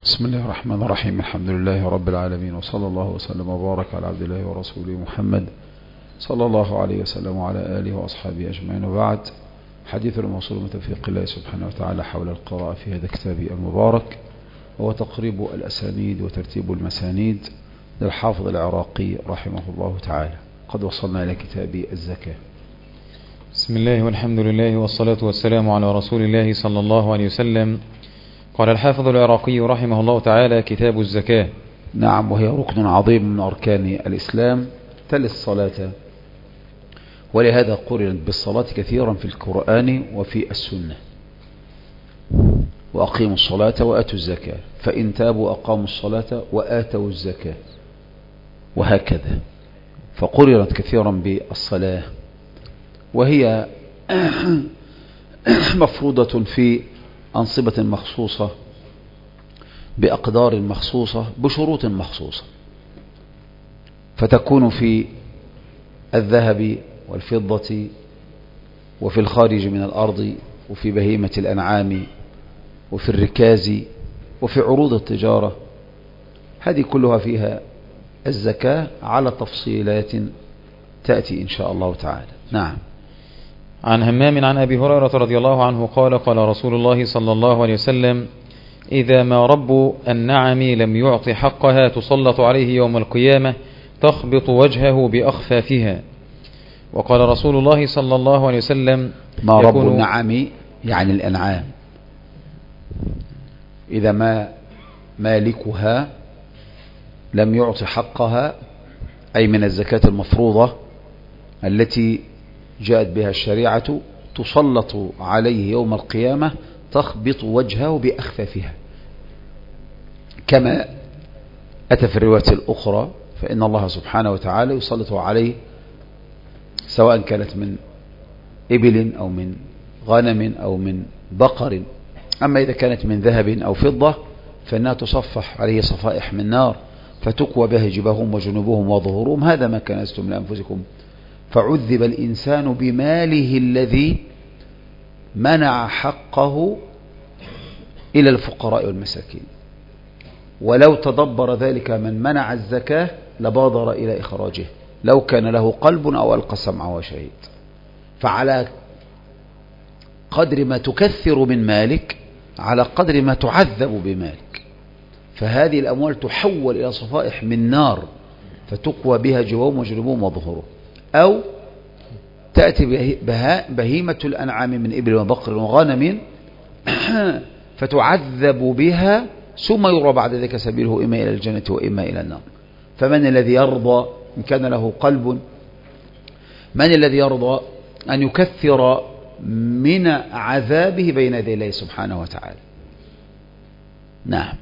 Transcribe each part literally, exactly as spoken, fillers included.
بسم الله الرحمن الرحيم. الحمد لله رب العالمين، وصلى الله وسلم وبارك على عبد الله ورسوله محمد صلى الله عليه وسلم وعلى آله وأصحابه أجمعين. وبعد، حديث الموصول من توفيق الله سبحانه وتعالى حول القراءة في هذا الكتاب المبارك، وهو تقريب الأسانيد وترتيب المسانيد للحافظ العراقي رحمه الله تعالى. قد وصلنا إلى كتاب الزكاة. بسم الله والحمد لله والصلاة والسلام على رسول الله صلى الله عليه وسلم. قال الحافظ العراقي رحمه الله تعالى: كتاب الزكاة. نعم، وهي ركن عظيم من أركان الإسلام تلي الصلاة، ولهذا قرنت بالصلاة كثيرا في القرآن وفي السنة. وأقيموا الصلاة وآتوا الزكاة، فإن تابوا أقاموا الصلاة وآتوا الزكاة، وهكذا. فقرنت كثيرا بالصلاة، وهي مفروضة في أنصبة مخصوصة بأقدار مخصوصة بشروط مخصوصة، فتكون في الذهب والفضة، وفي الخارج من الأرض، وفي بهيمة الأنعام، وفي الركاز، وفي عروض التجارة. هذه كلها فيها الزكاة على تفصيلات تأتي إن شاء الله تعالى. نعم. عن همام عن أبي هريرة رضي الله عنه قال: قال رسول الله صلى الله عليه وسلم: إذا ما رب النعم لم يعط حقها تسلط عليه يوم القيامة تخبط وجهه بأخفافها. وقال رسول الله صلى الله عليه وسلم: ما رب النعم يعني الأنعام، إذا ما مالكها لم يعط حقها، أي من الزكاة المفروضة التي جاءت بها الشريعة، تسلط عليه يوم القيامة تخبط وجهه بأخفافها، كما أتى في الرواية الأخرى: فإن الله سبحانه وتعالى يسلط عليه، سواء كانت من إبل أو من غنم أو من بقر. أما إذا كانت من ذهب أو فضة فإنها تصفح عليه صفائح من نار، فتكوى بها جباههم وجنوبهم وظهورهم، هذا ما كنزتم لأنفسكم. فعذب الإنسان بماله الذي منع حقه إلى الفقراء والمساكين. ولو تدبر ذلك من منع الزكاة لبادر إلى إخراجه، لو كان له قلب أو ألقى السمع وشهيد. فعلى قدر ما تكثر من مالك على قدر ما تعذب بمالك. فهذه الأموال تحول إلى صفائح من نار، فتقوى بها جباههم وجنوبهم وظهورهم، أو تأتي بهيمة الأنعام من إبل وبقر وغنم فتعذب بها، ثم يرى بعد ذلك سبيله إما إلى الجنة وإما إلى النار. فمن الذي يرضى إن كان له قلب، من الذي يرضى أن يكثر من عذابه بين يدي الله سبحانه وتعالى؟ نعم.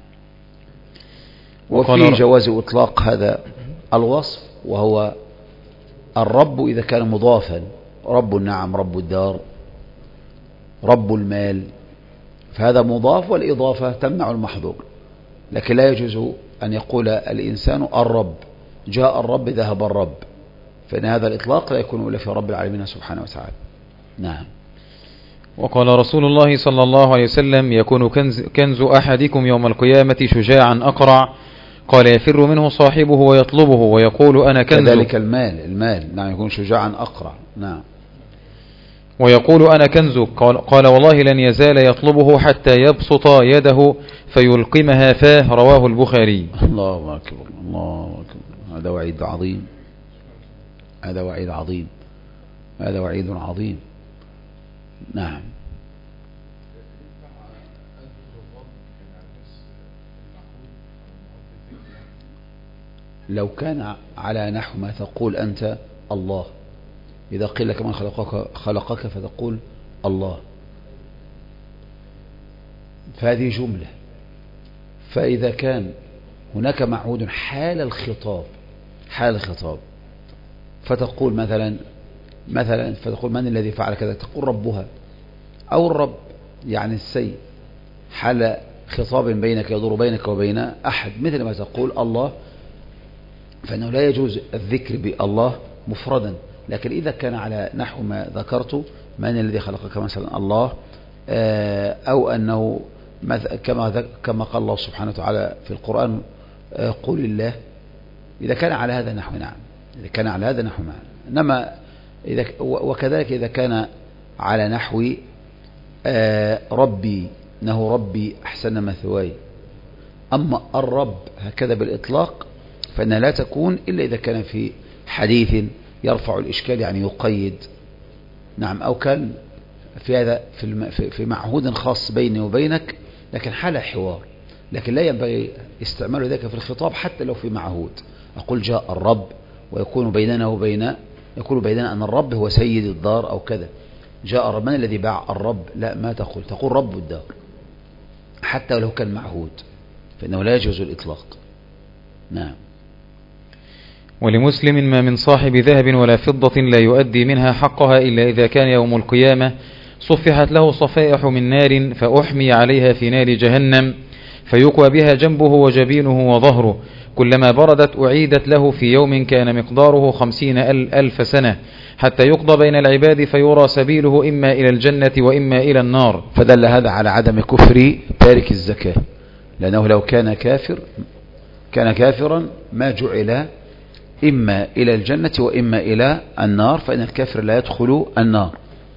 وفي جواز إطلاق هذا الوصف، وهو الرب إذا كان مضافا: رب النعم، رب الدار، رب المال، فهذا مضاف، والإضافة تمنع المحظور. لكن لا يجوز أن يقول الإنسان الرب، جاء الرب، ذهب الرب، فإن هذا الإطلاق لا يكون إلا في رب العالمين سبحانه وتعالى. نعم. وقال رسول الله صلى الله عليه وسلم: يكون كنز, كنز أحدكم يوم القيامة شجاعا أقرع، قال: يفر منه صاحبه ويطلبه ويقول أنا كنز. كذلك المال، المال نعم يكون شجاعا أقرع. نعم. ويقول أنا كنزك، قال, قال والله لن يزال يطلبه حتى يبسط يده فيلقمها فاه. رواه البخاري. الله أكبر، الله أكبر. هذا وعيد عظيم، هذا وعيد عظيم، هذا وعيد عظيم. نعم. لو كان على نحو ما تقول أنت الله، إذا قيل لك من خلقك, خلقك فتقول الله، فهذه جملة. فإذا كان هناك معهود حال الخطاب، حال الخطاب، فتقول مثلا مثلا فتقول من الذي فعل كذا، تقول ربها أو الرب، يعني السيد، حال خطاب بينك يدور بينك وبين أحد، مثل ما تقول الله، فإنه لا يجوز الذكر بالله مفردا. لكن إذا كان على نحو ما ذكرت: من الذي خلقك مثلا الله، أو أنه كما كما قال الله سبحانه وتعالى في القرآن قل الله، إذا كان على هذا نحو نعم، إذا كان على هذا نحو نعم. إنما إذا وكذلك إذا كان على نحو ربي إنه ربي أحسن مثواي، أما الرب هكذا بالإطلاق فإنها لا تكون إلا إذا كان في حديث يرفع الإشكال، يعني يقيد، نعم، أو كان في هذا في في معهود خاص بيني وبينك، لكن حال حوار، لكن لا ينبغي استعمال ذلك في الخطاب حتى لو في معهود. أقول جاء الرب ويكون بيننا وبين يكون بيننا أن الرب هو سيد الدار أو كذا. جاء الرب، من الذي باع الرب؟ لا، ما تقول تقول رب الدار حتى لو كان معهود، فإنه لا يجوز الإطلاق. نعم. ولمسلم ما من صاحب ذهب ولا فضة لا يؤدي منها حقها إلا إذا كان يوم القيامة صفحت له صفائح من نار فأحمي عليها في نار جهنم فيكوى بها جنبه وجبينه وظهره، كلما بردت أعيدت له في يوم كان مقداره خمسين ألف سنة حتى يقضى بين العباد فيرى سبيله إما إلى الجنة وإما إلى النار. فدل هذا على عدم كفر تارك الزكاة، لأنه لو كان كافر كان كافرا ما جعل إما إلى الجنة وإما إلى النار، فإن الكافر لا يدخل النار.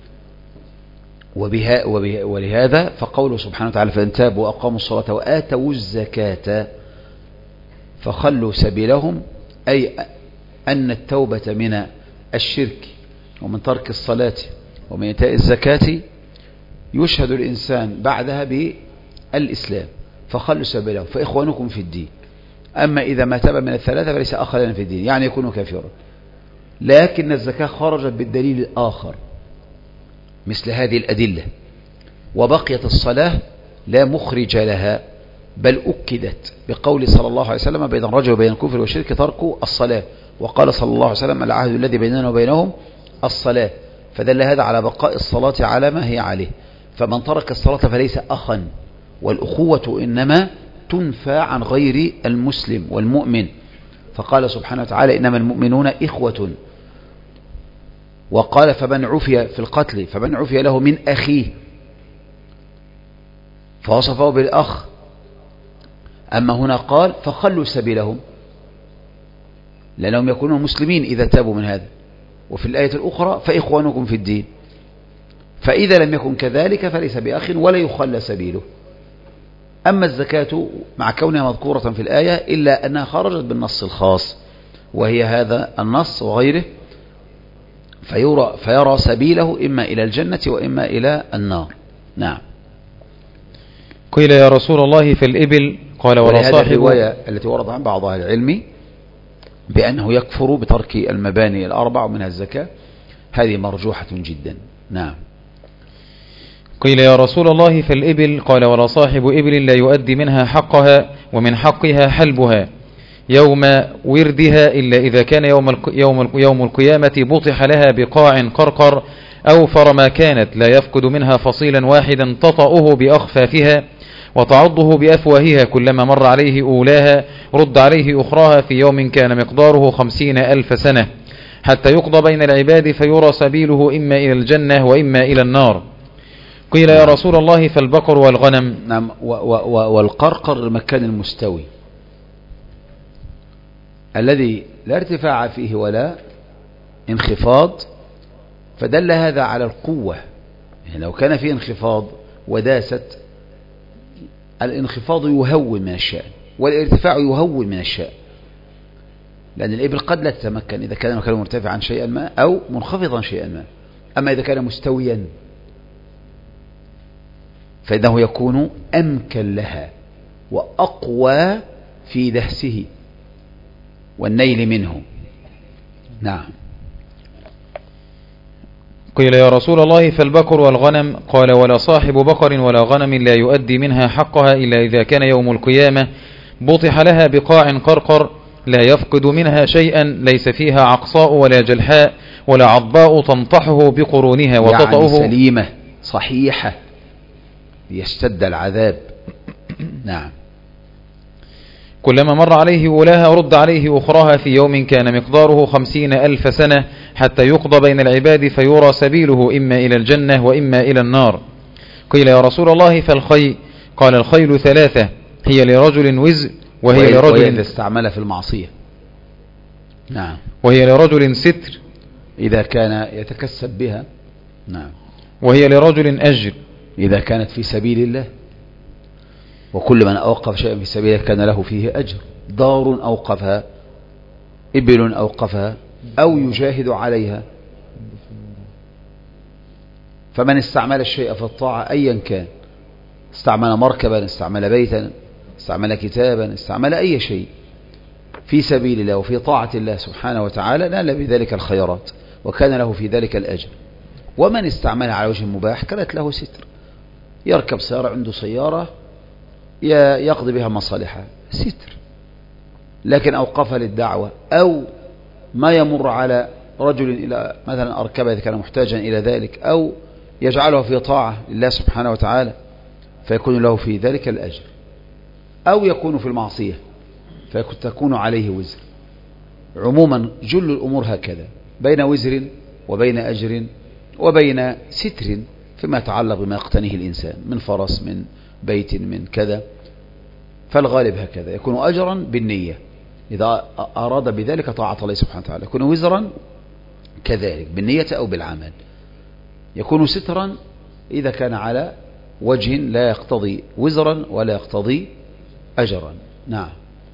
وبها وبها ولهذا فقوله سبحانه وتعالى فإن تابوا وأقاموا الصلاة وآتوا الزكاة فخلوا سبيلهم، أي أن التوبة من الشرك ومن ترك الصلاة ومن إيتاء الزكاة يشهد الإنسان بعدها بالإسلام، فخلوا سبيلهم فإخوانكم في الدين. أما إذا ما تاب من الثلاثة فليس أخ لنا في الدين، يعني يكون كافرا. لكن الزكاة خرجت بالدليل الآخر مثل هذه الأدلة، وبقيت الصلاة لا مخرج لها، بل أكدت بقول صلى الله عليه وسلم بين الرجل وبين الكفر والشرك ترك الصلاة، وقال صلى الله عليه وسلم العهد الذي بيننا وبينهم الصلاة، فدل هذا على بقاء الصلاة على ما هي عليه. فمن ترك الصلاة فليس أخا، والأخوة إنما تنفى عن غير المسلم والمؤمن، فقال سبحانه وتعالى إنما المؤمنون إخوة، وقال فمن عفي في القتل فمن عفي له من أخيه، فوصفه بالأخ. أما هنا قال فخلوا سبيلهم، لأنهم يكونون مسلمين إذا تابوا من هذا. وفي الآية الأخرى فإخوانكم في الدين، فإذا لم يكن كذلك فليس بأخ ولا يخلى سبيله. أما الزكاة مع كونها مذكورة في الآية إلا أنها خرجت بالنص الخاص، وهي هذا النص وغيره، فيرى, فيرى سبيله إما إلى الجنة وإما إلى النار. نعم. قيل يا رسول الله في الإبل، قال ولا صاحب. الرواية التي ورد عن بعض أهل العلم بأنه يكفر بترك المباني الأربع ومنها الزكاة، هذه مرجوحة جدا. نعم. قيل يا رسول الله في الإبل، قال ولا صاحب إبل لا يؤدي منها حقها ومن حقها حلبها يوم وردها إلا إذا كان يوم يوم يوم القيامة بطح لها بقاع قرقر أوفر ما كانت لا يفقد منها فصيلا واحدا تطأه بأخفافها وتعضه بأفواهها، كلما مر عليه أولاها رد عليه أخراها في يوم كان مقداره خمسين ألف سنة حتى يقضى بين العباد فيرى سبيله إما إلى الجنة وإما إلى النار. قيل يا رسول الله فالبقر والغنم. نعم. والقرقر المكان المستوي الذي لا ارتفاع فيه ولا انخفاض، فدل هذا على القوة. يعني لو كان فيه انخفاض وداست، الانخفاض يهون من الشأن والارتفاع يهون من الشأن، لأن الإبل قد لا تتمكن إذا كان مكانه مرتفعا شيئا ما أو منخفضا شيئا ما. أما إذا كان مستويا فإنه يكون أمكن لها وأقوى في دهسه والنيل منه. نعم. قيل يا رسول الله فالبقر والغنم، قال ولا صاحب بقر ولا غنم لا يؤدي منها حقها إلا إذا كان يوم القيامة بطح لها بقاع قرقر لا يفقد منها شيئا ليس فيها عقصاء ولا جلحاء ولا عضباء تنطحه بقرونها وتطأه، يعني سليمة صحيحة يشتد العذاب. نعم. كلما مر عليه أولاها رد عليه أخراها في يوم كان مقداره خمسين ألف سنة حتى يقضى بين العباد فيرى سبيله إما إلى الجنة وإما إلى النار. قيل يا رسول الله فالخي، قال الخيل ثلاثة هي لرجل وزر وهي, وهي لرجل إذا استعمل في المعصية. نعم. وهي لرجل ستر إذا كان يتكسب بها. نعم. وهي لرجل أجر إذا كانت في سبيل الله، وكل من أوقف شيئا في سبيل الله كان له فيه أجر. دار أوقفها، إبل أوقفها، أو يجاهد عليها. فمن استعمل الشيء في الطاعة أيا كان، استعمل مركبا، استعمل بيتا، استعمل كتابا، استعمل أي شيء في سبيل الله وفي طاعة الله سبحانه وتعالى، نال بذلك الخيرات وكان له في ذلك الأجر. ومن استعمل على وجه مباح كانت له ستر. يركب سيارة، عنده سيارة يقضي بها مصالحها، ستر. لكن أوقفها للدعوة أو ما يمر على رجل إلى مثلا أركبه إذا كان محتاجا إلى ذلك، أو يجعله في طاعة لله سبحانه وتعالى فيكون له في ذلك الأجر، أو يكون في المعصية فتكون عليه وزر. عموما جل الأمور هكذا، بين وزر وبين أجر وبين ستر فيما يتعلق بما يقتنيه الإنسان من فرس، من بيت، من كذا. فالغالب هكذا، يكون أجرا بالنية إذا أراد بذلك طاعة الله سبحانه وتعالى، يكون وزرا كذلك بالنية أو بالعمل، يكون سترا إذا كان على وجه لا يقتضي وزرا ولا يقتضي أجرا. نعم.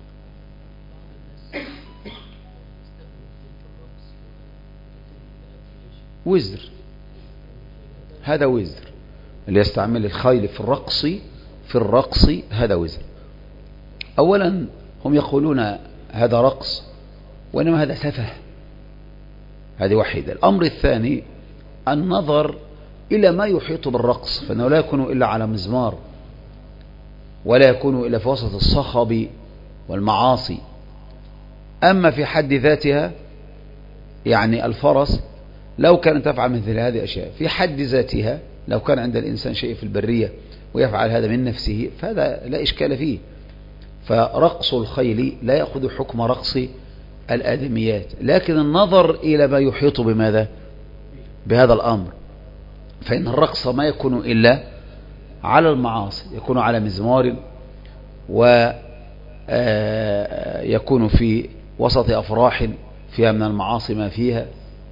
وزر، هذا وزر اللي يستعمل الخيل في الرقص في الرقص هذا وزر. أولا هم يقولون هذا رقص، وإنما هذا سفه، هذه وحيدة. الأمر الثاني النظر إلى ما يحيط بالرقص، فإنه لا يكون إلا على مزمار، ولا يكون إلا في وسط الصخب والمعاصي. أما في حد ذاتها يعني الفرس لو كانت تفعل مثل هذه الأشياء في حد ذاتها، لو كان عند الإنسان شيء في البرية ويفعل هذا من نفسه فهذا لا إشكال فيه. فرقص الخيل لا يأخذ حكم رقص الآدميات، لكن النظر إلى ما يحيط بماذا بهذا الأمر، فإن الرقص ما يكون إلا على المعاصي، يكون على مزمار ويكون في وسط أفراح فيها من المعاصي ما فيها،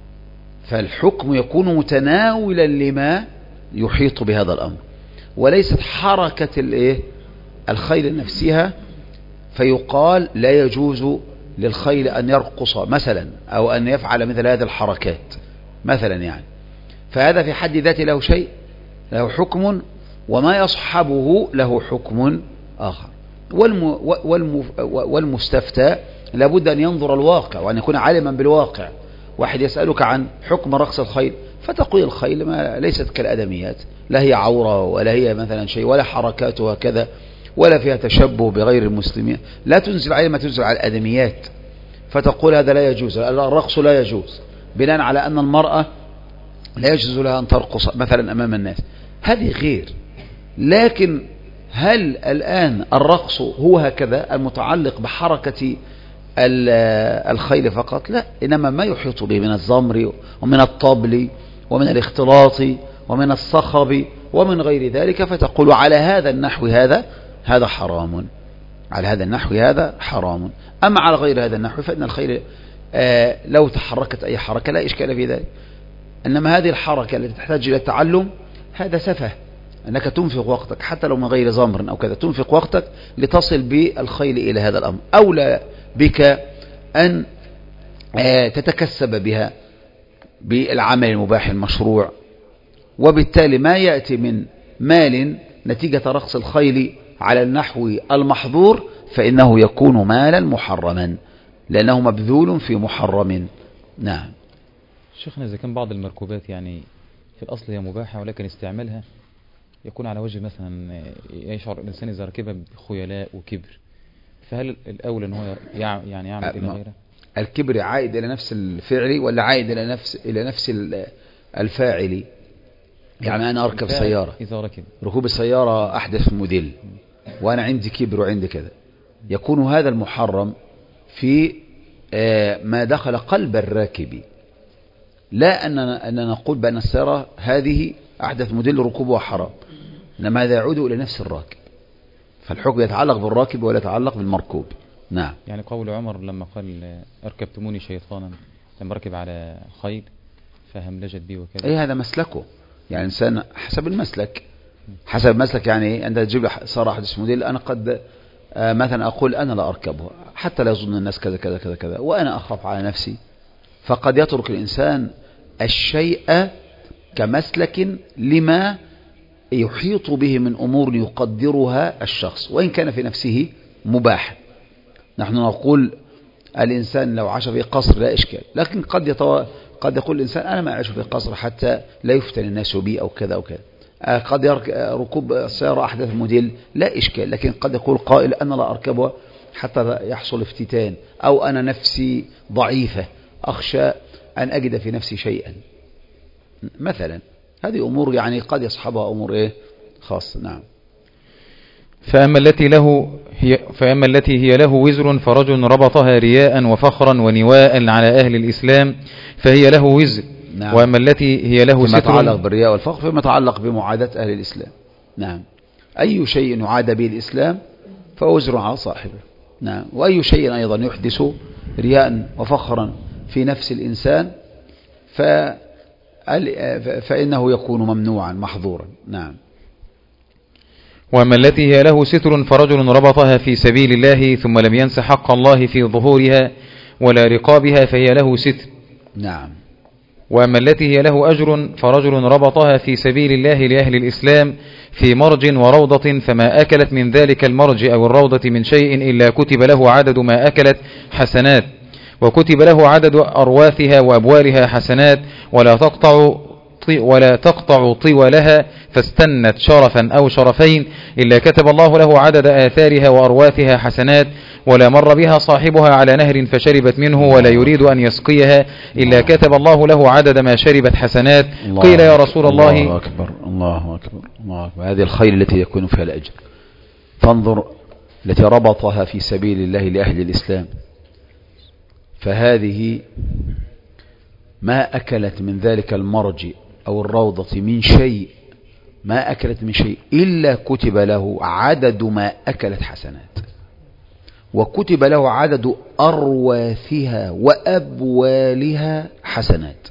فالحكم يكون متناولا لما يحيط بهذا الأمر، وليست حركة الايه الخيل نفسها فيقال لا يجوز للخيل أن يرقص مثلا أو أن يفعل مثل هذه الحركات مثلا يعني. فهذا في حد ذاته له شيء، له حكم، وما يصحبه له حكم آخر. والم والم والمستفتى لابد أن ينظر الواقع وأن يكون عالما بالواقع. واحد يسألك عن حكم رقص الخيل فتقول الخيل ما ليست كالأدميات، لا هي عورة ولا هي مثلا شيء ولا حركاتها كذا ولا فيها تشبه بغير المسلمين، لا تنزل عليه ما تنزل على الأدميات، فتقول هذا لا يجوز، الرقص لا يجوز بناء على أن المرأة لا يجوز لها أن ترقص مثلا أمام الناس، هذه غير. لكن هل الآن الرقص هو هكذا المتعلق بحركة الخيل فقط؟ لا، إنما ما يحيط به من الزمر ومن الطبل ومن الاختلاط ومن الصخب ومن غير ذلك، فتقول على هذا النحو هذا هذا حرام، على هذا النحو هذا حرام. أما على غير هذا النحو فإن الخيل آه لو تحركت أي حركة لا إشكال في ذلك. إنما هذه الحركة التي تحتاج إلى التعلم هذا سفه، أنك تنفق وقتك حتى لو من غير زمر أو كذا، تنفق وقتك لتصل بالخيل إلى هذا الأمر، أولى بك أن تتكسب بها بالعمل المباح المشروع. وبالتالي ما يأتي من مال نتيجة رقص الخيل على النحو المحظور فإنه يكون مالا محرما لأنه مبذول في محرم. نعم. شيخنا، إذا كان بعض المركوبات يعني في الأصل هي مباحة ولكن استعمالها يكون على وجه مثلا يشعر الإنسان إذا ركبها بخيلاء وكبر، فهل الأولى أن هو يعني يعمل إلى غيره؟ الكبر عائد إلى نفس الفعل ولا عائد إلى نفس إلى نفس الفاعل؟ يعني أنا أركب سيارة، إذا ركب ركوب السيارة أحدث موديل وأنا عندي كبر وعندي كذا، يكون هذا المحرم في ما دخل قلب الراكب، لا أننا, أننا نقول بأن السيارة هذه أحدث موديل ركوبها حرام، إنما هذا يعود إلى نفس الراكب. فالحكم يتعلق بالراكب ولا يتعلق بالمركوب. نعم. يعني قول عمر لما قال أركبتموني شيطانا لما ركب على خيل فهملجت بي وكذا، اي هذا مسلكه، يعني إنسان حسب المسلك، حسب المسلك. يعني أنت تجيب لي صراحة حديث موديل، أنا قد آه مثلا أقول أنا لا أركبه حتى لا يظن الناس كذا كذا كذا كذا، وأنا أخاف على نفسي، فقد يترك الإنسان الشيء كمسلك لما يحيط به من أمور يقدرها الشخص، وإن كان في نفسه مباح. نحن نقول الإنسان لو عاش في قصر لا إشكال، لكن قد يتو... قد يقول الإنسان أنا ما أعيش في قصر حتى لا يفتن الناس بي أو كذا أو كذا. قد يرك... ركوب السيارة أحدث موديل لا إشكال، لكن قد يقول قائل أنا لا أركبها حتى يحصل افتتان، أو أنا نفسي ضعيفة أخشى أن أجد في نفسي شيئا مثلا. هذه أمور يعني قد يصحبها أمور إيه خاصة. نعم. فأما التي له هي فأما التي هي له وزر فرجل ربطها رياء وفخرا ونواء على أهل الإسلام فهي له وزر. نعم. وأما التي هي له فيما ستر يتعلق بالرياء والفخر فيما يتعلق بمعاداة أهل الإسلام. نعم. أي شيء يعاد به الإسلام فهو وزر على صاحبه. نعم. وأي شيء أيضا يحدث رياء وفخرا في نفس الإنسان ف فإنه يكون ممنوعا محظورا. نعم. وأما التي هي له ستر فرجل ربطها في سبيل الله ثم لم ينس حق الله في ظهورها ولا رقابها فهي له ستر. نعم. وأما التي هي له أجر فرجل ربطها في سبيل الله لأهل الإسلام في مرج وروضة فما أكلت من ذلك المرج أو الروضة من شيء إلا كتب له عدد ما أكلت حسنات، وكتب له عدد أرواثها وأبوالها حسنات، ولا تقطع ولا تقطع طولها فاستنت شرفا أو شرفين إلا كتب الله له عدد آثارها وأرواثها حسنات، ولا مر بها صاحبها على نهر فشربت منه ولا يريد أن يسقيها إلا كتب الله له عدد ما شربت حسنات. قيل يا رسول الله الله أكبر الله أكبر الله أكبر. هذه الخيل التي يكون فيها الأجر. فانظر التي ربطها في سبيل الله لأهل الإسلام، فهذه ما أكلت من ذلك المرج أو الروضة من شيء، ما أكلت من شيء إلا كتب له عدد ما أكلت حسنات، وكتب له عدد أرواثها وأبوالها حسنات،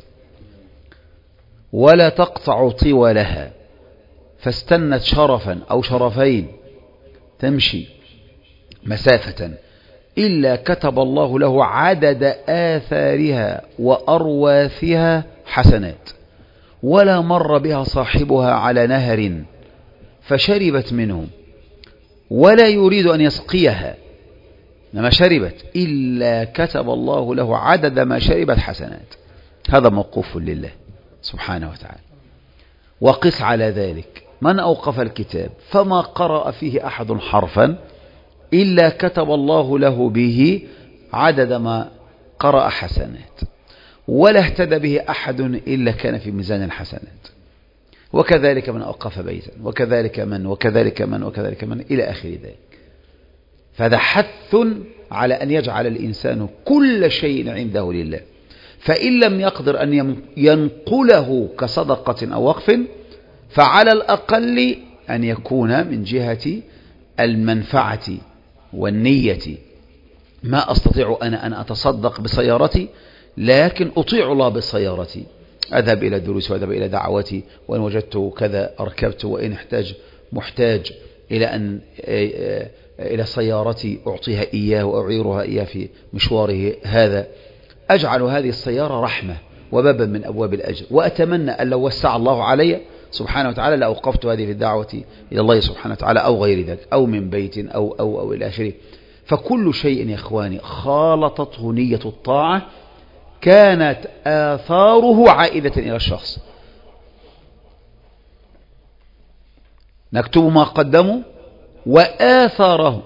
ولا تقطع طولها فاستنت شرفا أو شرفين تمشي مسافة إلا كتب الله له عدد آثارها وأرواثها حسنات، ولا مر بها صاحبها على نهر فشربت منه ولا يريد أن يسقيها لما شربت إلا كتب الله له عدد ما شربت حسنات. هذا موقوف لله سبحانه وتعالى. وقس على ذلك من أوقف الكتاب فما قرأ فيه أحد حرفا إلا كتب الله له به عدد ما قرأ حسنات، ولا اهتدى به أحد إلا كان في ميزان الحسنات. وكذلك من أوقف بيتا وكذلك من وكذلك من وكذلك من إلى آخر ذلك. فهذا حث على أن يجعل الإنسان كل شيء عنده لله، فإن لم يقدر أن ينقله كصدقة أو وقف فعلى الأقل أن يكون من جهة المنفعة والنية. ما أستطيع أنا أن أتصدق بسيارتي، لكن أطيع الله بالسيارة، أذهب إلى الدروس وأذهب إلى دعوتي، وإن وجدت كذا أركبت، وإن احتاج محتاج إلى أن إلى سيارتي أعطيها إياه وأعيرها إياه في مشواره هذا. أجعل هذه السيارة رحمة وبابا من أبواب الأجر، وأتمنى أن لو وسع الله علي سبحانه وتعالى لأوقفت هذه في الدعوة إلى الله سبحانه وتعالى أو غير ذلك، أو من بيت أو أو أو إلى آخره. فكل شيء يا إخواني خالطته نية الطاعة كانت آثاره عائدة إلى الشخص. نكتب ما قدموا وآثاره.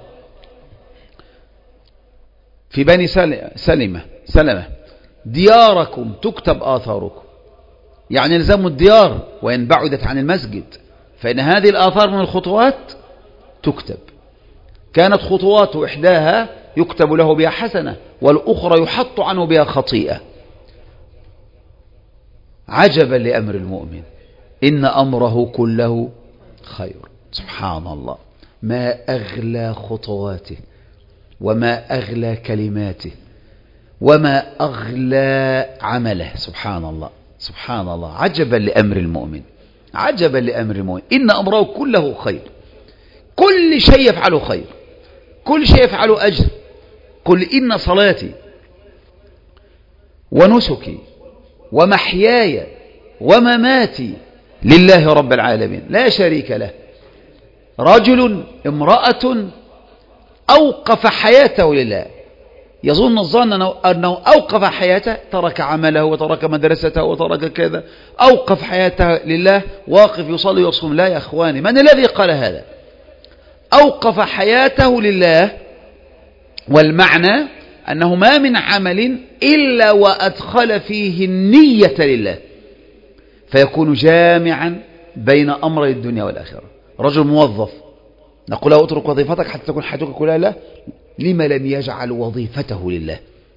في بني سلمة سلمة دياركم تكتب آثاركم، يعني الزموا الديار وإن بعدت عن المسجد، فإن هذه الآثار من الخطوات تكتب. كانت خطوات إحداها يكتب له بها حسنة والأخرى يحط عنه بها خطيئة. عجبا لأمر المؤمن إن أمره كله خير. سبحان الله. ما أغلى خطواته وما أغلى كلماته وما أغلى عمله. سبحان الله سبحان الله. عجبا لأمر المؤمن عجبا لأمر المؤمن. إن أمره كله خير. كل شيء يفعله خير. كل شيء يفعله أجر. قل إن صلاتي ونسكي ومحياي ومماتي لله رب العالمين لا شريك له. رجل امرأة أوقف حياته لله، يظن الظن أنه أوقف حياته، ترك عمله وترك مدرسته وترك كذا، أوقف حياته لله، واقف يصلي ويصوم. لا يا أخواني، من الذي قال هذا؟ أوقف حياته لله، والمعنى أنه ما من عمل إلا وأدخل فيه النية لله، فيكون جامعا بين أمر الدنيا والآخرة. رجل موظف نقول له اترك وظيفتك حتى تكون حياتك كلها لله، لما لم يجعل وظيفته لله؟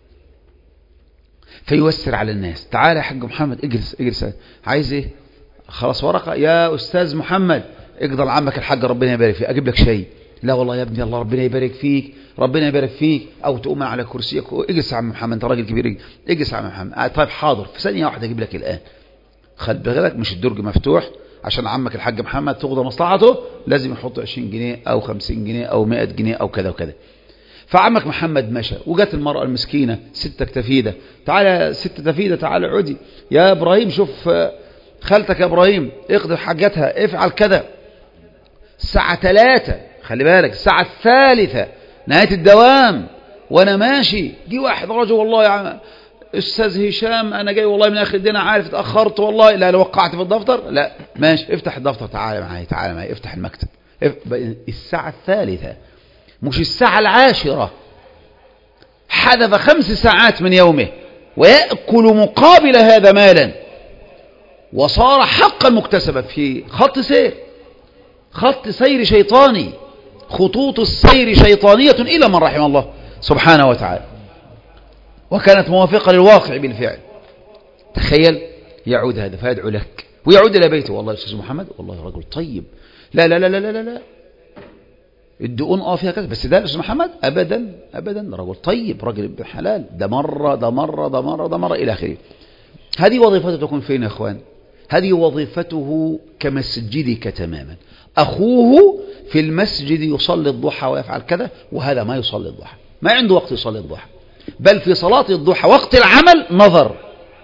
فيوسر على الناس. تعال يا حاج محمد اجلس اجلس، عايز ايه؟ خلاص ورقة. يا أستاذ محمد اقدر عمك الحاج ربنا يبارك فيك، اجيب لك شيء. لا والله يا ابني الله ربنا يبارك فيك ربنا يبارك فيك. او تقوم على كرسيك، اجلس يا عم محمد انت راجل كبير، اجلس يا عم محمد. طيب حاضر، في ثانية واحدة اجيب لك الآن. خد بالك مش الدرج مفتوح عشان عمك الحاج محمد تاخد مصلحته، لازم يحط عشرين جنيه او خمسين جنيه او مائة جنيه او كذا وكذا. فعمك محمد مشى، وجت المرأة المسكينة ستة تفيدة. تعالى ست تفيدة، تعالى عدي يا إبراهيم، شوف خالتك يا إبراهيم اقضي حاجتها، افعل كذا. الساعة ثلاثة، خلي بالك الساعة الثالثة نهاية الدوام وانا ماشي، جي واحد رجل والله يا عم استاذ هشام انا جاي والله من اخر الدين، عارف اتاخرت والله. لا لو وقعت في الدفتر، لا ماشي افتح الدفتر، تعالى معايا تعالى معايا افتح المكتب. الساعة الثالثة مش الساعة العاشرة. حذف خمس ساعات من يومه ويأكل مقابل هذا مالا، وصار حقا مكتسبا في خط سير، خط سير شيطاني. خطوط السير شيطانية إلى من رحم الله سبحانه وتعالى، وكانت موافقة للواقع بالفعل. تخيل يعود هذا فيدعو لك ويعود إلى بيته، والله أستاذ محمد والله رجل طيب، لا لا لا لا لا لا الدقون اه فيها كذا، بس ده أستاذ محمد أبدا أبدا رجل طيب، رجل ابن حلال، ده مرة ده مرة ده مرة ده مرة إلى آخره. هذه وظيفته تكون فين يا أخوان؟ هذه وظيفته كمسجدك تماما. أخوه في المسجد يصلي الضحى ويفعل كذا، وهذا ما يصلي الضحى، ما عنده وقت يصلي الضحى، بل في صلاة الضحى وقت العمل نظر،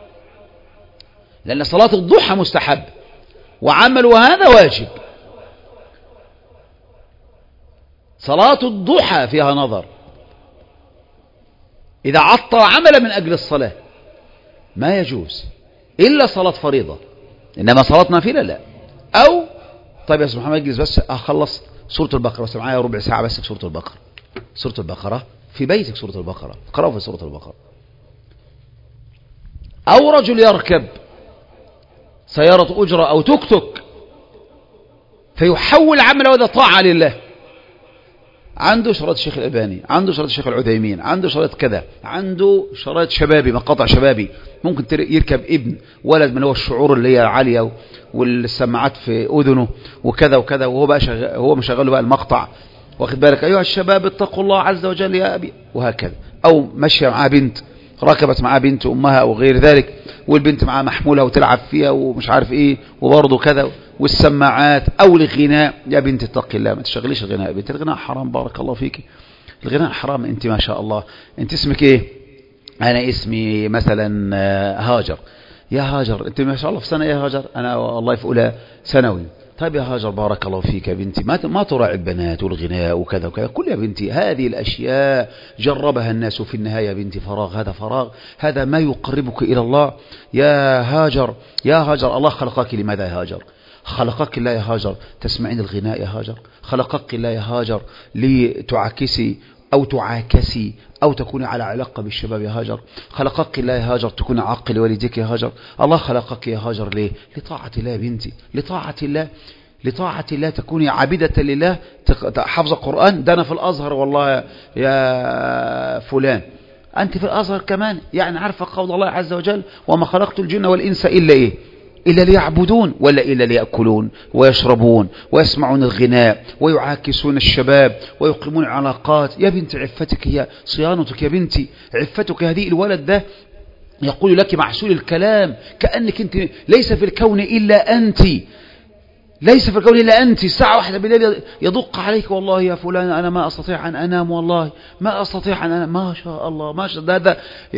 لأن صلاة الضحى مستحب وعمل وهذا واجب. صلاة الضحى فيها نظر، إذا عطل عمل من أجل الصلاة ما يجوز إلا صلاة فريضة، إنما صلاة نافلة لا. أو طيب يا أستاذ محمد اجلس بس أخلص سورة البقرة، بس معايا ربع ساعة بس في سورة البقرة. سورة البقرة في بيتك، سورة البقرة اقرأوا في سورة البقرة. أو رجل يركب سيارة أجرة أو توك توك فيحول عمله هذا طاعة لله، عنده شرائط الشيخ الألباني، عنده شرائط الشيخ العثيمين، عنده شرائط كذا، عنده شرائط شبابي مقاطع شبابي، ممكن يركب ابن ولد من هو الشعور اللي هي عالية والسماعات في أذنه وكذا وكذا، وهو بقى شغال، هو مشغله بقى المقطع، واخد بالك أيها الشباب اتقوا الله عز وجل يا أبي، وهكذا. أو ماشية معاه بنت، ركبت معاه بنت أمها أو غير ذلك، والبنت معاه محمولة وتلعب فيها ومش عارف إيه وبرضه كذا، والسماعات. أو الغناء، يا بنت اتقي الله ما تشغليش الغناء يا بنت، الغناء حرام بارك الله فيك، الغناء حرام. أنت ما شاء الله أنت اسمك إيه؟ أنا اسمي مثلا هاجر. يا هاجر أنت ما شاء الله في سنة يا هاجر؟ أنا والله في أولى ثانوي. طيب يا هاجر بارك الله فيك يا بنتي، ما ما تراعي البنات والغناء وكذا وكذا، كل يا بنتي هذه الأشياء جربها الناس في النهاية يا بنتي فراغ، هذا فراغ، هذا ما يقربك إلى الله. يا هاجر يا هاجر الله خلقك لماذا يا هاجر؟ خلقك الله يا هاجر تسمعين الغناء يا هاجر؟ خلقك الله يا هاجر لتعاكسي أو تعاكسي أو تكوني على علاقة بالشباب يا هاجر؟ خلقك الله يا هاجر تكون عاق لوالديك يا هاجر؟ الله خلقك يا هاجر ليه؟ لطاعة الله يا بنتي، لطاعة الله، لطاعة الله، تكوني عابدة لله، حفظ القرآن. ده أنا في الأزهر والله يا فلان، أنت في الأزهر كمان، يعني عارفة قول الله عز وجل وما خلقت الجن والإنس إلا إيه؟ إلا ليعبدون ولا إلا ليأكلون ويشربون ويسمعون الغناء ويعاكسون الشباب ويقيمون علاقات. يا بنت عفتك هي صيانتك، يا بنتي عفتك. هذه الولد ده يقول لك معسول الكلام كأنك أنت ليس في الكون إلا أنت، ليس في الكون إلا أنت. الساعة واحدة بالليل يدق عليك، والله يا فلان أنا ما أستطيع أن أنام، والله ما أستطيع أن أنام. ما شاء الله، ما شاء هذا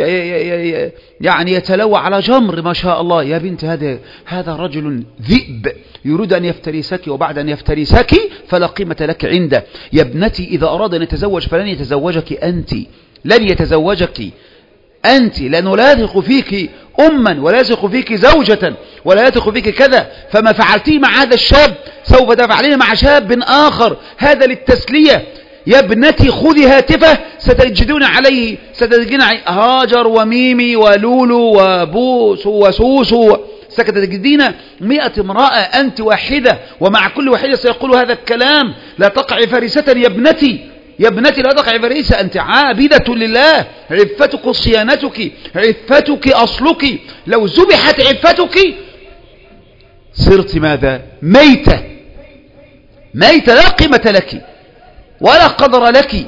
يعني يتلوى على جمر، ما شاء الله. يا بنت هذا هذا رجل ذئب يريد أن يفترسك، وبعد أن يفترسك فلا قيمة لك عنده. يا ابنتي إذا أراد أن يتزوج فلن يتزوجك أنت، لن يتزوجك أنت، لأنه لا يثق فيك أما ولا يثق فيك زوجة ولا يثق فيك كذا. فما فعلتيه مع هذا الشاب سوف تفعليه مع شاب آخر، هذا للتسلية. يا ابنتي خذي هاتفه ستجدون عليه ستجدون هاجر وميمي ولولو وبوس وسوسو، ستجدين مئة امرأة أنت واحدة، ومع كل واحدة سيقول هذا الكلام. لا تقعي فريسة يا ابنتي، يا ابنتي لا تقعي فريسة، أنت عابدة لله. عفتك صيانتك، عفتك أصلك. لو ذبحت عفتك صرت ماذا؟ ميتة، ميتة لا قيمة لك ولا قدر لك.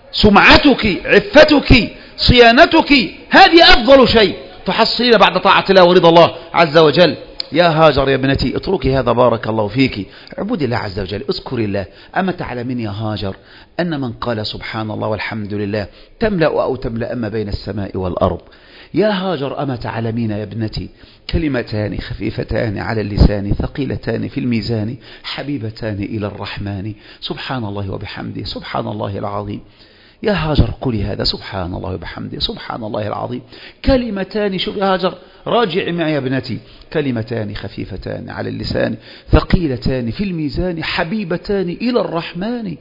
سمعتك، عفتك، صيانتك، هذه أفضل شيء تحصلين بعد طاعة الله ورضا الله عز وجل. يا هاجر يا ابنتي اتركي هذا، بارك الله فيك، اعبدي الله عز وجل، اذكري الله. أما تعلمين يا هاجر أن من قال سبحان الله والحمد لله تملأ أو تملأ ما بين السماء والأرض. يا هاجر أما تعلمين يا ابنتي كلمتان خفيفتان على اللسان ثقيلتان في الميزان حبيبتان إلى الرحمن سبحان الله وبحمده سبحان الله العظيم. يا هاجر قولي هذا، سبحان الله وبحمده سبحان الله العظيم. كلمتان، شوف يا هاجر راجعي معي يا ابنتي، كلمتان خفيفتان على اللسان ثقيلتان في الميزان حبيبتان إلى الرحمن.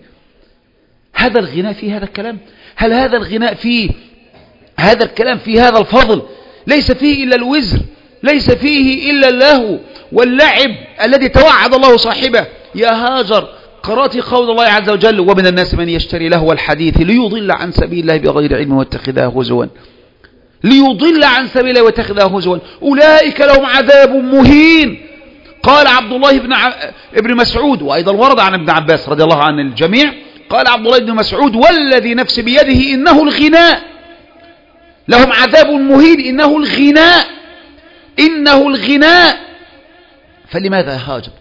هذا الغناء فيه هذا الكلام؟ هل هذا الغناء فيه هذا الكلام، فيه هذا الفضل؟ ليس فيه إلا الوزر، ليس فيه إلا اللهو واللعب الذي توعد الله صاحبه. يا هاجر قرأت قول الله عز وجل ومن الناس من يشتري لهو الحديث ليضل عن سبيل الله بغير علم واتخذها هزوا، ليضل عن سبيل الله واتخذها هزوا أولئك لهم عذاب مهين. قال عبد الله بن ع... ابن مسعود، وأيضا ورد عن ابن عباس رضي الله عن الجميع، قال عبد الله بن مسعود والذي نفس بيده إنه الغناء، لهم عذاب مهين، إنه الغناء، إنه الغناء. فلماذا يا هاجر؟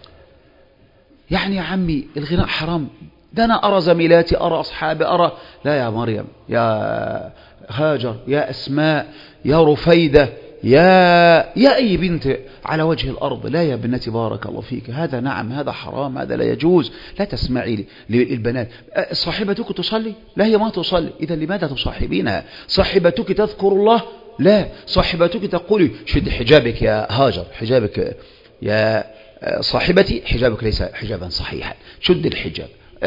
يعني يا عمي الغناء حرام، ده أنا أرى زميلاتي، أرى أصحابي، أرى. لا يا مريم، يا هاجر، يا أسماء، يا رفيدة، يا يا أي بنت على وجه الأرض، لا يا بنتي بارك الله فيك، هذا نعم، هذا حرام، هذا لا يجوز. لا تسمعي للبنات. صاحبتك تصلي؟ لا هي ما تصلي، إذا لماذا تصاحبينها؟ صاحبتك تذكر الله؟ لا. صاحبتك تقولي شد حجابك يا هاجر، حجابك يا صاحبتي، حجابك ليس حجابا صحيحا، شد الحجاب،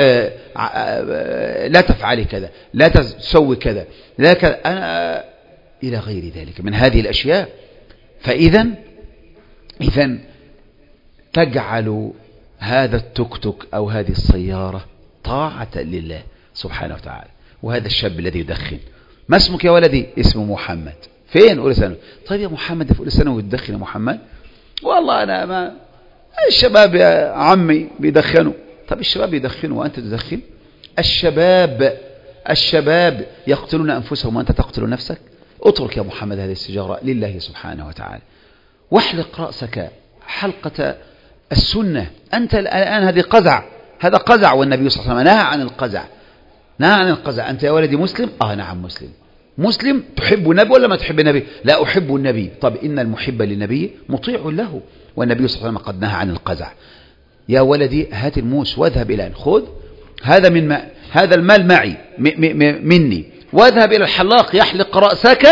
لا تفعلي كذا، لا تسوي كذا، لا كذا، أنا إلى غير ذلك من هذه الأشياء. فإذا إذا تجعل هذا التوك توك أو هذه السيارة طاعة لله سبحانه وتعالى. وهذا الشاب الذي يدخن، ما اسمك يا ولدي؟ اسمه محمد. فين؟ أولى ثانوي. طيب يا محمد في أولى ثانوي وتدخن يا محمد؟ والله أنا ما، الشباب يا عمي بيدخنوا. طب الشباب بيدخنوا وأنت تدخن؟ الشباب الشباب يقتلون أنفسهم وأنت تقتل نفسك. اترك يا محمد هذه السجارة لله سبحانه وتعالى، واحلق رأسك حلقة السنة. أنت الآن هذه قزع، هذا قزع، والنبي صلى الله عليه وسلم نهى عن القزع، نهى عن القزع. أنت يا ولدي مسلم؟ آه نعم مسلم. مسلم تحب النبي ولا ما تحب النبي؟ لا أحب النبي. طب إن المحب للنبي مطيع له، والنبي صلى الله عليه وسلم قد نهى عن القزع. يا ولدي هات الموس واذهب إلى أن خذ هذا من ما هذا المال معي م م مني، واذهب إلى الحلاق يحلق رأسك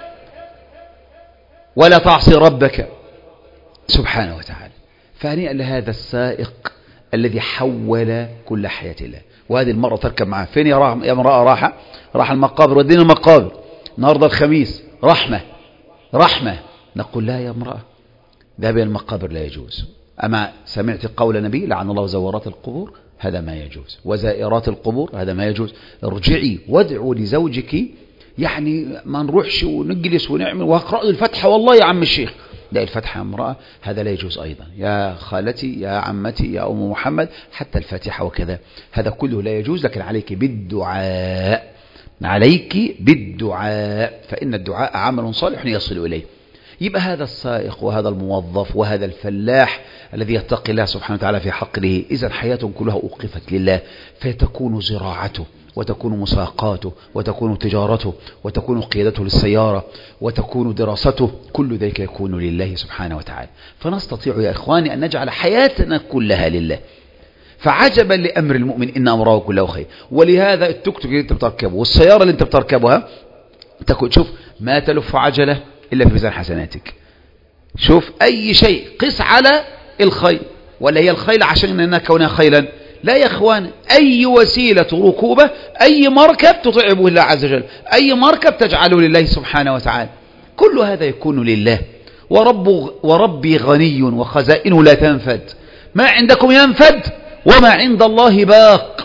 ولا تعصي ربك سبحانه وتعالى. فهنيئا لهذا السائق الذي حول كل حياة الله. وهذه المرأة تركب معه فين يا راح يا امرأة؟ راحة راح المقابر، ودينا المقابر النهارده الخميس، رحمة رحمة. نقول لا يا امرأة، ذهب إلى المقابر لا يجوز. أما سمعت قول النبي لعن الله زوارات القبور؟ هذا ما يجوز. وزائرات القبور؟ هذا ما يجوز. ارجعي وادعوا لزوجك، يعني ما نروحش ونجلس ونعمل واقرأ الفتحة والله يا عم الشيخ لا الفاتحة يا امرأة هذا لا يجوز أيضا، يا خالتي يا عمتي يا أم محمد، حتى الفاتحة وكذا هذا كله لا يجوز، لكن عليك بالدعاء، عليك بالدعاء، فإن الدعاء عمل صالح يصل إليه. يبقى هذا السائق وهذا الموظف وهذا الفلاح الذي يتقي الله سبحانه وتعالى في حقه، إذا حياته كلها أوقفت لله، فتكون زراعته وتكون مساقاته وتكون تجارته وتكون قيادته للسيارة وتكون دراسته، كل ذلك يكون لله سبحانه وتعالى. فنستطيع يا إخواني أن نجعل حياتنا كلها لله. فعجبا لأمر المؤمن إن أمره كله خير. ولهذا التوك توك اللي أنت بتركبه والسيارة اللي أنت بتركبها تكون شوف ما تلف عجلة إلا في ميزان حسناتك. شوف أي شيء قس على الخيل، ولا هي الخيل عشان أنها كونها خيلا؟ لا يا إخوان، أي وسيلة ركوبة، أي مركب تطيع به الله عز وجل، أي مركب تجعله لله سبحانه وتعالى، كل هذا يكون لله. ورب وربي غني وخزائنه لا تنفد، ما عندكم ينفد وما عند الله باق.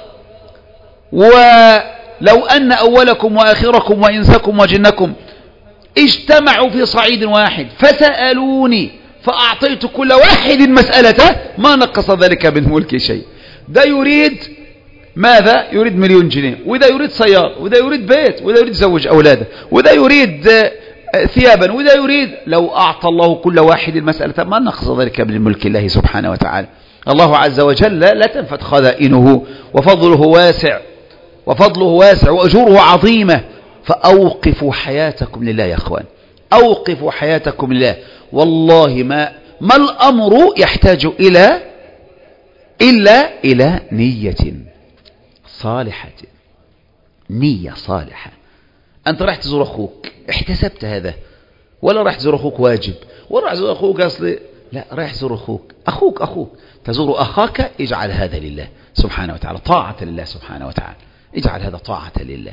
ولو أن أولكم وآخركم وإنسكم وجنكم اجتمعوا في صعيد واحد فسألوني فأعطيت كل واحد مسألته ما نقص ذلك من ملك شيء. ده يريد ماذا؟ يريد مليون جنيه، وده يريد سيارة، وده يريد بيت، وده يريد يزوج أولاده، وده يريد ثيابا، وده يريد. لو أعطى الله كل واحد المسألة ما نقص ذلك من ملك الله سبحانه وتعالى. الله عز وجل لا تنفد خزائنه، وفضله واسع، وفضله واسع وأجوره عظيمة. فأوقفوا حياتكم لله يا أخوان، أوقفوا حياتكم لله. والله ما ما الأمر يحتاج إلى إلا إلى نية صالحة، نية صالحة. أنت راح تزور أخوك احتسبت هذا، ولا راح تزور أخوك واجب، ولا راح تزور أخوك أصلي، لا راح تزور أخوك أخوك أخوك تزور أخاك، اجعل هذا لله سبحانه وتعالى، طاعة لله سبحانه وتعالى، اجعل هذا طاعة لله.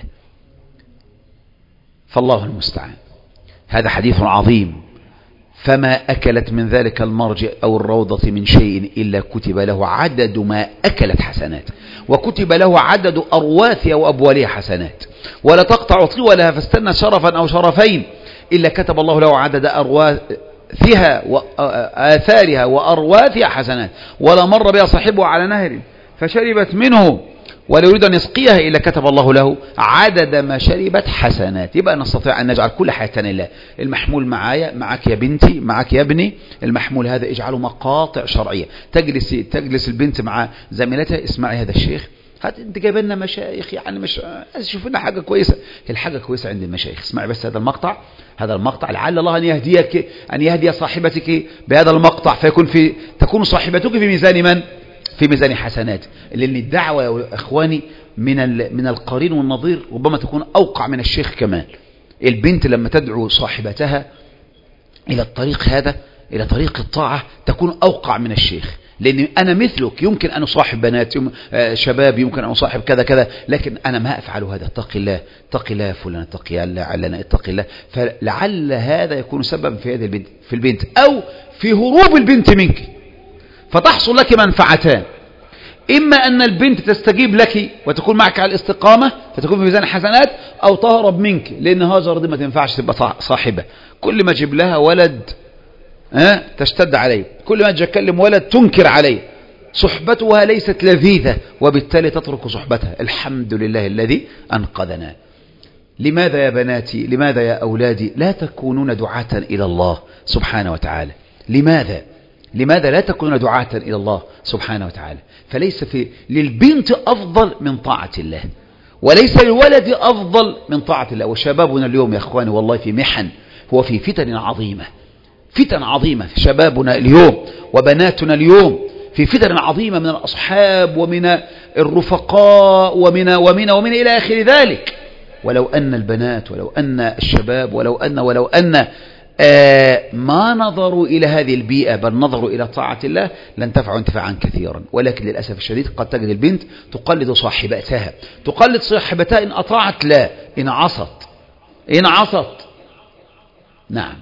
فالله المستعان. هذا حديث عظيم. فما أكلت من ذلك المرجع أو الروضة من شيء إلا كتب له عدد ما أكلت حسنات، وكتب له عدد أرواثها وأبوالها حسنات. ولا تقطع طولها فاستنى شرفا أو شرفين إلا كتب الله له عدد أرواثها وآثارها وأرواثها حسنات. ولا مر بها صاحبه على نهر فشربت منه ولا يريد أن يسقيها إلا كتب الله له عدد ما شربت حسنات. يبقى نستطيع أن نجعل كل حياتنا لله. المحمول معايا، معك يا بنتي، معك يا ابني، المحمول هذا اجعله مقاطع شرعية. تجلس تجلس البنت مع زميلتها، اسمعي هذا الشيخ، هات انت جايب لنا مشايخ يعني مش شوف لنا حاجة كويسة. الحاجة كويسة عند المشايخ. اسمعي بس هذا المقطع، هذا المقطع لعل الله أن يهديك، أن يهدي صاحبتك بهذا المقطع، فيكون في تكون صاحبتك في ميزان من؟ في ميزان حسنات. لأن الدعوة يا إخواني من من القرين والنظير ربما تكون أوقع من الشيخ كمان. البنت لما تدعو صاحبتها إلى الطريق هذا، إلى طريق الطاعة، تكون أوقع من الشيخ. لأن أنا مثلك يمكن أن أصاحب بنات شباب، يمكن أن أصاحب كذا كذا، لكن أنا ما أفعل هذا. اتق الله، اتق الله فلان، اتق الله علنا، اتق الله. فلعل هذا يكون سبب في هذه البنت في البنت أو في هروب البنت منك، فتحصل لك منفعتان: إما أن البنت تستجيب لك وتكون معك على الاستقامة فتكون في ميزان حسنات، أو تهرب منك، لأن هاجر دي ما تنفعش تبقى صاحبة. كل ما تجيب لها ولد ها تشتد عليه، كل ما تكلم ولد تنكر عليه، صحبتها ليست لذيذة، وبالتالي تترك صحبتها. الحمد لله الذي أنقذنا. لماذا يا بناتي، لماذا يا أولادي لا تكونون دعاة إلى الله سبحانه وتعالى؟ لماذا لماذا لا تكونون دعاة إلى الله سبحانه وتعالى؟ فليس في للبنت أفضل من طاعة الله، وليس للولد أفضل من طاعة الله. وشبابنا اليوم يا أخواني والله في محن، هو في فتن عظيمة، فتن عظيمة. شبابنا اليوم وبناتنا اليوم في فتن عظيمة من الأصحاب ومن الرفقاء ومن ومن ومن إلى آخر ذلك. ولو أن البنات ولو أن الشباب ولو أن ولو أن آه ما نظروا إلى هذه البيئة، بل نظروا إلى طاعة الله، لن تفعوا انتفاعا كثيرا. ولكن للأسف الشديد قد تجد البنت تقلد صاحبتها، تقلد صاحبتها إن أطاعت لا، إن عصت إن عصت نعم.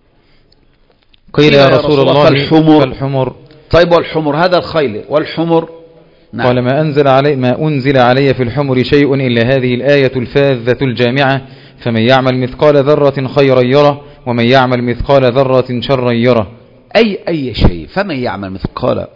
قيل يا رسول الله فالحمر, فالحمر طيب والحمر هذا الخيل والحمر نعم. قال ما أنزل علي ما أنزل علي في الحمر شيء إلا هذه الآية الفاذة الجامعة: فمن يعمل مثقال ذرة خيرا يره ومن يعمل مثقال ذرة شرا يره. أي أي شيء، فمن يعمل مثقال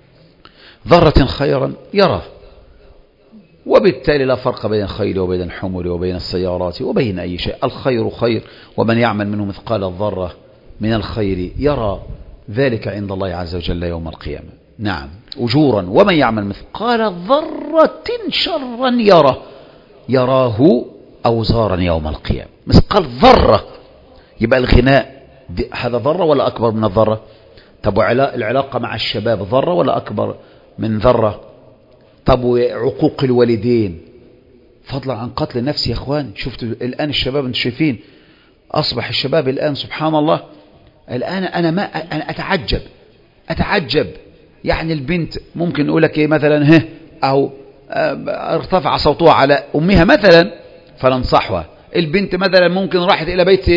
ذرة خيرا يره. وبالتالي لا فرق بين الخيل وبين الحمر وبين السيارات وبين أي شيء، الخير خير، ومن يعمل منه مثقال الذرة من الخير يرى ذلك عند الله عز وجل يوم القيامة. نعم أجورا. ومن يعمل مثقال ذرة شرا يره، يراه أوزارا يوم القيامة. مثقال ذرة، يبقى الغناء هذا ذرة ولا أكبر من الذرة؟ طب العلاقة مع الشباب ذرة ولا أكبر من ذرة؟ طب عقوق الوالدين فضلا عن قتل النفس يا اخوان. شفتوا الآن الشباب، انتم شايفين أصبح الشباب الآن سبحان الله، الآن أنا ما أنا أتعجب أتعجب يعني البنت ممكن نقول لك إيه مثلا، ها أو ارتفع صوتها على أمها مثلا فننصحها. البنت مثلا ممكن راحت إلى بيت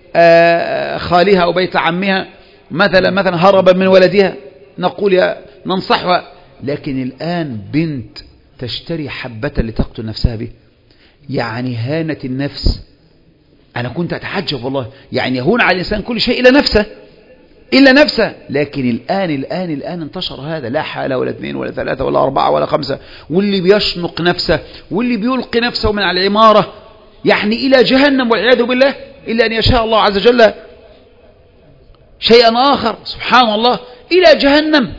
خالها أو بيت عمها مثلا مثلا هربا من ولدها، نقول يا ننصحها. لكن الآن بنت تشتري حبة لتقتل نفسها به، يعني هانت النفس. أنا كنت أتعجب والله، يعني يهون على الإنسان كل شيء إلا نفسه إلا نفسه. لكن الآن الآن الآن انتشر هذا، لا حالة ولا اثنين ولا ثلاثة ولا أربعة ولا خمسة، واللي بيشنق نفسه واللي بيلقي نفسه من على العمارة يعني إلى جهنم والعياذ بالله، إلا أن يشاء الله عز وجل شيئا آخر سبحان الله، إلى جهنم.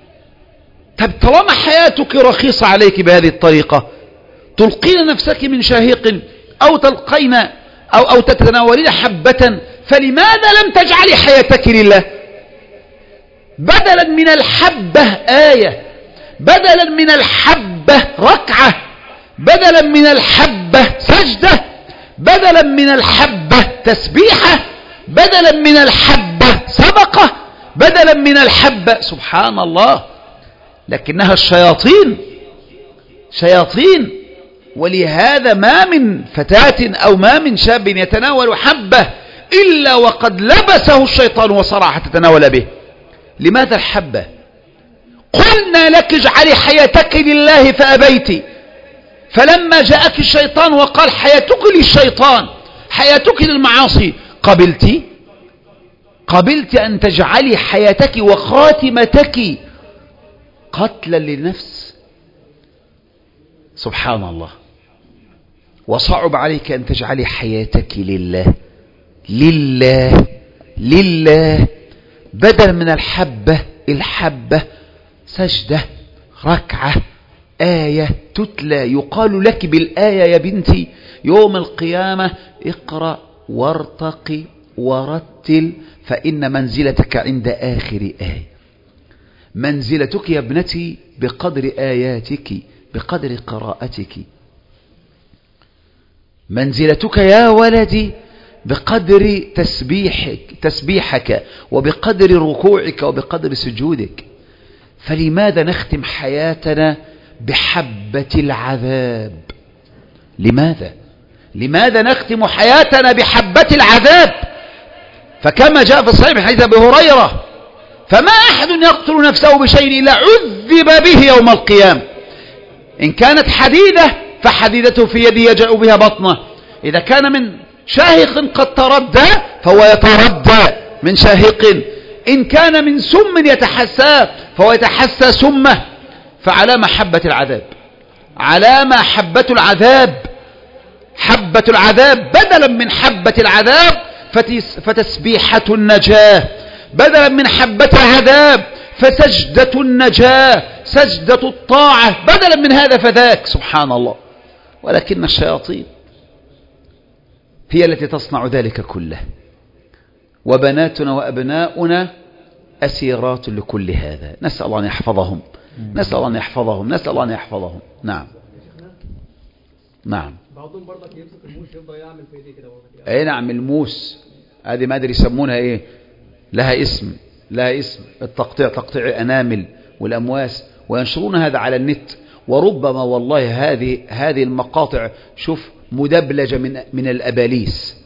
طب طالما حياتك رخيصة عليك بهذه الطريقة، تلقين نفسك من شاهق أو تلقين أو, أو تتناولين حبة، فلماذا لم تجعلي حياتك لله؟ بدلا من الحبة آية، بدلا من الحبة ركعة، بدلا من الحبة سجدة، بدلا من الحبة تسبيحة، بدلا من الحبة صدقة، بدلا من الحبة سبحان الله. لكنها الشياطين شياطين. ولهذا ما من فتاة أو ما من شاب يتناول حبة إلا وقد لبسه الشيطان وصرع حتى تتناول به. لماذا الحبة؟ قلنا لك اجعلي حياتك لله فأبيت، فلما جاءك الشيطان وقال حياتك للشيطان، حياتك للمعاصي، قبلت قبلت أن تجعلي حياتك وخاتمتك قتلا للنفس. سبحان الله. وصعب عليك أن تجعلي حياتك لله لله لله، بدل من الحبة الحبة سجدة ركعة آية تتلى، يقال لك بالآية يا بنتي يوم القيامة اقرأ وارتقي ورتل فإن منزلتك عند آخر آية. منزلتك يا ابنتي بقدر آياتك، بقدر قراءتك. منزلتك يا ولدي بقدر تسبيحك تسبيحك وبقدر ركوعك وبقدر سجودك. فلماذا نختم حياتنا بحبة العذاب؟ لماذا لماذا نختم حياتنا بحبة العذاب؟ فكما جاء في الصحيح من حديث أبي هريرة، فما أحد يقتل نفسه بشيء إلا عذب به يوم القيامة. إن كانت حديدة فحديدته في يده يجأ بها بطنه، إذا كان من شاهق قد تردى فهو يتردى من شاهق، إن كان من سم يتحسى فهو يتحسى سمه. فعلامة حبة العذاب، علامة حبة العذاب، حبة العذاب بدلا من حبة العذاب فتسبيحة النجاة، بدلا من حبة العذاب فسجدة النجاة، سجدة الطاعة، بدلا من هذا فذاك سبحان الله. ولكن الشياطين هي التي تصنع ذلك كله، وبناتنا وأبناؤنا أسيرات لكل هذا. نسأل الله أن يحفظهم، نسأل الله أن يحفظهم، نسأل الله أن يحفظهم. نعم نعم. بعضهم برضك يمسك الموس يفضل يعمل في ايديه كده. اي نعم الموس هذه ما ادري يسمونها ايه، لها اسم لها اسم التقطيع، تقطيع الانامل والامواس، وينشرون هذا على النت. وربما والله هذه هذه المقاطع شوف مدبلجة من من الاباليس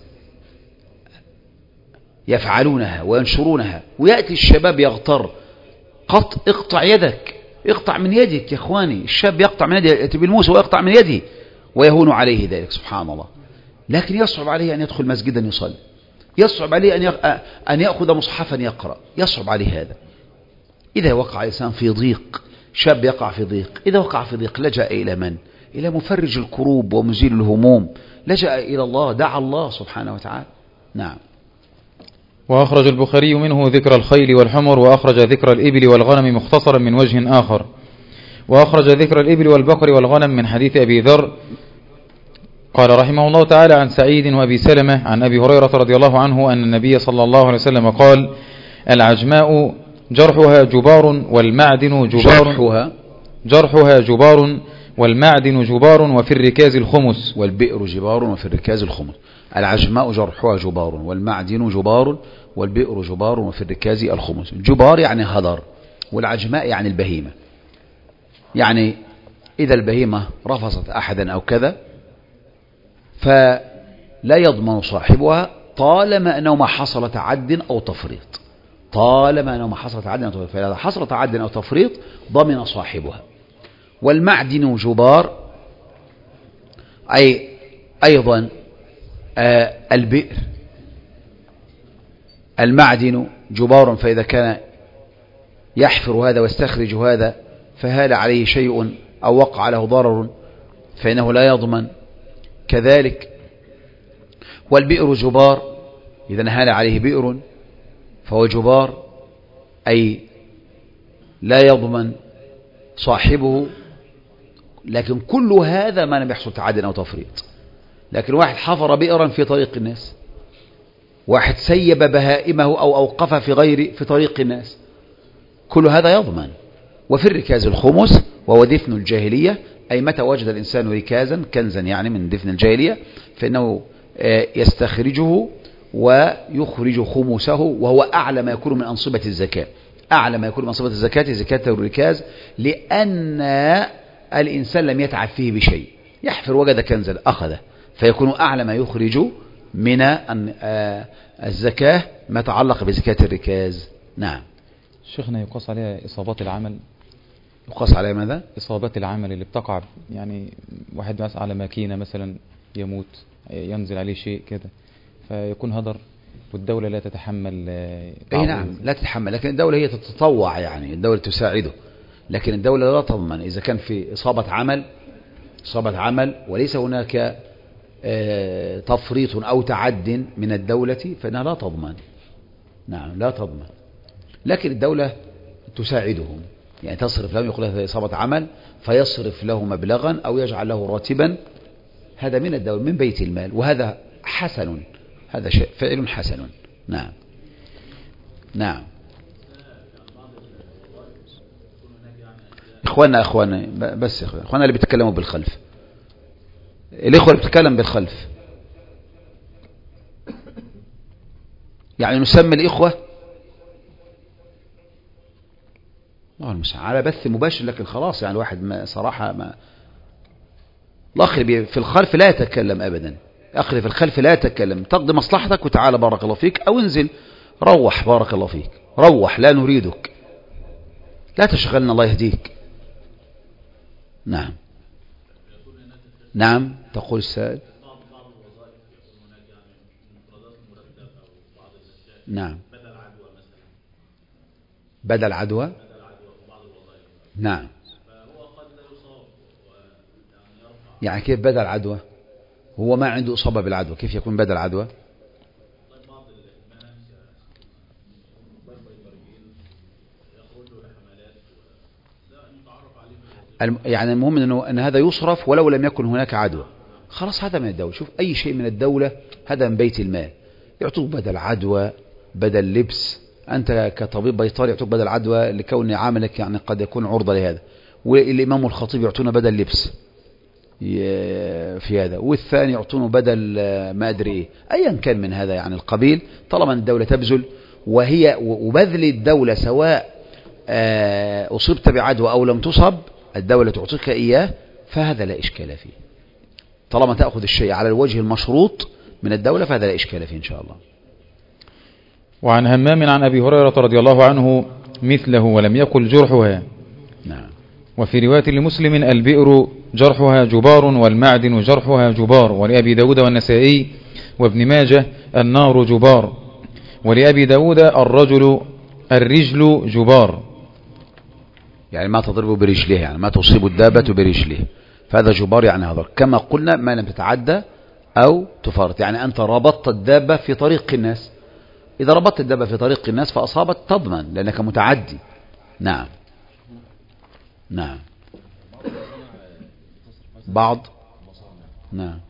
يفعلونها وينشرونها، ويأتي الشباب يغتر، قط اقطع يدك، اقطع من يدك يا اخواني. الشاب يقطع من يده، يأتي بالموس ويقطع من يده ويهون عليه ذلك سبحان الله. لكن يصعب عليه أن يدخل مسجدا يصلي، يصعب عليه أن أن يأخذ مصحفا يقرأ، يصعب عليه هذا. إذا وقع الإنسان في ضيق، شاب يقع في ضيق، إذا وقع في ضيق لجأ إلى من؟ إلى مفرج الكروب ومزيل الهموم، لجأ إلى الله، دعا الله سبحانه وتعالى. نعم. وأخرج البخاري منه ذكر الخيل والحمر، وأخرج ذكر الإبل والغنم مختصرا من وجه آخر، وأخرج ذكر الإبل والبقر والغنم من حديث أبي ذر. قال رحمه الله تعالى عن سعيد وأبي سلمة عن أبي هريرة رضي الله عنه أن النبي صلى الله عليه وسلم قال: العجماء جرحها جبار والمعدن جبار جرحها جرحها جبار والمعدن جبار وفي الركاز الخمس والبئر جبار وفي الركاز الخمس. العجماء جرحها جبار والمعدن جبار والبئر جبار وفي الركاز الخمس. جبار يعني هدر، والعجماء يعني البهيمة. يعني إذا البهيمة رفضت أحدا أو كذا فلا يضمن صاحبها طالما أنه ما حصل تعد أو تفريط، طالما أنه ما حصل تعد أو تفريط، فإذا حصل تعد أو تفريط ضمن صاحبها. والمعدن جبار أي أيضا آه البئر. المعدن جبار، فإذا كان يحفر هذا ويستخرج هذا فهال عليه شيء أو وقع له ضرر فإنه لا يضمن كذلك. والبئر جبار، إذا هال عليه بئر فهو جبار أي لا يضمن صاحبه. لكن كل هذا ما لم يحصل تعد أو تفريط. لكن واحد حفر بئرا في طريق الناس، واحد سيب بهائمه أو أوقف في غير في طريق الناس، كل هذا يضمن. وفي الركاز الخمس وهو دفن الجاهلية، أي متى وجد الإنسان ركازا كنزا يعني من دفن الجاهلية فإنه يستخرجه ويخرج خمسه، وهو أعلى ما يكون من أنصبة الزكاة. أعلى ما يكون من أنصبة الزكاة زكاة الركاز، لأن الإنسان لم يتعب فيه بشيء، يحفر وجد كنزا أخذه، فيكون أعلى ما يخرج من الزكاة ما تعلق بزكاة الركاز. نعم. شيخنا يقاس عليها إصابات العمل؟ يقاس عليها ماذا؟ إصابات العمل اللي بتقع، يعني واحد مثلا على ماكينة مثلا يموت، ينزل عليه شيء كده فيكون هدر والدولة لا تتحمل. اي نعم لا تتحمل، لكن الدولة هي تتطوع، يعني الدولة تساعده، لكن الدولة لا تضمن. إذا كان في إصابة عمل إصابة عمل وليس هناك تفريط أو تعد من الدولة فإنها لا تضمن. نعم لا تضمن، لكن الدولة تساعدهم، يعني تصرف لهم، يقول لها إصابة عمل فيصرف له مبلغا أو يجعل له راتبا، هذا من الدولة من بيت المال، وهذا حسن، هذا شيء فعل حسن. نعم. نعم. إخواننا إخواننا بس إخواننا, إخواننا اللي بيتكلموا بالخلف، الإخوة اللي بيتكلم بالخلف، يعني نسمي الإخوة الله المستعان على بث مباشر، لكن خلاص يعني الواحد ما صراحة ما الأخ اللي في الخلف لا يتكلم أبدا، الأخ اللي في الخلف لا يتكلم، تقضي مصلحتك وتعالى بارك الله فيك، أو انزل روح بارك الله فيك، روح لا نريدك، لا تشغلنا الله يهديك. نعم. نعم تقول السائل. نعم بدل عدوى. نعم يعني كيف بدل عدوى؟ هو ما عنده إصابة بالعدوى، كيف يكون بدل عدوى؟ يعني المهم إنه أن هذا يصرف ولو لم يكن هناك عدوى، خلاص هذا من الدولة. شوف أي شيء من الدولة هذا من بيت المال، يعطوك بدل عدوى، بدل لبس، أنت كطبيب بيطري يعطوك بدل عدوى لكون عاملك يعني قد يكون عرضة لهذا، والإمام والخطيب يعطونا بدل لبس في هذا، والثاني يعطونه بدل ما أدري إيه، أيا كان من هذا يعني القبيل، طالما الدولة تبذل، وهي وبذل الدولة سواء أصبت بعدوى أو لم تصب الدولة تعطيك إياه فهذا لا إشكال فيه، طالما تأخذ الشيء على الوجه المشروط من الدولة فهذا لا إشكال فيه إن شاء الله. وعن همام عن أبي هريرة رضي الله عنه مثله ولم يقل جرحها. نعم. وفي رواية لمسلم البئر جرحها جبار والمعدن جرحها جبار. ولأبي داود والنسائي وابن ماجه النار جبار. ولأبي داود الرجل الرجل جبار، يعني ما تضربه برجله، يعني ما تصيب الدابة برجله، فهذا جبار يعني هذا كما قلنا ما لم تتعدى أو تفارط. يعني أنت ربطت الدابة في طريق الناس، إذا ربطت الدابة في طريق الناس فأصابت تضمن لأنك متعدي. نعم نعم. بعض نعم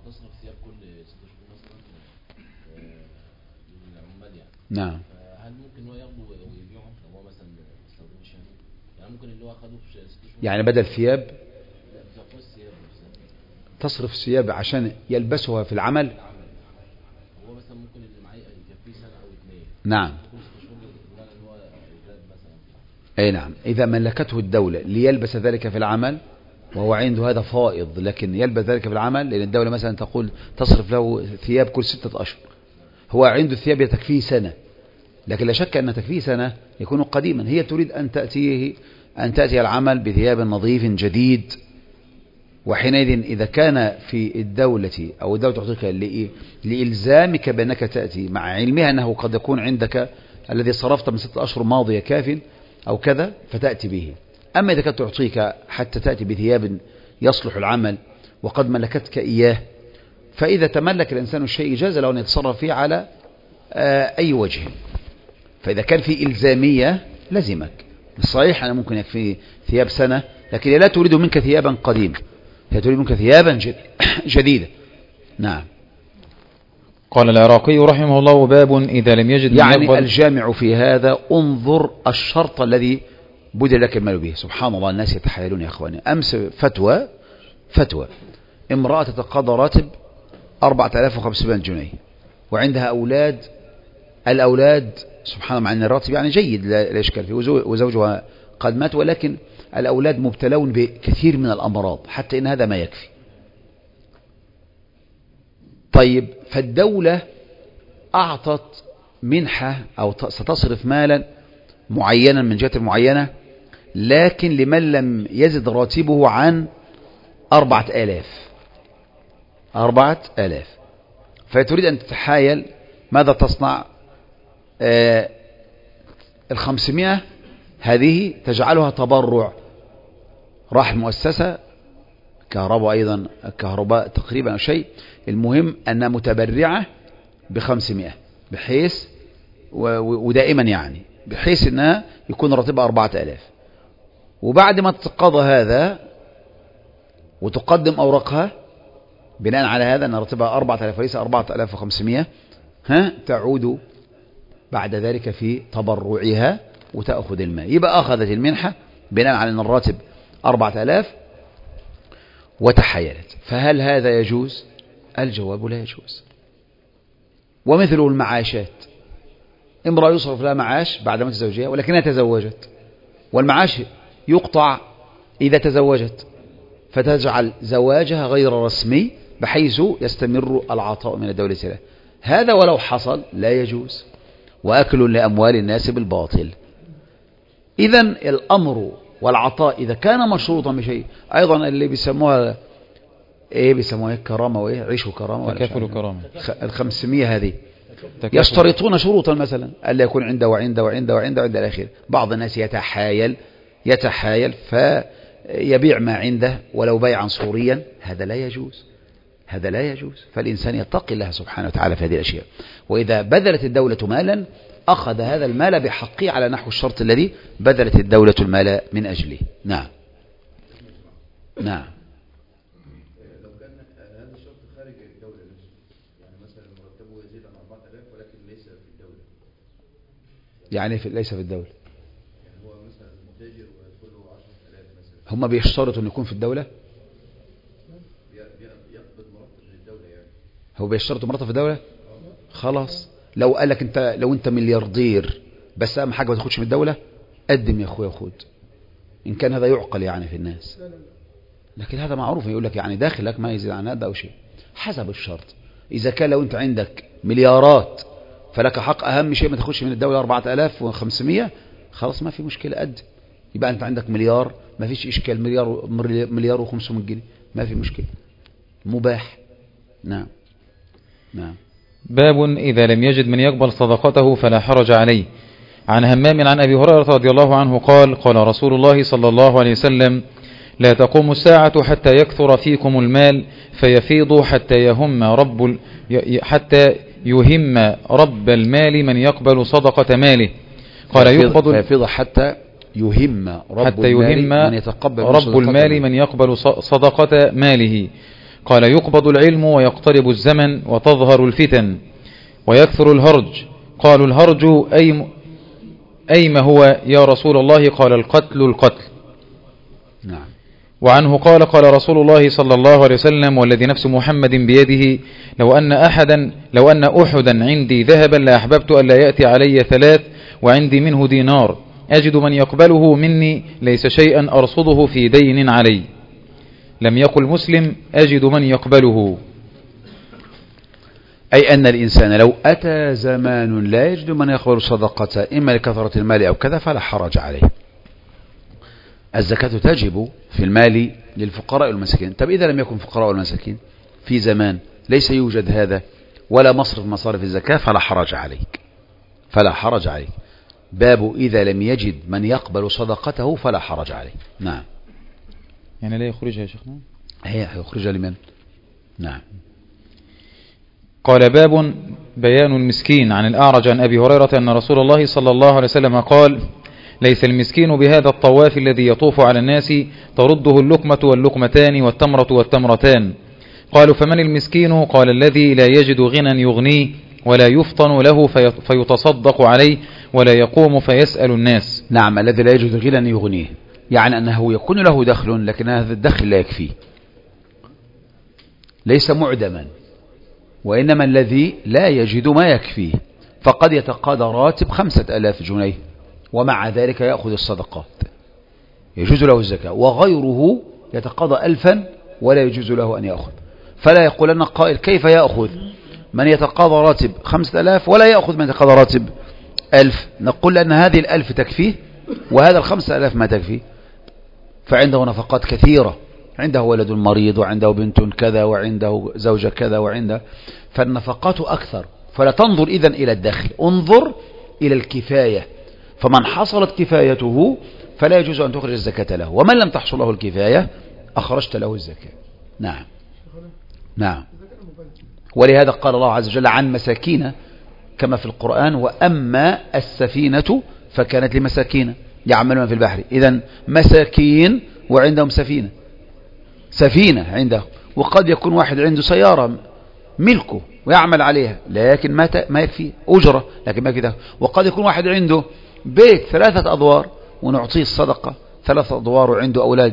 نعم. هل ممكن هو ياخده ويبيعهم لو هو مثلا استخدمش يعني ممكن اللي هو اخده في ست شهور يعني بدل ثياب لا بتاخد الثياب تصرف ثياب عشان يلبسها في العمل. هو مثلا ممكن اللي معاه يكفيه سنه او اثنين. نعم. تكون ست شهور ان هو يجاب مثلا. اي نعم. اذا ملكته الدولة ليلبس ذلك في العمل وهو عنده هذا فائض لكن يلبس ذلك في العمل، لان الدولة مثلا تقول تصرف له ثياب كل ستة اشهر، هو عنده ثياب تكفيه سنة، لكن لا شك أن تكفيه سنة يكون قديما، هي تريد أن تأتيه أن تأتي العمل بثياب نظيف جديد. وحينئذ إذا كان في الدولة أو الدولة تعطيك لإلزامك بأنك تأتي مع علمها أنه قد يكون عندك الذي صرفت من ستة أشهر ماضية كاف أو كذا فتأتي به. أما إذا كانت تعطيك حتى تأتي بثياب يصلح العمل وقد ملكتك إياه، فإذا تملك الإنسان الشيء جاز له أن يتصرف فيه على أي وجه. فإذا كان في إلزامية لزمك. صحيح أنا ممكن يكفي ثياب سنة، لكن لا تريد منك ثيابا قديمة، هي تريد منك ثيابا جديدة. نعم. قال العراقي رحمه الله: باب إذا لم يجد يعني الجامع في هذا انظر الشرط الذي بدل لك المال به. سبحان الله الناس يتحايلون يا أخواني. أمس فتوى فتوى امرأة تتقاضى راتب أربعة آلاف وخمسمائة جنيه وعندها أولاد، الأولاد سبحان الله مع أن الراتب يعني جيد لا إشكال فيه وزوجها قد مات، ولكن الأولاد مبتلون بكثير من الأمراض حتى إن هذا ما يكفي. طيب فالدولة أعطت منحة أو ستصرف مالا معينا من جهة معينة، لكن لمن لم يزد راتبه عن أربعة آلاف أربعة آلاف فتريد أن تتحايل ماذا تصنع؟ آه الخمسمائة هذه تجعلها تبرع، راح المؤسسة كهرباء أيضا كهرباء تقريبا أو شيء، المهم أنها متبرعة بخمسمائة بحيث ودائما يعني بحيث أنها يكون راتبها أربعة آلاف، وبعد ما تتقاضى هذا وتقدم أوراقها بناء على هذا أن راتبها أربعة آلاف وليس أربعة آلاف وخمسمائة، ها تعود بعد ذلك في تبرعها وتأخذ المال. يبقى أخذت المنحة بناء على أن الراتب أربعة آلاف وتحايلت. فهل هذا يجوز؟ الجواب لا يجوز. ومثله المعاشات، امرأة يصرف لها معاش بعد موت زوجها ولكنها تزوجت، والمعاش يقطع إذا تزوجت، فتجعل زواجها غير رسمي بحيث يستمر العطاء من الدولة له. هذا ولو حصل لا يجوز، وأكل لأموال الناس بالباطل. إذن الأمر والعطاء إذا كان مشروطا بشيء، أيضا اللي بيسموها إيه بيسموها كرامة وإيه عيشوا كرامة تكافل كرامة الخمسمية هذه يشترطون شروطا مثلا ألا يكون عنده وعنده وعنده وعنده وعنده الأخير. بعض الناس يتحايل يتحايل فيبيع ما عنده ولو بيعا صوريا، هذا لا يجوز، هذا لا يجوز. فالإنسان يتقي الله سبحانه وتعالى في هذه الأشياء. وإذا بذلت الدولة مالا أخذ هذا المال بحقه على نحو الشرط الذي بذلت الدولة المال من أجله. نعم نعم. لو كان هذا الشرط خارج الدولة يعني مثلا مرتبه يزيد عن أربعة آلاف ولكن ليس في الدولة، يعني في ليس في الدولة، يعني هو مثلا متاجر ويدخل له عشرة آلاف مثلا، هم بيشترطوا أن يكون في الدولة، يقبض مرتب من الدولة يعني هو بيشترطوا مرتب في الدولة. خلاص لو قال لك انت لو انت ملياردير بس اهم حاجه ما تاخدش من الدوله، قدم يا اخويا خد، ان كان هذا يعقل يعني في الناس. لكن هذا معروف يقول لك يعني داخلك ما يزيد عن هذا او شيء حسب الشرط. اذا كان لو انت عندك مليارات فلك حق اهم شيء ما تاخدش من الدوله أربعة آلاف وخمسمائة، خلاص ما في مشكله قدم. يبقى انت عندك مليار ما فيش اشكال، مليار مليار وخمسمائة جنيه ما في مشكله، مباح. نعم نعم. باب إذا لم يجد من يقبل صدقته فلا حرج عليه. عن همام عن أبي هريرة رضي الله عنه قال قال رسول الله صلى الله عليه وسلم لا تقوم الساعة حتى يكثر فيكم المال فيفيض حتى يهم رب حتى يهم رب المال من يقبل صدقة ماله. قال يقبض فيفيض حتى يهم رب حتى يهم المال من يتقبل رب المال من يقبل صدقة ماله. قال يقبض العلم ويقترب الزمن وتظهر الفتن ويكثر الهرج. قالوا الهرج أي أي ما هو يا رسول الله؟ قال القتل القتل. نعم. وعنه قال قال رسول الله صلى الله عليه وسلم والذي نفس محمد بيده لو أن أحدا لو أن أحدا عندي ذهبا لأحببت أن لا يأتي علي ثلاث وعندي منه دينار أجد من يقبله مني ليس شيئا أرصده في دين علي. لم يقل مسلم أجد من يقبله، أي أن الإنسان لو أتى زمان لا يجد من يقبل صدقته إما لكثرة المال أو كذا فلا حرج عليه. الزكاة تجب في المال للفقراء والمساكين. طب إذا لم يكن فقراء والمساكين في زمان ليس يوجد هذا ولا مصرف مصارف الزكاة فلا حرج عليك فلا حرج عليك. باب إذا لم يجد من يقبل صدقته فلا حرج عليه. نعم. يعني لا يخرجها يا شيخنا؟ هي يخرجها لمن؟ نعم. قال باب بيان المسكين. عن الأعرج عن أبي هريرة أن رسول الله صلى الله عليه وسلم قال ليس المسكين بهذا الطواف الذي يطوف على الناس ترده اللقمة واللقمتان والتمرة والتمرتان. قالوا فمن المسكين؟ قال الذي لا يجد غنى يغنيه ولا يفطن له فيتصدق عليه ولا يقوم فيسأل الناس. نعم. الذي لا يجد غنى يغنيه يعني أنه يكون له دخل لكن هذا الدخل لا يكفيه، ليس معدما، وإنما الذي لا يجد ما يكفيه فقد يتقاضى راتب خمسة ألاف جنيه ومع ذلك يأخذ الصدقات يجوز له الزكاة، وغيره يتقاضى ألفا ولا يجوز له أن يأخذ. فلا يقول لنا قائل كيف يأخذ من يتقاضى راتب خمسة ألاف ولا يأخذ من يتقاضى راتب ألف؟ نقول لأن هذه الألف تكفيه وهذا الخمسة ألاف ما تكفيه، فعنده نفقات كثيرة، عنده ولد مريض وعنده بنت كذا وعنده زوجة كذا وعنده، فالنفقات أكثر. فلا تنظر إذن إلى الدخل، انظر إلى الكفاية. فمن حصلت كفايته فلا يجوز أن تخرج الزكاة له، ومن لم تحصل له الكفاية أخرجت له الزكاة. نعم. نعم. ولهذا قال الله عز وجل عن مساكين كما في القرآن وأما السفينة فكانت لمساكين يعملون في البحر. إذن مساكين وعندهم سفينة سفينة عنده، وقد يكون واحد عنده سيارة ملكه ويعمل عليها لكن ما ما يكفي أجرة لكن ما يكفي. وقد يكون واحد عنده بيت ثلاثة أدوار ونعطيه الصدقة ثلاثة أدوار وعنده أولاد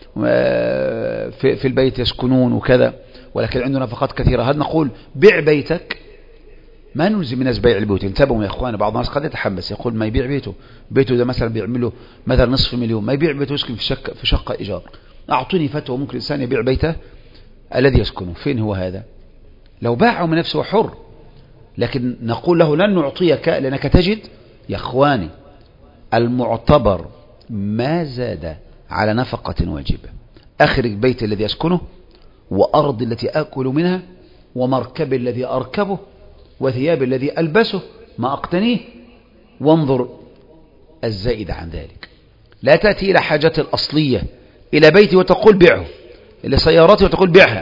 في البيت يسكنون وكذا، ولكن عنده نفقات كثيرة. هل نقول بيع بيتك؟ ما نلزم الناس بيع البيوت. انتبهوا يا اخوان، بعض الناس قد يتحمس يقول ما يبيع بيته بيته ده مثلا بيعمله مثلا نصف مليون، ما يبيع بيته يسكن في شقة في شقة إيجار. أعطوني فتوى ممكن الإنسان يبيع بيته الذي يسكنه. فين هو هذا؟ لو باعه من نفسه حر، لكن نقول له لن نعطيك لأنك تجد يا اخواني المعتبر ما زاد على نفقة واجبة. أخرج بيت الذي يسكنه وأرض التي أكل منها ومركب الذي أركبه وثياب الذي ألبسه ما أقتنيه، وانظر الزائد عن ذلك. لا تأتي إلى حاجات الأصلية إلى بيتي وتقول بيعه، إلى سياراتي وتقول بيعها،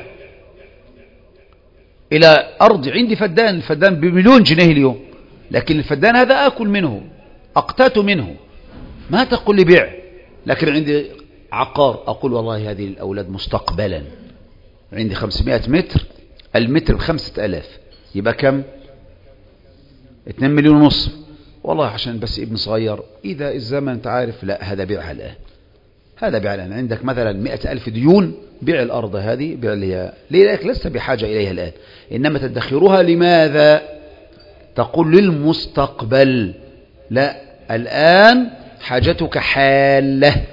إلى أرض عندي فدان الفدان بمليون جنيه اليوم لكن الفدان هذا أكل منه أقتات منه، ما تقول لي بيع. لكن عندي عقار أقول والله هذه الأولاد مستقبلا، عندي خمسمائة متر المتر بخمسة ألاف يبقى كم؟ اثنين مليون ونصف، والله عشان بس ابن صغير. إذا الزمن تعرف لا هذا بيعها الآن، هذا بيع الآن. عندك مثلا مئة ألف ديون، بيع الأرض هذه بيع لها لذلك لست بحاجة إليها الآن، إنما تدخرها لماذا؟ تقول للمستقبل. لا، الآن حاجتك حالة.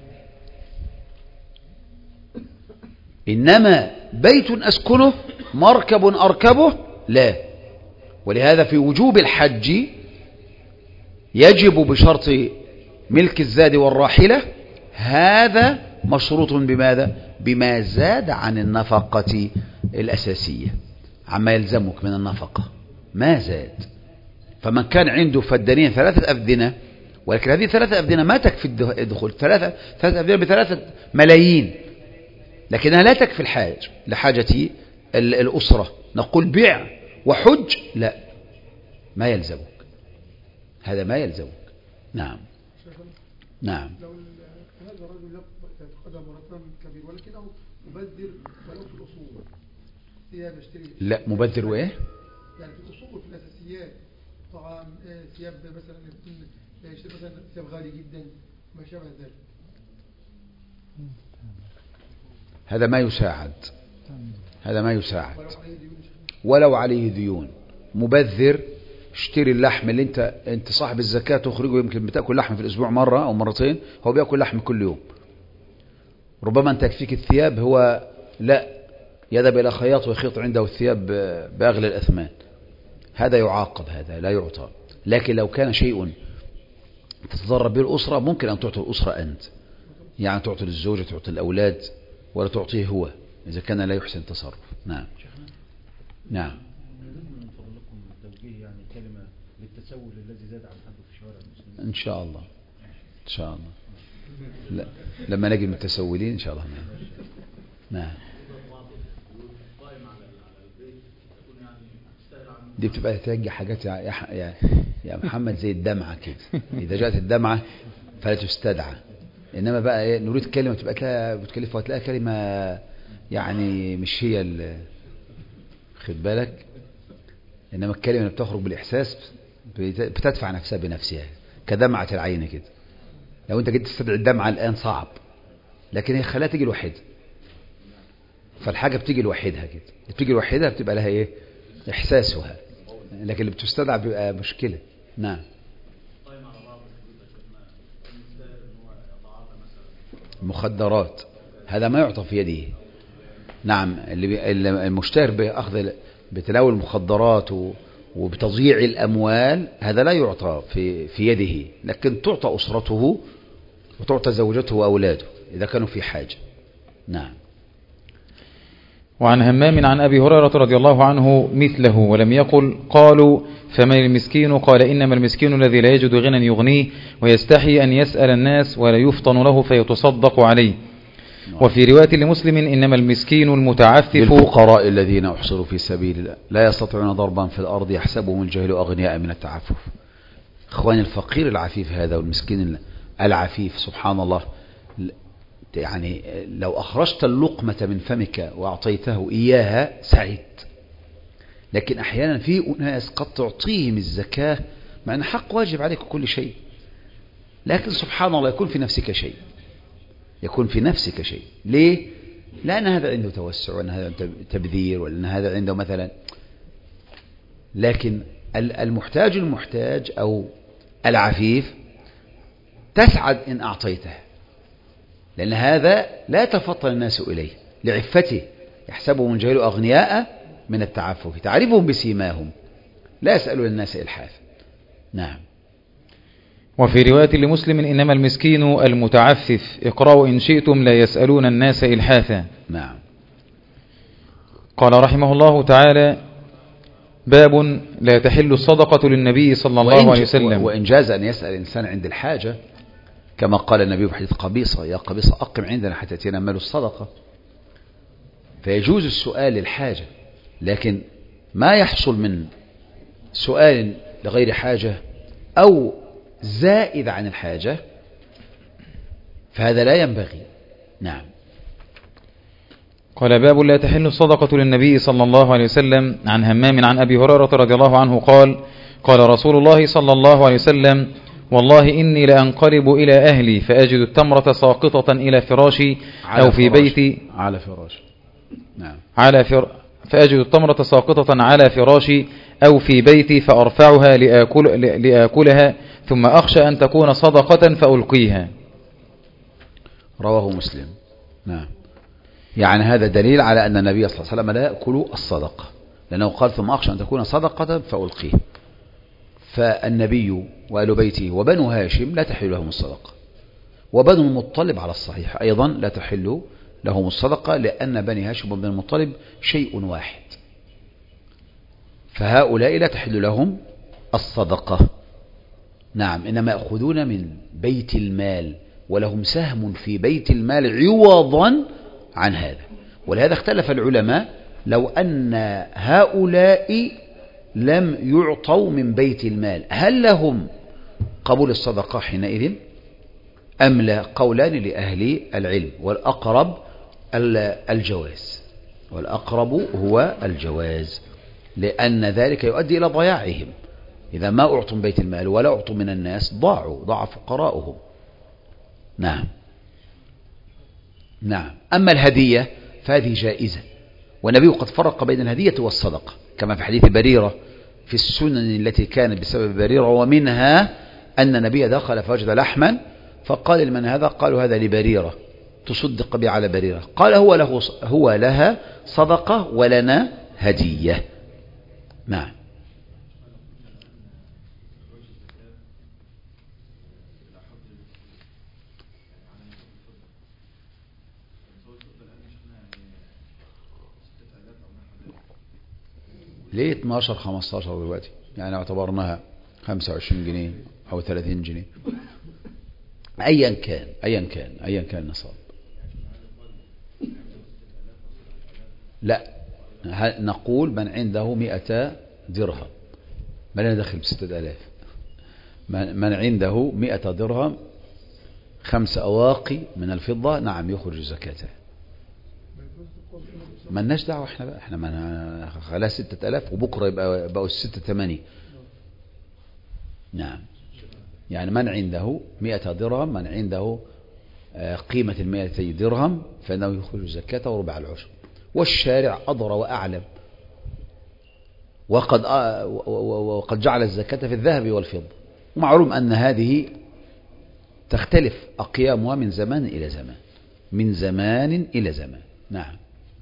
إنما بيت أسكنه مركب أركبه لا. ولهذا في وجوب الحج يجب بشرط ملك الزاد والراحلة، هذا مشروط بماذا؟ بما زاد عن النفقة الأساسية، عما يلزمك من النفقة. ما زاد. فمن كان عنده فدانين ثلاثة أفدنة، ولكن هذه ثلاثة أفدنة ما تكفي الدخول، ثلاثة ثلاثة أفدنة بثلاثة ملايين، لكنها لا تكفي الحاج لحاجة الأسرة. نقول بيع وحج، لا، ما يلزمك، هذا ما يلزمك. نعم نعم. لو هذا الرجل يتقدم مرتبا كبير ولكنه مبذر ولو في الأصول، ثياب يشتري، لا مبذر وإيه؟ يعني في الأصول، في الأساسيات، طعام، ثياب مثلا يشتري مثلا ثياب غالي جدا، ما شابه ذلك. هذا ما يساعد، هذا ما يساعد ولو عليه ديون. مبذر، اشتري اللحم اللي انت انت صاحب الزكاة تخرجه، يمكن بتاكل لحم في الاسبوع مرة او مرتين، هو بياكل لحم كل يوم. ربما انت تكفيك الثياب، هو لا، يذهب الى خياط ويخيط عنده الثياب باغلى الاثمان. هذا يعاقب، هذا لا يعطى. لكن لو كان شيء تتضرر به الاسرة، ممكن ان تعطي الاسرة انت، يعني تعطي للزوجة، تعطي الاولاد، ولا تعطيه هو اذا كان لا يحسن التصرف. نعم نعم. من فضلكم توجيه يعني كلمة للتسول الذي زاد عن حده في شوارع المسلمين إن شاء الله، إن شاء الله. لا. لما نجي المتسولين إن شاء الله. نعم نعم. دي بتبقى ترجع حاجات يا, يا, يا محمد زي الدمعة كده، إذا جاءت الدمعة فلا تستدعى. إنما بقى إيه، نريد كلمة تبقى تلاقي بتكلفها، وتلاقي كلمة يعني مش هي اللي خد بالك. إنما الكلمة اللي بتخرج بالإحساس بتدفع نفسها بنفسها، كدمعة العين كده. لو أنت جيت تستدعي الدمعة الآن صعب، لكن هي خلاها تيجي لوحدها. فالحاجة بتيجي لوحدها كده، بتيجي لوحدها بتبقى لها إيه، إحساسها. لكن اللي بتستدعى بيبقى مشكلة. نعم. المخدرات هذا ما يعطى في يده. نعم. اللي المشتهر بأخذ بتناول المخدرات وبتضييع الأموال، هذا لا يعطى في في يده، لكن تعطى أسرته وتعطى زوجته وأولاده إذا كانوا في حاجة. نعم. وعن همام عن أبي هريرة رضي الله عنه مثله، ولم يقل قالوا فمن المسكين؟ قال إنما المسكين الذي لا يجد غنى يغنيه ويستحي أن يسأل الناس ولا يفطن له فيتصدق عليه. وفي رواية لمسلم إنما المسكين المتعفف الفقراء الذين أحصروا في سبيل الله لا يستطيعون ضربا في الأرض يحسبهم الجاهل أغنياء من التعفف. إخواني، الفقير العفيف هذا والمسكين العفيف سبحان الله، يعني لو أخرجت اللقمة من فمك وأعطيته إياها سعيد. لكن أحيانا في أناس قد تعطيهم الزكاة مع أن حق واجب عليك كل شيء، لكن سبحان الله يكون في نفسك شيء، يكون في نفسك شيء. ليه؟ لأن هذا عنده توسع، وأن هذا تبذير، وأن هذا عنده مثلا. لكن المحتاج المحتاج أو العفيف تسعد إن أعطيته، لأن هذا لا يتفطن الناس إليه لعفته، يحسبهم الجاهل أغنياء من التعفف، تعرفهم بسيماهم لا يسألون الناس إلحافا. نعم. وفي رواية لمسلم إنما المسكين المتعفف، اقرأوا إن شئتم لا يسألون الناس إلحافا. نعم. قال رحمه الله تعالى: باب لا تحل الصدقة للنبي صلى الله عليه وسلم. وإن جاز أن يسأل الإنسان عند الحاجة، كما قال النبي في حديث قبيصة: يا قبيصة أقم عندنا حتى تأتينا مال الصدقة. فيجوز السؤال للحاجة، لكن ما يحصل من سؤال لغير حاجة أو زائد عن الحاجة فهذا لا ينبغي. نعم. قال: باب لا تحل الصدقة للنبي صلى الله عليه وسلم. عن همام عن أبي هريرة رضي الله عنه قال: قال رسول الله صلى الله عليه وسلم: والله إني لأنقلب إلى أهلي فأجد التمرة ساقطة إلى فراشي أو في بيتي على فراشي. نعم. على فر... فأجد التمرة ساقطة على فراشي أو في بيتي فأرفعها لآكل... لآكلها ثم أخشى أن تكون صدقة فألقيها. رواه مسلم. نعم. يعني هذا دليل على أن النبي صلى الله عليه وسلم لا يأكل الصدقة، لأنه قال ثم أخشى أن تكون صدقة فألقيها. فالنبي وآل بيته وبنو هاشم لا تحل لهم الصدقة، وبنو المطلب على الصحيح أيضا لا تحل لهم الصدقة، لأن بني هاشم وبن المطلب شيء واحد. فهؤلاء لا تحل لهم الصدقة. نعم، إنما يأخذون من بيت المال ولهم سهم في بيت المال عوضا عن هذا. ولهذا اختلف العلماء لو أن هؤلاء لم يعطوا من بيت المال هل لهم قبول الصدقة حينئذ أم لا؟ قولان لأهل العلم، والأقرب الجواز، والأقرب هو الجواز، لأن ذلك يؤدي إلى ضياعهم. إذا ما أعطوا من بيت المال ولا أعطوا من الناس ضاعوا، ضاع فقراؤهم. نعم نعم. أما الهدية فهذه جائزة، والنبي قد فرق بين الهدية والصدقة كما في حديث بريرة في السنن التي كانت بسبب بريرة، ومنها أن النبي دخل فوجد لحما فقال لمن هذا؟ قالوا هذا لبريرة تصدق بي على بريرة. قال هو له هو لها صدقة ولنا هدية. نعم. ليه اثناشر خمستاشر دلوقتي؟ يعني اعتبرناها خمسة وعشرين جنيه أو ثلاثين جنيه، أيا كان أيا كان أيا كان النصاب. لا، نقول من عنده مئة درهم، ما لنا دخل بستة آلاف. من عنده مئة درهم خمس أواقي من الفضة نعم يخرج زكاتها. ما لناش دعوة احنا بقى، احنا ما خلاص ستة آلاف وبكرة يبقى بقوا الستة ثمانية. نعم. يعني من عنده مئة درهم، من عنده قيمة المئتي درهم فإنه يخرج زكاة وربع العشر. والشارع أضر وأعلم، وقد وقد جعل الزكاة في الذهب والفضة، ومعلوم أن هذه تختلف أقيامها من زمان إلى زمان، من زمان إلى زمان. نعم.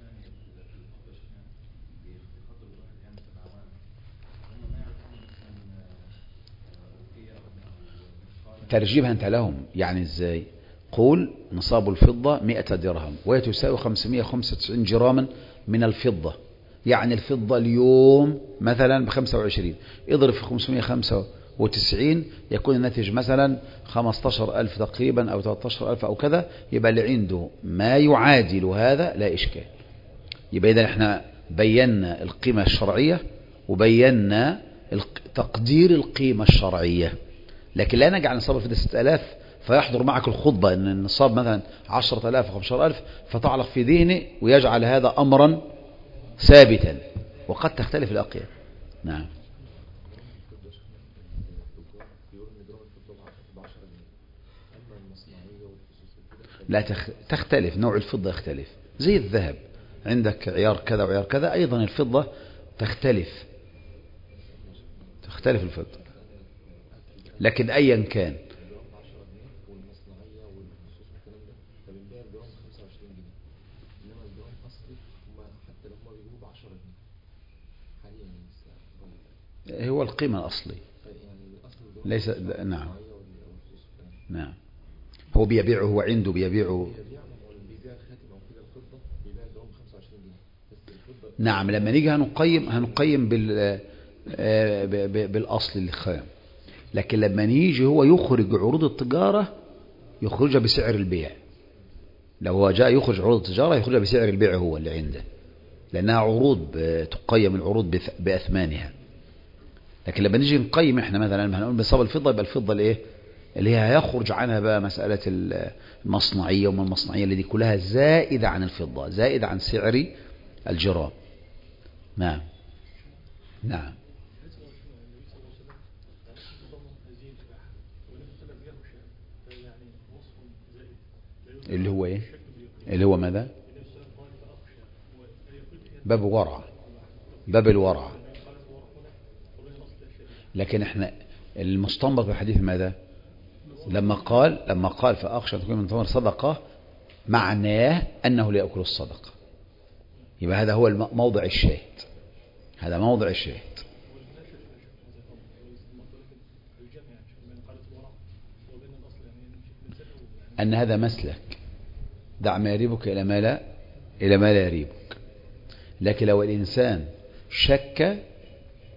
ترجيبها أنت لهم، يعني إزاي؟ قول نصاب الفضة مئة درهم وهي تساوي خمسمائة وخمسة وتسعين جراما من الفضة، يعني الفضة اليوم مثلا بخمسة وعشرين، اضرب في خمسمائة وخمسة وتسعين يكون الناتج مثلا خمسة عشر ألف تقريبا أو ثلاثة عشر ألف أو كذا، يبقى اللي عنده ما يعادل هذا لا إشكال. يبقى إذا احنا بينا القيمة الشرعية وبينا تقدير القيمة الشرعية، لكن لا نجعل نصاب الفضة ستة آلاف فيحضر معك الخطبة أن النصاب مثلا عشرة آلاف وخمسة عشر ألف فتعلق في ذهنه ويجعل هذا أمرا ثابتا، وقد تختلف الأقيام. نعم. لا تختلف، نوع الفضة يختلف، زي الذهب عندك عيار كذا وعيار كذا، أيضا الفضة تختلف تختلف الفضة، لكن أيا كان هو القيمة الأصلي ليس. نعم نعم. هو بيبيعه، هو عنده بيبيعه. نعم. لما نيجي هنقيم هنقيم بال بالأصل الخام، لكن لما نيجي هو يخرج عروض التجارة يخرجها بسعر البيع. لو هو جاء يخرج عروض التجارة يخرجها بسعر البيع هو اللي عنده، لأنها عروض تقيم العروض بأثمانها. لكن لما نيجي نقيم احنا مثلا هنقول بنصاب الفضة، يبقى الفضة الايه اللي هي هيخرج عنها بقى مسألة المصنعية وما المصنعية اللي دي كلها زائدة عن الفضة، زائدة عن سعر الجرام. نعم نعم. اللي هو ايه؟ اللي هو ماذا؟ باب ورع، باب الورع. لكن احنا المستنبط بالحديث ماذا؟ لما قال لما قال فأخشى أن تكون من ثمر صدقة، معناه أنه لا يأكل الصدقة. يبقى هذا هو موضع الشاهد، هذا موضع الشاهد. أن هذا مسلك، دع ما يريبك إلى ما لا إلى ما لا يريبك. لكن لو الإنسان شك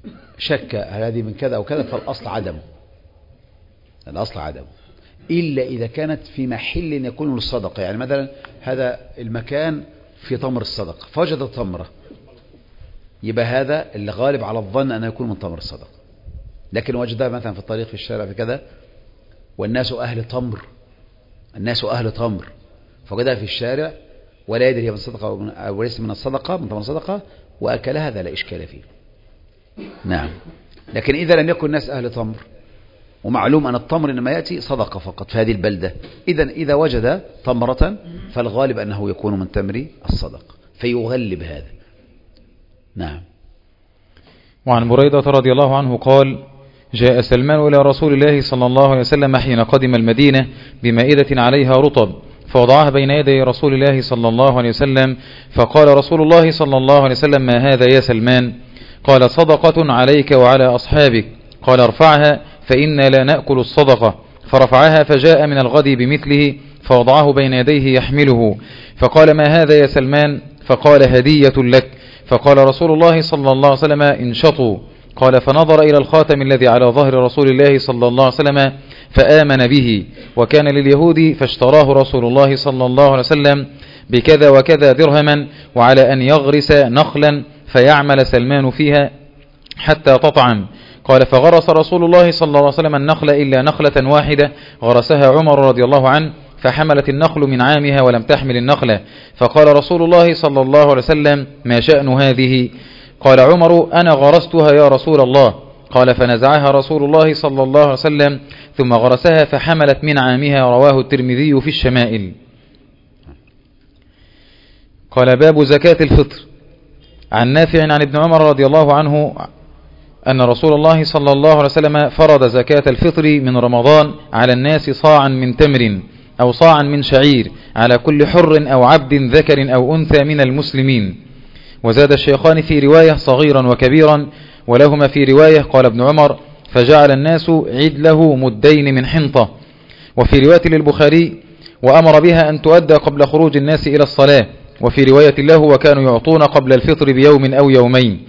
شك هل هذه من كذا أو كذا فالأصل عدمه، الأصل عدمه إلا إذا كانت في محل يكون للصدقة. يعني مثلا هذا المكان في تمر الصدقة فوجد تمرة، يبقى هذا اللي غالب على الظن أنه يكون من تمر الصدقة. لكن وجدها مثلا في الطريق في الشارع في كذا والناس أهل تمر، الناس أهل تمر، فوجدها في الشارع ولا يدري من الصدقة وليس من الصدقة من تمر الصدقة وأكلها، هذا لا إشكال فيه. نعم. لكن إذا لم يكن الناس أهل تمر ومعلوم أن التمر إنما يأتي صدقة فقط في هذه البلدة، إذا إذا وجد تمرة فالغالب أنه يكون من تمر الصدقة فيغلب هذا. نعم. وعن بريدة رضي الله عنه قال: جاء سلمان إلى رسول الله صلى الله عليه وسلم حين قدم المدينة بمائدة عليها رطب، فوضعها بين يدي رسول الله صلى الله عليه وسلم، فقال رسول الله صلى الله عليه وسلم: ما هذا يا سلمان؟ قال: صدقة عليك وعلى أصحابك. قال: ارفعها فإنا لا نأكل الصدقة. فرفعها فجاء من الغد بمثله فوضعه بين يديه يحمله، فقال: ما هذا يا سلمان؟ فقال: هدية لك. فقال رسول الله صلى الله عليه وسلم: انشطوا. قال: فنظر إلى الخاتم الذي على ظهر رسول الله صلى الله عليه وسلم فآمن به، وكان لليهود فاشتراه رسول الله صلى الله عليه وسلم بكذا وكذا درهما، وعلى أن يغرس نخلا فيعمل سلمان فيها حتى تطعم. قال: فغرس رسول الله صلى الله عليه وسلم النخل إلا نخلة واحدة غرسها عمر رضي الله عنه، فحملت النخل من عامها ولم تحمل النخلة. فقال رسول الله صلى الله عليه وسلم: ما شأن هذه؟ قال عمر: أنا غرستها يا رسول الله. قال: فنزعها رسول الله صلى الله عليه وسلم ثم غرسها فحملت من عامها. رواه الترمذي في الشمائل. قال: باب زكاة الفطر. عن نافع عن ابن عمر رضي الله عنه أن رسول الله صلى الله عليه وسلم فرض زكاة الفطر من رمضان على الناس صاعا من تمر أو صاعا من شعير على كل حر أو عبد ذكر أو أنثى من المسلمين. وزاد الشيخان في رواية صغيرا وكبيرا، ولهما في رواية قال ابن عمر: فجعل الناس عدله مدين من حنطة. وفي رواية للبخاري: وأمر بها أن تؤدى قبل خروج الناس إلى الصلاة. وفي رواية له: وكانوا يعطون قبل الفطر بيوم أو يومين.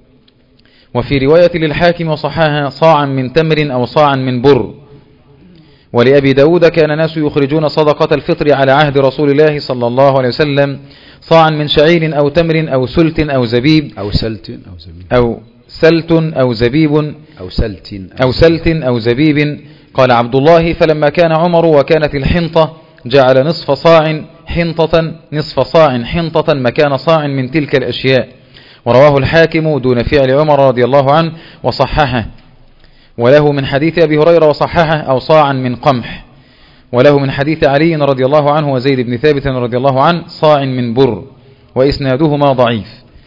وفي رواية للحاكم وصحاها: صاعا من تمر أو صاعا من بر. ولأبي داود: كان ناس يخرجون صدقة الفطر على عهد رسول الله صلى الله عليه وسلم صاعا من شعير أو تمر أو سلت أو زبيب أو سلت أو زبيب أو سلت أو زبيب أو سلت أو سلت أو زبيب. قال عبد الله: فلما كان عمر وكانت الحنطة جعل نصف صاع حنطة نصف صاع حنطة مكان صاع من تلك الأشياء. ورواه الحاكم دون فعل عمر رضي الله عنه وصححه. وله من حديث أبي هريرة وصححه: أو صاعا من قمح. وله من حديث علي رضي الله عنه وزيد بن ثابت رضي الله عنه: صاع من بر. وإسنادهما ضعيف.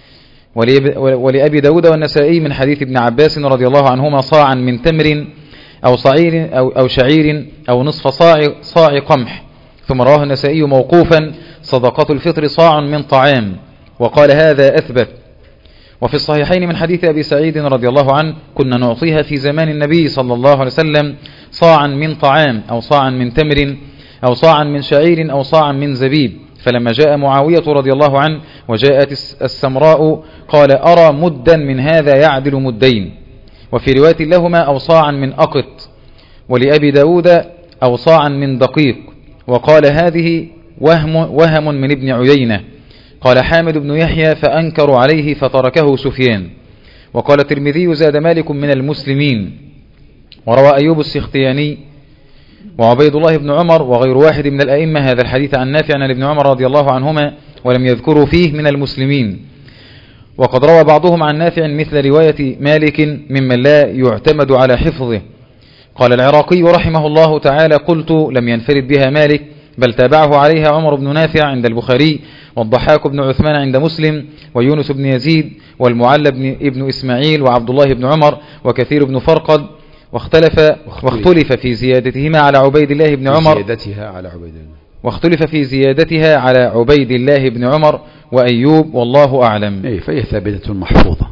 ولأبي داود والنسائي من حديث ابن عباس رضي الله عنهما: صاعا من تمر أو صعير أو, أو شعير أو نصف صاع صاع قمح. ثم رواه النسائي موقوفا: صدقة الفطر صاع من طعام. وقال: هذا أثبت. وفي الصحيحين من حديث أبي سعيد رضي الله عنه: كنا نعطيها في زمان النبي صلى الله عليه وسلم صاعا من طعام أو صاعا من تمر أو صاعا من شعير أو صاعا من زبيب. فلما جاء معاوية رضي الله عنه وجاءت السمراء قال: أرى مدا من هذا يعدل مدين. وفي رواية لهما: أو صاعا من أقط. ولأبي داود: أو صاعا من دقيق. وقال: هذه وهم, وهم من ابن عيينة. قال حامد بن يحيى: فأنكروا عليه فتركه سفيان. وقال الترمذي: زاد مالك من المسلمين. وروى أيوب السختياني وعبيد الله بن عمر وغير واحد من الأئمة هذا الحديث عن نافع عن ابن عمر رضي الله عنهما، ولم يذكروا فيه من المسلمين. وقد روى بعضهم عن نافع مثل رواية مالك ممن لا يعتمد على حفظه. قال العراقي رحمه الله تعالى: قلت: لم ينفرد بها مالك، بل تابعه عليها عمر بن نافع عند البخاري، والضحاك بن عثمان عند مسلم، ويونس بن يزيد، والمعلى بن ابن إسماعيل، وعبد الله بن عمر، وكثير بن فرقد. واختلف واختلف في زيادتهما على عبيد الله بن عمر زيادتها على عبيد الله واختلف في زيادتها على عبيد الله بن عمر وأيوب، والله أعلم. أي فهي ثابتة محفوظة،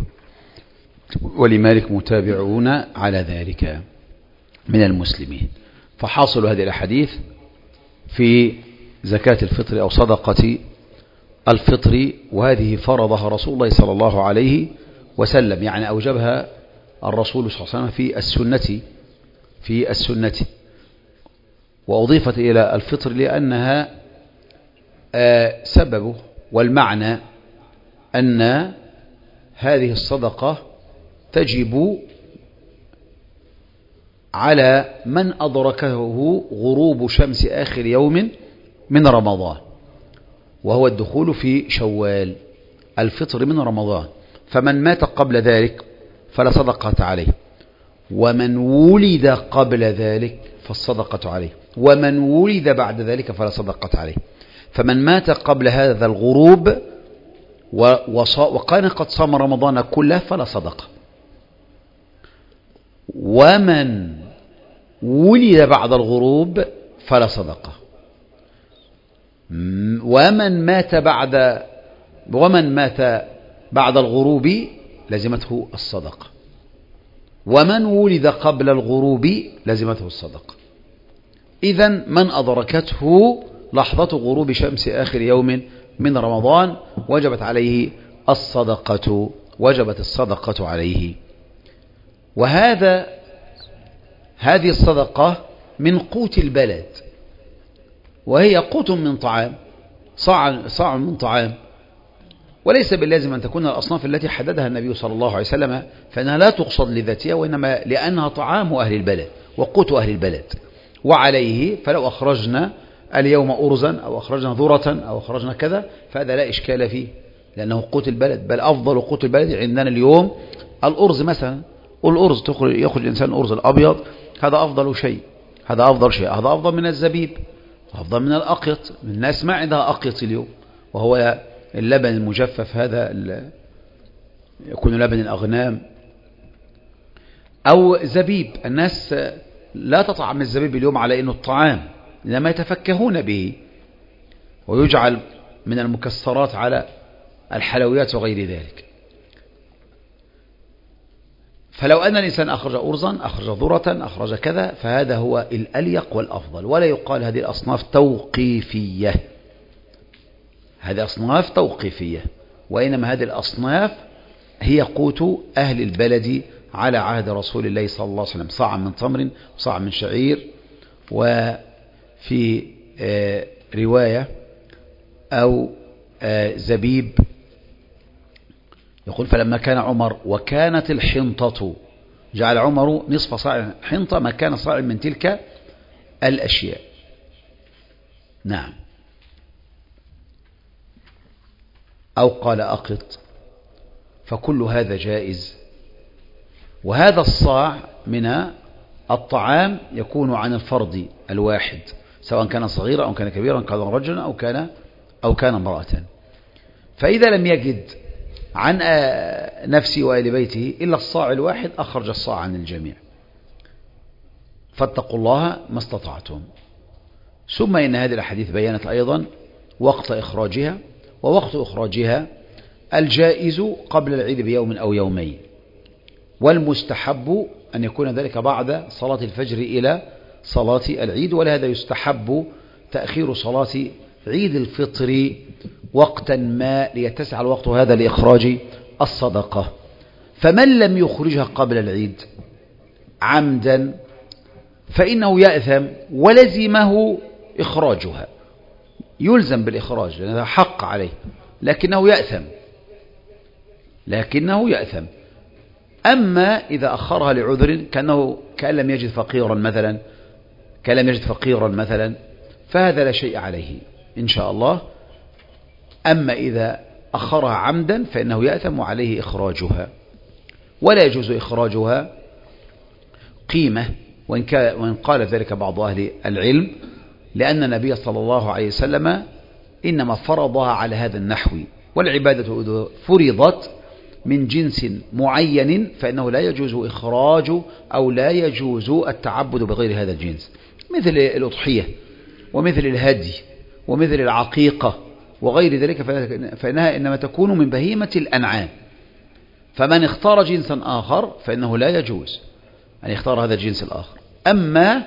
ولمالك متابعون على ذلك من المسلمين. فحاصل هذه الأحاديث في زكاة الفطر أو صدقة الفطر، وهذه فرضها رسول الله صلى الله عليه وسلم، يعني أوجبها الرسول صلى الله عليه وسلم في السنة في السنة وأضيفت إلى الفطر لأنها سببه والمعنى أن هذه الصدقة تجب على من أدركه غروب شمس آخر يوم من رمضان، وهو الدخول في شوال، الفطر من رمضان. فمن مات قبل ذلك فلا صدقة عليه، ومن ولد قبل ذلك فالصدقة عليه، ومن ولد بعد ذلك فلا صدقة عليه. فمن مات قبل هذا الغروب وكان قد صام رمضان كله فلا صدقة، ومن ولد بعد الغروب فلا صدقة، ومن مات بعد ومن مات بعد الغروب لزمته الصدقة، ومن ولد قبل الغروب لزمته الصدقة. إذن من أدركته لحظة غروب شمس آخر يوم من رمضان وجبت عليه الصدقة، وجبت الصدقة عليه. وهذا هذه الصدقة من قوت البلد، وهي قوت من طعام، صاع صاع من طعام، وليس باللازم أن تكون الأصناف التي حددها النبي صلى الله عليه وسلم، فإنها لا تقصد لذاتها، وإنما لأنها طعام أهل البلد وقوت أهل البلد. وعليه فلو أخرجنا اليوم أرزا أو أخرجنا ذرة أو أخرجنا كذا فهذا لا إشكال فيه، لأنه قوت البلد، بل أفضل قوت البلد عندنا اليوم الأرز مثلا. والأرز يأخذ الإنسان الأرز الأبيض، هذا أفضل شيء، هذا أفضل شيء، هذا أفضل من الزبيب، أفضل من الأقيط. الناس ما عندها أقيط اليوم، وهو اللبن المجفف، هذا يكون لبن الأغنام، أو زبيب. الناس لا تطعم الزبيب اليوم على أنه الطعام، إنما يتفكهون به ويجعل من المكسرات على الحلويات وغير ذلك. فلو أن الإنسان أخرج أرزا، أخرج ذرة، أخرج كذا، فهذا هو الأليق والأفضل. ولا يقال هذه الأصناف توقيفية، هذه أصناف توقيفية، وإنما هذه الأصناف هي قوت أهل البلد على عهد رسول الله صلى الله عليه وسلم، صاع من تمر وصاع من شعير. وفي رواية أو زبيب يقول فلما كان عمر وكانت الحنطة، جعل عمر نصف صاع حنطة مكان صاع من تلك الأشياء. نعم. أو قال أقط، فكل هذا جائز. وهذا الصاع من الطعام يكون عن الفرد الواحد، سواء كان صغيرا أو كان كبيرا، كان رجلا أو كان أو كان امرأة. فإذا لم يجد عن نفسه وآل بيته إلا الصاع الواحد أخرج الصاع عن الجميع. فاتقوا الله ما استطعتم. ثم إن هذه الأحاديث بيّنت أيضا وقت إخراجها، ووقت إخراجها الجائز قبل العيد بيوم أو يومين، والمستحب أن يكون ذلك بعد صلاة الفجر إلى صلاة العيد. ولهذا يستحب تأخير صلاة عيد الفطر وقتا ما ليتسع الوقت هذا لإخراج الصدقة. فمن لم يخرجها قبل العيد عمدا فإنه يأثم ولزمه إخراجها، يلزم بالإخراج لأن هذا حق عليه، لكنه يأثم لكنه يأثم أما إذا أخرها لعذر كأنه كأن لم يجد فقيرا مثلا كأن لم يجد فقيرا مثلا فهذا لا شيء عليه إن شاء الله. أما إذا أخرها عمدا فإنه يأثم وعليه إخراجها، ولا يجوز إخراجها قيمة، وإن, وإن قال ذلك بعض أهل العلم، لأن النبي صلى الله عليه وسلم إنما فرضها على هذا النحو، والعبادة إذا فرضت من جنس معين فإنه لا يجوز إخراج أو لا يجوز التعبد بغير هذا الجنس، مثل الأضحية ومثل الهدي ومثل العقيقة وغير ذلك، فإنها إنما تكون من بهيمة الأنعام. فمن اختار جنسا آخر فإنه لا يجوز أن يختار هذا الجنس الآخر. أما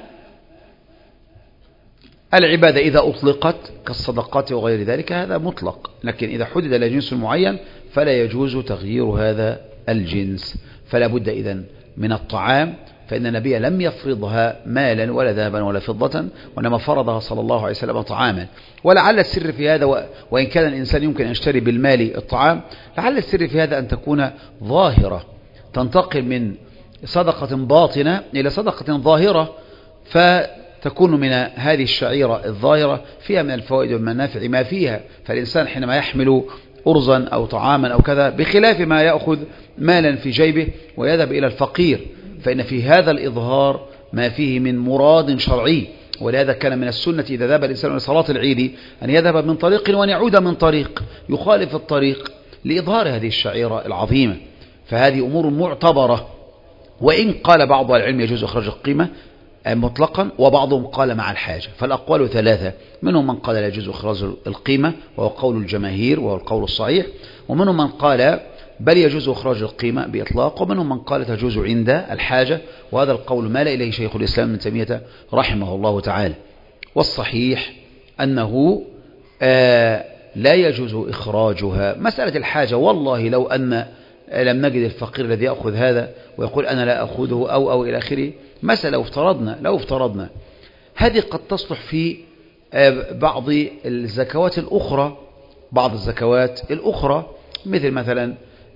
العبادة إذا أطلقت كالصدقات وغير ذلك هذا مطلق، لكن إذا حدد إلى جنس معين فلا يجوز تغيير هذا الجنس. فلا بد إذن من الطعام، فإن النبي لم يفرضها مالا ولا ذهبا ولا فضة، وإنما فرضها صلى الله عليه وسلم طعاما. ولعل السر في هذا، وإن كان الإنسان يمكن أن يشتري بالمال الطعام، لعل السر في هذا أن تكون ظاهرة، تنتقل من صدقة باطنة إلى صدقة ظاهرة، فتكون من هذه الشعيرة الظاهرة فيها من الفوائد والمنافع ما فيها. فالإنسان حينما يحمل أرزا أو طعاما أو كذا، بخلاف ما يأخذ مالا في جيبه ويذهب إلى الفقير، فإن في هذا الإظهار ما فيه من مراد شرعي. ولهذا كان من السنة إذا ذهب الإنسان لصلاة العيد أن يذهب من طريق وأن يعود من طريق يخالف الطريق لإظهار هذه الشعيرة العظيمة. فهذه أمور معتبرة، وإن قال بعض العلم يجوز إخراج القيمة مطلقا، وبعضهم قال مع الحاجة. فالأقوال ثلاثة، منهم من قال لا يجوز إخراج القيمة وهو قول الجماهير وهو القول الصحيح، ومنهم من قال بل يجوز إخراج القيمة بإطلاق، ومنهم من قال تجوز عند الحاجة، وهذا القول مال إليه شيخ الإسلام ابن تيمية رحمه الله تعالى. والصحيح أنه آه لا يجوز إخراجها. مسألة الحاجة، والله لو أن لم نجد الفقير الذي يأخذ هذا ويقول أنا لا أخذه أو أو إلى آخره، مسألة لو افترضنا لو افترضنا هذه قد تصلح في بعض الزكوات الأخرى، بعض الزكوات الأخرى مثل مثلا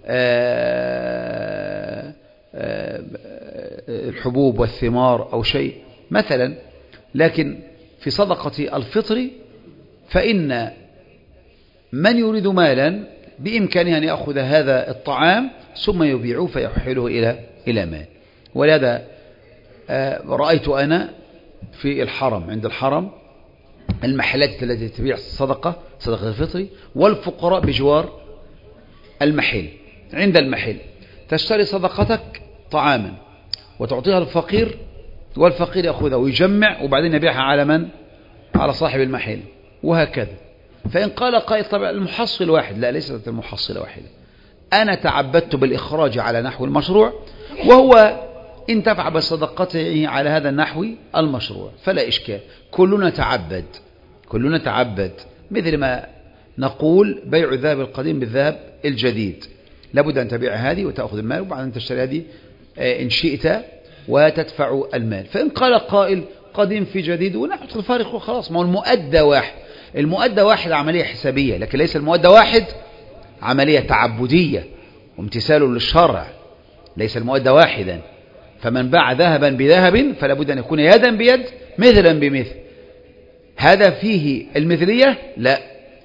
الحبوب والثمار أو شيء مثلا. لكن في صدقة الفطر فإن من يريد مالا بإمكانه أن يأخذ هذا الطعام ثم يبيعه فيحوله إلى إلى مال. ولهذا رأيت أنا في الحرم، عند الحرم، المحلات التي تبيع الصدقة صدقة الفطر، والفقراء بجوار المحل. عند المحل تشتري صدقتك طعاما وتعطيها للفقير، والفقير يأخذها ويجمع وبعدين يبيعها على من؟ على صاحب المحل، وهكذا. فإن قال قائل طبعا المحصل واحد، لا، ليست المحصلة واحدة. أنا تعبدت بالإخراج على نحو المشروع، وهو انتفع بصدقته على هذا النحو المشروع، فلا إشكال. كلنا تعبد كلنا تعبد مثل ما نقول بيع الذهب القديم بالذهب الجديد، لابد أن تبيع هذه وتأخذ المال وبعدين تشتري هذه إن شئت وتدفع المال. فإن قال قائل قديم في جديد ونحط الفارق وخلاص، ما هو المؤدى واحد. المؤدى واحد عملية حسابية، لكن ليس المؤدى واحد عملية تعبدية وامتثال للشرع، ليس المؤدى واحدا. فمن باع ذهبا بذهب فلا بد أن يكون يدا بيد مثلا بمثل. هذا فيه المثلية؟ لا،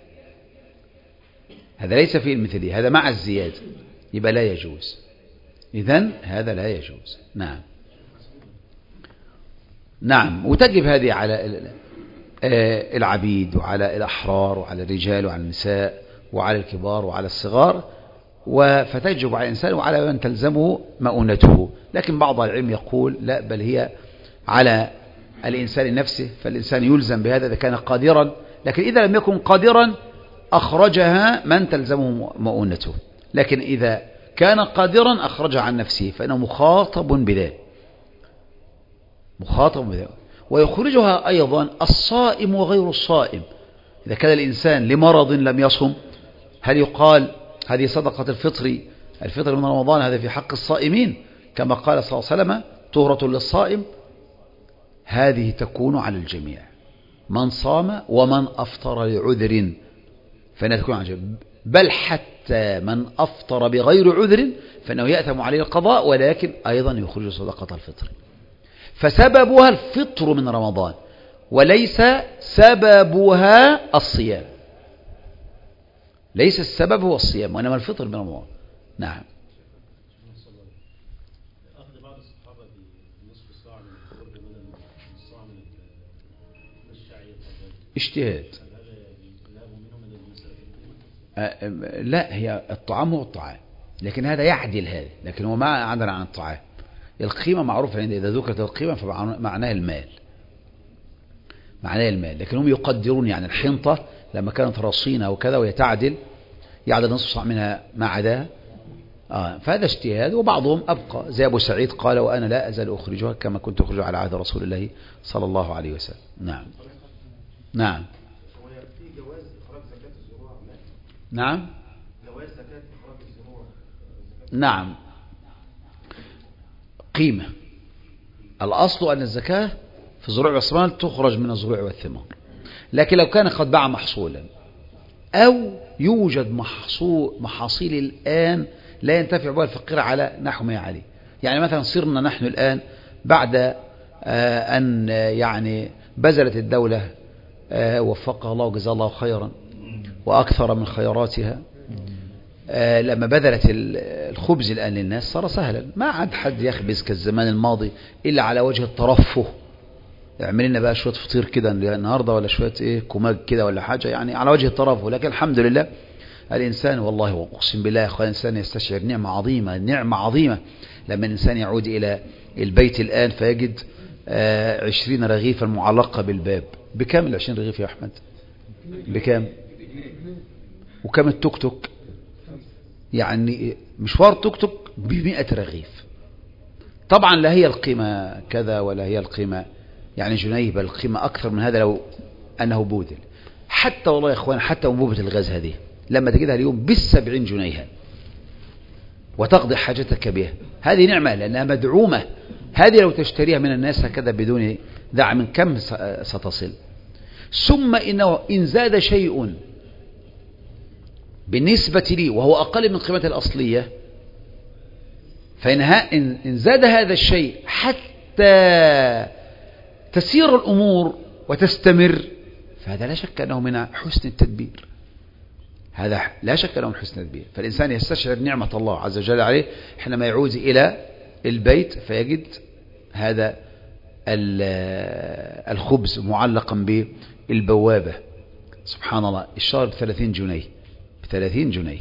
هذا ليس فيه المثلية، هذا مع الزيادة، يبقى لا يجوز. إذن هذا لا يجوز. نعم نعم. وتجب هذه على العبيد وعلى الأحرار وعلى الرجال وعلى النساء وعلى الكبار وعلى الصغار، فتجب على الإنسان وعلى من تلزمه مؤونته. لكن بعض العلم يقول لا، بل هي على الإنسان نفسه، فالإنسان يلزم بهذا إذا كان قادرا، لكن إذا لم يكن قادرا أخرجها من تلزمه مؤونته. لكن إذا كان قادرا أخرجها عن نفسه فإنه مخاطب بذلك، مخاطب بذلك. ويخرجها أيضا الصائم وغير الصائم. إذا كان الإنسان لمرض لم يصم، هل يقال هذه صدقة الفطر الفطر من رمضان هذا في حق الصائمين كما قال صلى الله عليه وسلم طهرة للصائم؟ هذه تكون على الجميع، من صام ومن أفطر لعذر فإنها تكون على الجميع، بل حتى من أفطر بغير عذر فإنه يأثم عليه القضاء، ولكن أيضا يخرج صدقة الفطر. فسببها الفطر من رمضان وليس سببها الصيام، ليس السبب هو الصيام وإنما الفطر من رمضان. نعم. أخذ بعض الصحابة بنصف الصاع من الخبز بدل الصاع من الشعير اجتهاد. لا، هي الطعام هو الطعام، لكن هذا يعدل هذا، لكن هو ما عدل عن الطعام. القيمة معروفة عند إذا ذكرت القيمة فمعناها المال، معناها المال. لكن هم يقدرون يعني الحنطة لما كانت رصينة وكذا وهي تعدل يعدل نصف صاع منها ما عداها. آه فهذا اجتهاد. وبعضهم أبقى زي أبو سعيد قال وأنا لا أزال أخرجها كما كنت أخرجها على عهد رسول الله صلى الله عليه وسلم. نعم نعم جواز إخراج زكاة الزروع؟ نعم. جواز زكاة إخراج الزروع، نعم قيمة. الأصل أن الزكاة في الزروع والثمار تخرج من الزروع والثمار، لكن لو كان قد باع محصولا أو يوجد محصول محاصيل الآن لا ينتفع بها الفقير على نحو ما عليه، يعني مثلا صرنا نحن الآن بعد أن يعني بذلت الدولة وفقها الله وجزاها الله خيرا وأكثر من خيراتها، لما بذلت الخبز الآن للناس صار سهلا، ما عاد حد يخبز كالزمان الماضي إلا على وجه الترفه. اعمل لنا بقى شوية فطير كده النهاردة ولا شوية ايه كوماج كده ولا حاجة، يعني على وجه الترفه. لكن الحمد لله الإنسان والله وأقسم بالله يا أخوان الإنسان يستشعر نعمة عظيمة، نعمة عظيمة لما الإنسان يعود إلى البيت الآن فيجد آه عشرين رغيفا معلقة بالباب. بكام العشرين رغيف يا أحمد؟ بكام؟ وكم التوك توك؟ يعني مشوار توك توك بمئة رغيف. طبعا لا هي القيمة كذا ولا هي القيمة يعني جنيه، بل القيمة أكثر من هذا لو أنه بوذل. حتى والله يا أخوان حتى أنبوبة الغاز هذه لما تجدها اليوم بالسبعين جنيها وتقضي حاجتك بها، هذه نعمة لأنها مدعومة. هذه لو تشتريها من الناس هكذا بدون دعم كم ستصل؟ ثم إنه إن زاد شيء بالنسبة لي وهو أقل من قيمته الأصلية، فإنها إن زاد هذا الشيء حتى تسير الأمور وتستمر، فهذا لا شك أنه من حسن التدبير، هذا لا شك أنه من حسن التدبير. فالإنسان يستشعر نعمة الله عز وجل عليه حينما يعود إلى البيت فيجد هذا الخبز معلقا بالبوابة. سبحان الله، الشهر بثلاثين جنيه، بثلاثين جنيه.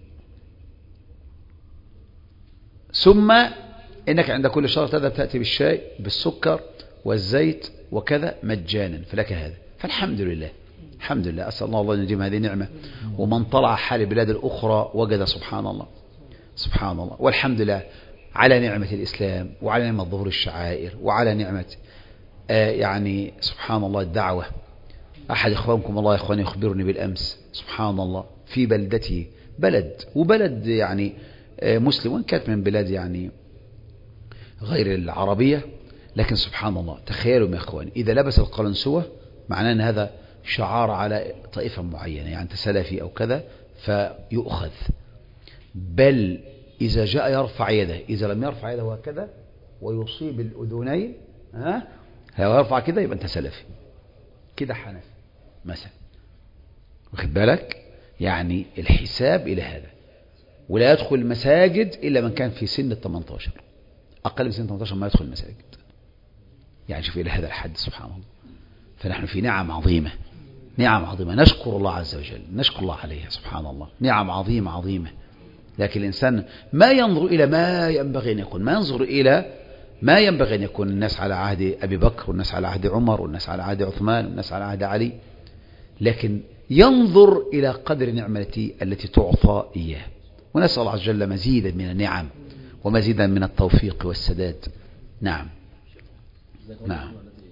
ثم إنك عند كل شهر تذهب تأتي بالشاي بالسكر والزيت وكذا مجانا، فلك هذا. فالحمد لله، الحمد لله، أسأل الله الله أن يديم هذه النعمة. ومن طلع حال البلاد الأخرى وجد سبحان الله سبحان الله. والحمد لله على نعمة الإسلام وعلى نعمة ظهور الشعائر وعلى نعمة آه يعني سبحان الله الدعوة. أحد إخوانكم الله يا إخواني يخبرني بالأمس سبحان الله في بلدته، بلد وبلد يعني آه مسلم وإن كانت من بلاد يعني غير العربية، لكن سبحان الله تخيلوا يا إخواني إذا لبس القلنسوة معناه أن هذا شعار على طائفة معينة، يعني تسلفي أو كذا فيؤخذ. بل إذا جاء يرفع يده، إذا لم يرفع يده هكذا ويصيب الأذنين، ها لو يرفع كده يبقى أنت سلفي كده حنفي مثلا، واخد بالك؟ يعني الحساب إلى هذا. ولا يدخل المساجد إلا من كان في سن الثمانية عشر، أقل من سن الثمانية عشر ما يدخل المساجد. يعني شوف إلى هذا الحد سبحان الله. فنحن في نعم عظيمة، نعم عظيمة نشكر الله عز وجل، نشكر الله عليها سبحان الله، نعم عظيمة عظيمة. لكن الإنسان ما ينظر إلى ما ينبغي أن يكون، ما ينظر إلى ما ينبغي أن يكون. الناس على عهد أبي بكر والناس على عهد عمر والناس على عهد عثمان والناس على عهد علي، لكن ينظر إلى قدر نعمتي التي تعطى إياه. ونسأل الله عز وجل مزيدا من النعم ومزيدا من التوفيق والسداد. نعم نعم.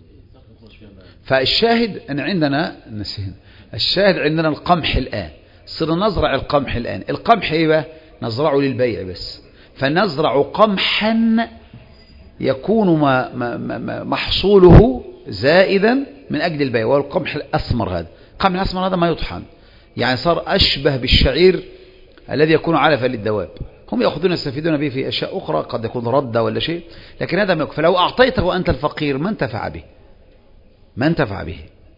فالشاهد أن عندنا الشاهد عندنا القمح الآن، صرنا نزرع القمح الآن. القمح إيه بقى؟ نزرعه للبيع بس، فنزرع قمحا يكون ما ما ما محصوله زائدا من أجل البيع، والقمح الأسمر هذا، القمح الأسمر هذا ما يطحن، يعني صار أشبه بالشعير الذي يكون علفا للدواب. هم يأخذون يستفيدون به في أشياء أخرى قد يكون ردة ولا شيء، لكن هذا ما يكفي. فلو أعطيته وأنت الفقير ما انتفع به، ما انتفع به.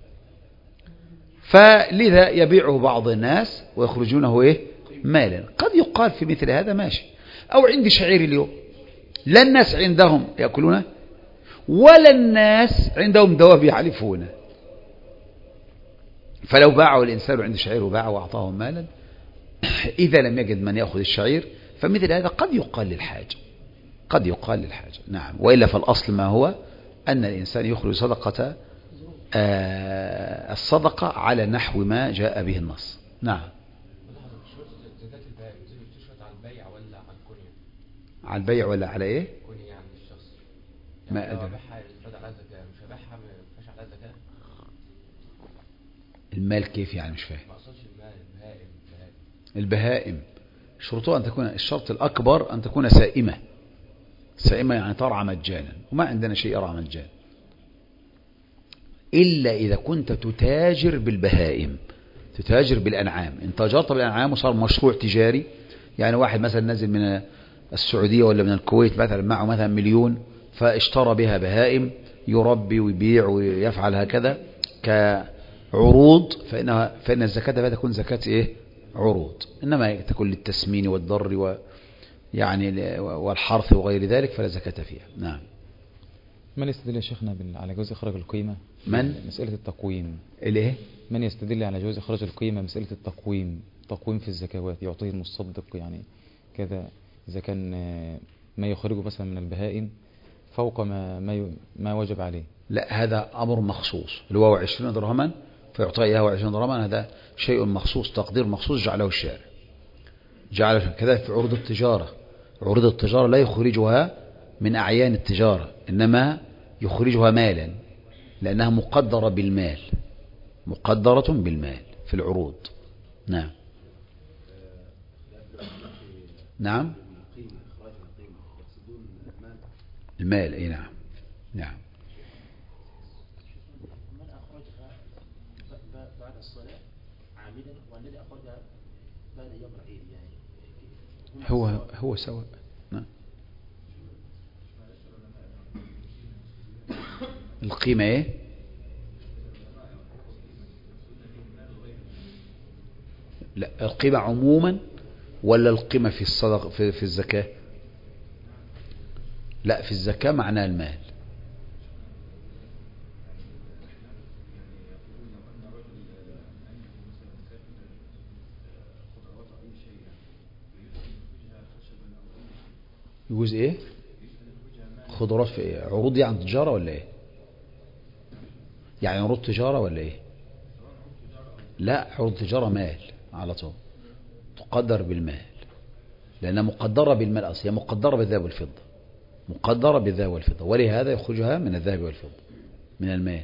فلذا يبيعه بعض الناس ويخرجونه إيه؟ مالا. قد يقال في مثل هذا ماشي. أو عندي شعير اليوم لا الناس عندهم يأكلونه ولا الناس عندهم دواب يعلفونه، فلو باعه الإنسان عند شعير وباعه وأعطاه مالا إذا لم يجد من يأخذ الشعير فمثل هذا قد يقال للحاجة، قد يقال للحاجة. نعم. وإلا فالأصل ما هو أن الإنسان يخرج صدقة آه الصدقة على نحو ما جاء به النص. نعم. على البيع ولا على ايه؟ يعني الشخص ما ادري. المال كيف يعني؟ مش فاهم. ما اقصدش المال، البهائم. البهائم شروطها أن تكون، الشرط الأكبر أن تكون سائمة. سائمة يعني ترعى مجانا، وما عندنا شيء يرعى مجانا إلا إذا كنت تتاجر بالبهائم، تتاجر بالأنعام. إن تاجرت بالأنعام وصار مشروع تجاري، يعني واحد مثلا نزل من السعودية ولا من الكويت مثلا معه مثلا مليون، فاشترى بها بهائم يربي ويبيع ويفعل هكذا كعروض، فإنها فإن الزكاة فيها تكون زكاة إيه؟ عروض. إنما تكون للتسمين والضر و يعني والحرث وغير ذلك فلا زكاة فيها. نعم. من يستدل يا شيخنا بال- على جواز إخراج القيمة؟ من؟ مسألة التقويم. الإيه؟ من يستدل على جواز إخراج القيمة مسألة التقويم، تقويم في الزكوات يعطيه المصدق يعني كذا، إذا كان آه، ما يخرجه مثلا من البهائم فوق ما ما ي- ما وجب عليه. لا، هذا أمر مخصوص، اللي هو عشرين درهما فيعطى إياه عشرين درهما، هذا شيء مخصوص، تقدير مخصوص جعله الشارع. جعل كذا في عروض التجارة. عروض التجارة لا يخرجها من أعيان التجارة، إنما يخرجها مالا، لأنها مقدرة بالمال، مقدرة بالمال في العروض. نعم. نعم. المال، اي نعم. نعم. من أخرجها ب- بعد الصلاة عاملا، والذي أخرجها بعد يوم العيد يعني هو هو سواء. نعم. القيمة ايه؟ لا، القيمة عموما ولا القيمة في الصدق في, في الزكاة؟ لا، في الزكاة معناه المال. يجوز ايه؟ خضروات في ايه؟ عروض يعني تجارة ولا ايه؟ يعني عروض تجارة ولا ايه؟ لا، عروض تجارة مال على طول، تقدر بالمال، لأنها مقدرة بالمال أصلا، هي مقدرة بالذهب والفضة، مقدرة بالذهب والفضة، ولهذا يخرجها من الذهب والفضة، من المال.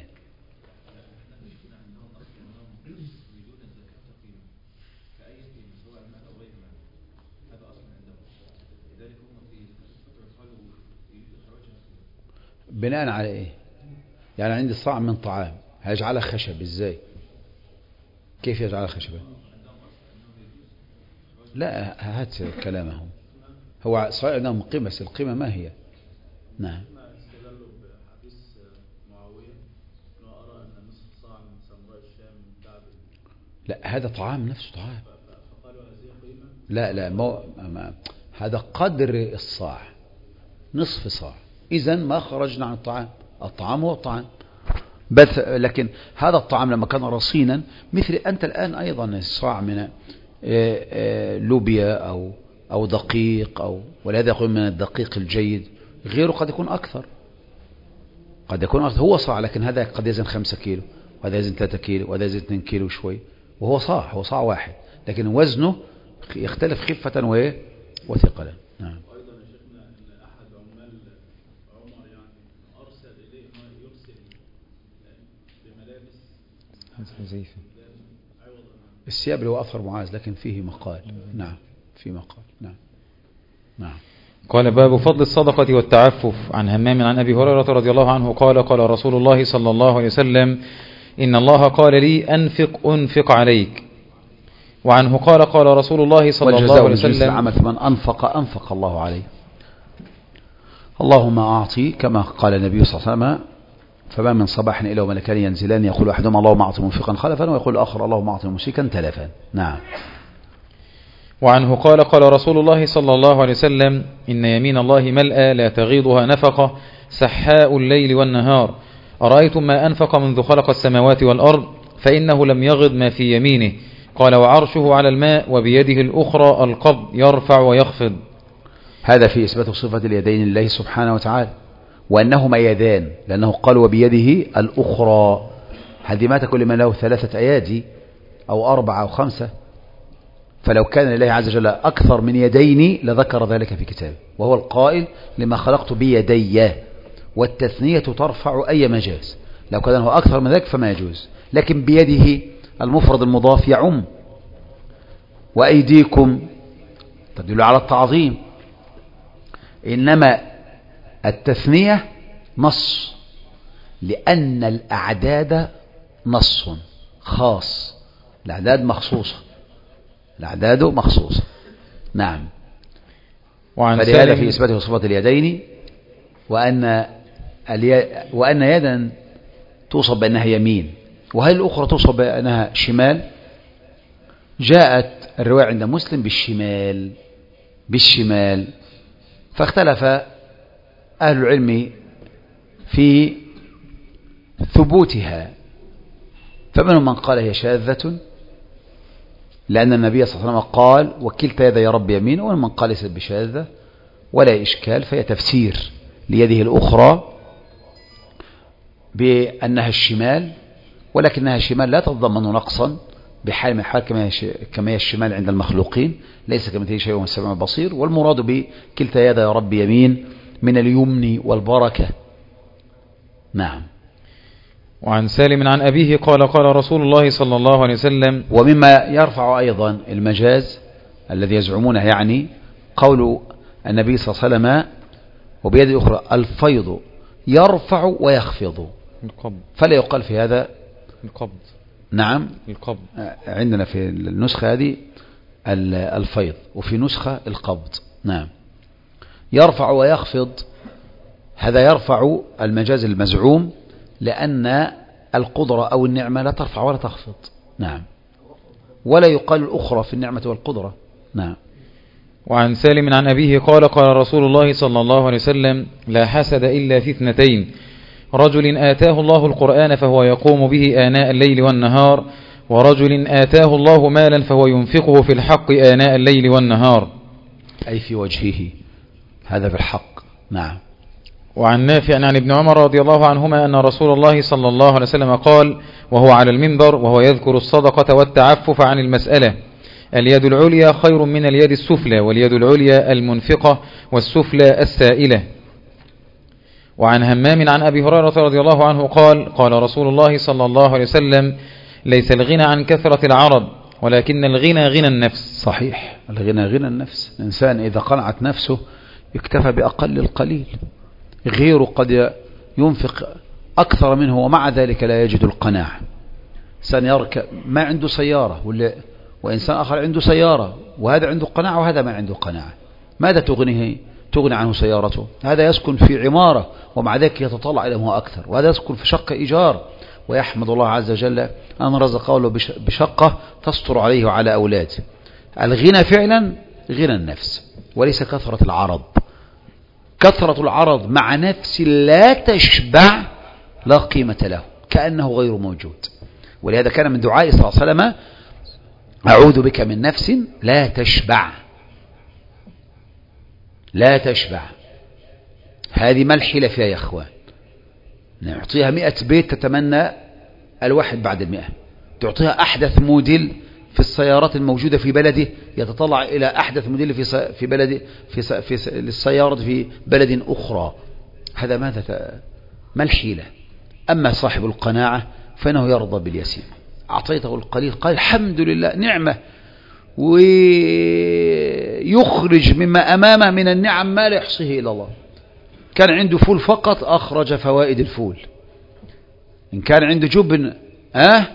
بناء على ايه؟ يعني عندي صاع من طعام هيجعلها خشب ازاي؟ كيف يجعلها خشبا؟ لا، هات كلامهم. هو صحيح انهم قيمة، بس القيمة ما هي؟ نعم. استدلوا بحديث معاوية انه ارى ان نصف صاع من سمراء الشام تعب، لا، هذا طعام نفسه طعام. فقالوا هذه قيمة. لا لا، مو ما هذا قدر الصاع، نصف صاع، إذن ما خرجنا عن الطعام، الطعام هو الطعام بس. لكن هذا الطعام لما كان رصينا، مثل أنت الآن أيضا الصاع من لوبيا أو أو دقيق، أو ولهذا يقول من الدقيق الجيد، غيره قد يكون أكثر، قد يكون أكثر. هو صاع، لكن هذا قد يزن خمسة كيلو، وهذا يزن ثلاثة كيلو، وهذا يزن اثنين كيلو شوي، وهو صاع، هو صاع واحد، لكن وزنه يختلف خفة وإيه وثقلا. نعم. وايضا يا شيخنا ان احد عمال عمر يعني ارسل اليه ما يرسل بملابس حذيفة الثياب اللي هو أثر معاذ، لكن فيه مقال. نعم، في مقال. نعم. نعم. قال باب فضل الصدقة والتعفف. عن همام عن أبي هريرة رضي الله عنه قال قال رسول الله صلى الله عليه وسلم إن الله قال لي أنفق أنفق عليك. وعنه قال قال رسول الله صلى الله عليه وسلم العمل من أنفق أنفق الله عليه. اللهم أعطي، كما قال النبي صلى الله عليه وسلم، فما من صباح إلا وملكان ينزلان يقول أحدهما اللهم أعطي منفقا خلفا، ويقول الآخر اللهم أعطي ممسكا تلفا. نعم. وعنه قال قال رسول الله صلى الله عليه وسلم إن يمين الله ملأى لا تغيضها نفقة سحاء الليل والنهار. أرأيتم ما أنفق منذ خلق السماوات والأرض فإنه لم يغض ما في يمينه. قال وعرشه على الماء وبيده الأخرى القبض يرفع ويخفض. هذا في إثبات صفة اليدين لله سبحانه وتعالى، وأنهما يدان، لأنه قال وبيده الأخرى. هذه ما تكون لمن له ثلاثة أيادي أو أربعة أو خمسة، فلو كان لله عز وجل أكثر من يدين لذكر ذلك في كتابه، وهو القائل لما خلقت بيدي، والتثنية ترفع أي مجاز، لو كان هو أكثر من ذلك فما يجوز، لكن بيده المفرد المضاف يعم. وأيديكم تدل على التعظيم. إنما التثنية نص، لأن الأعداد نص خاص، الأعداد مخصوصة، الأعداد مخصوصة. نعم. فلهذا في إثبات صفات اليدين، وأن الي... وأن يدا توصف بأنها يمين، وهل الأخرى توصف بأنها شمال. جاءت الرواية عند مسلم بالشمال بالشمال فاختلف أهل العلم في ثبوتها، فمنهم من قال هي شاذة لأن النبي صلى الله عليه وسلم قال وكلتا يدي رب يمين، ومن من قال ليست بشاذة ولا إشكال، فهي تفسير ليده الأخرى بأنها الشمال، ولكنها الشمال لا تتضمن نقصا بحال من الحال كما هي الشمال عند المخلوقين، ليس كمثله شيء وهو السميع البصير. والمراد بكلتا يدي رب يمين من اليمن والبركة. نعم. وعن سالم عن أبيه قال قال رسول الله صلى الله عليه وسلم. ومما يرفع أيضا المجاز الذي يزعمونه يعني قول النبي صلى الله عليه وسلم وبيد الأخرى الفيض يرفع ويخفض، القبض، فلا يقال في هذا القبض. نعم، القبض. عندنا في النسخة هذه الفيض، وفي نسخة القبض. نعم. يرفع ويخفض، هذا يرفع المجاز المزعوم لأن القدرة أو النعمة لا ترفع ولا تخفض. نعم. ولا يقال الأخرى في النعمة والقدرة. نعم. وعن سالم عن أبيه قال قال رسول الله صلى الله عليه وسلم لا حسد إلا في اثنتين، رجل آتاه الله القرآن فهو يقوم به آناء الليل والنهار، ورجل آتاه الله مالا فهو ينفقه في الحق آناء الليل والنهار، أي في وجهه، هذا في الحق. نعم. وعن نافع عن ابن عمر رضي الله عنهما أن رسول الله صلى الله عليه وسلم قال وهو على المنبر وهو يذكر الصدقة والتعفف عن المسألة اليد العليا خير من اليد السفلى، واليد العليا المنفقة والسفلى السائلة. وعن همام عن أبي هريرة رضي الله عنه قال قال رسول الله صلى الله عليه وسلم ليس الغنى عن كثرة العرض ولكن الغنى غنى النفس. صحيح، الغنى غنى النفس. الإنسان إذا قنعت نفسه يكتفى بأقل القليل، غيره قد ينفق أكثر منه ومع ذلك لا يجد القناعة. إنسان يركب ما عنده سيارة، وإنسان آخر عنده سيارة، وهذا عنده قناعة وهذا ما عنده قناعة، ماذا تغنيه تغني عنه سيارته؟ هذا يسكن في عمارة ومع ذلك يتطلع إلى ما أكثر، وهذا يسكن في شقة إيجار ويحمد الله عز وجل أن رزقه له بشقة تستر عليه وعلى أولاده. الغنى فعلا غنى النفس وليس كثرة العرض. كثرة العرض مع نفس لا تشبع لا قيمة له، كأنه غير موجود. ولهذا كان من دعاء صلى الله عليه وسلم أعوذ بك من نفس لا تشبع لا تشبع. هذه ما الحيلة فيها يا أخوان؟ نعطيها مئة بيت تتمنى الواحد بعد المئة، تعطيها أحدث موديل في السيارات الموجودة في بلده، يتطلع إلى أحدث موديل في في بلد في في للسيارة في بلد أخرى. هذا ماذا ما الحيلة؟ أما صاحب القناعة فإنه يرضى باليسير، أعطيته القليل قال الحمد لله نعمة، ويخرج مما أمامه من النعم ما لا يحصيه إلا الله. كان عنده فول فقط أخرج فوائد الفول، إن كان عنده جبن أه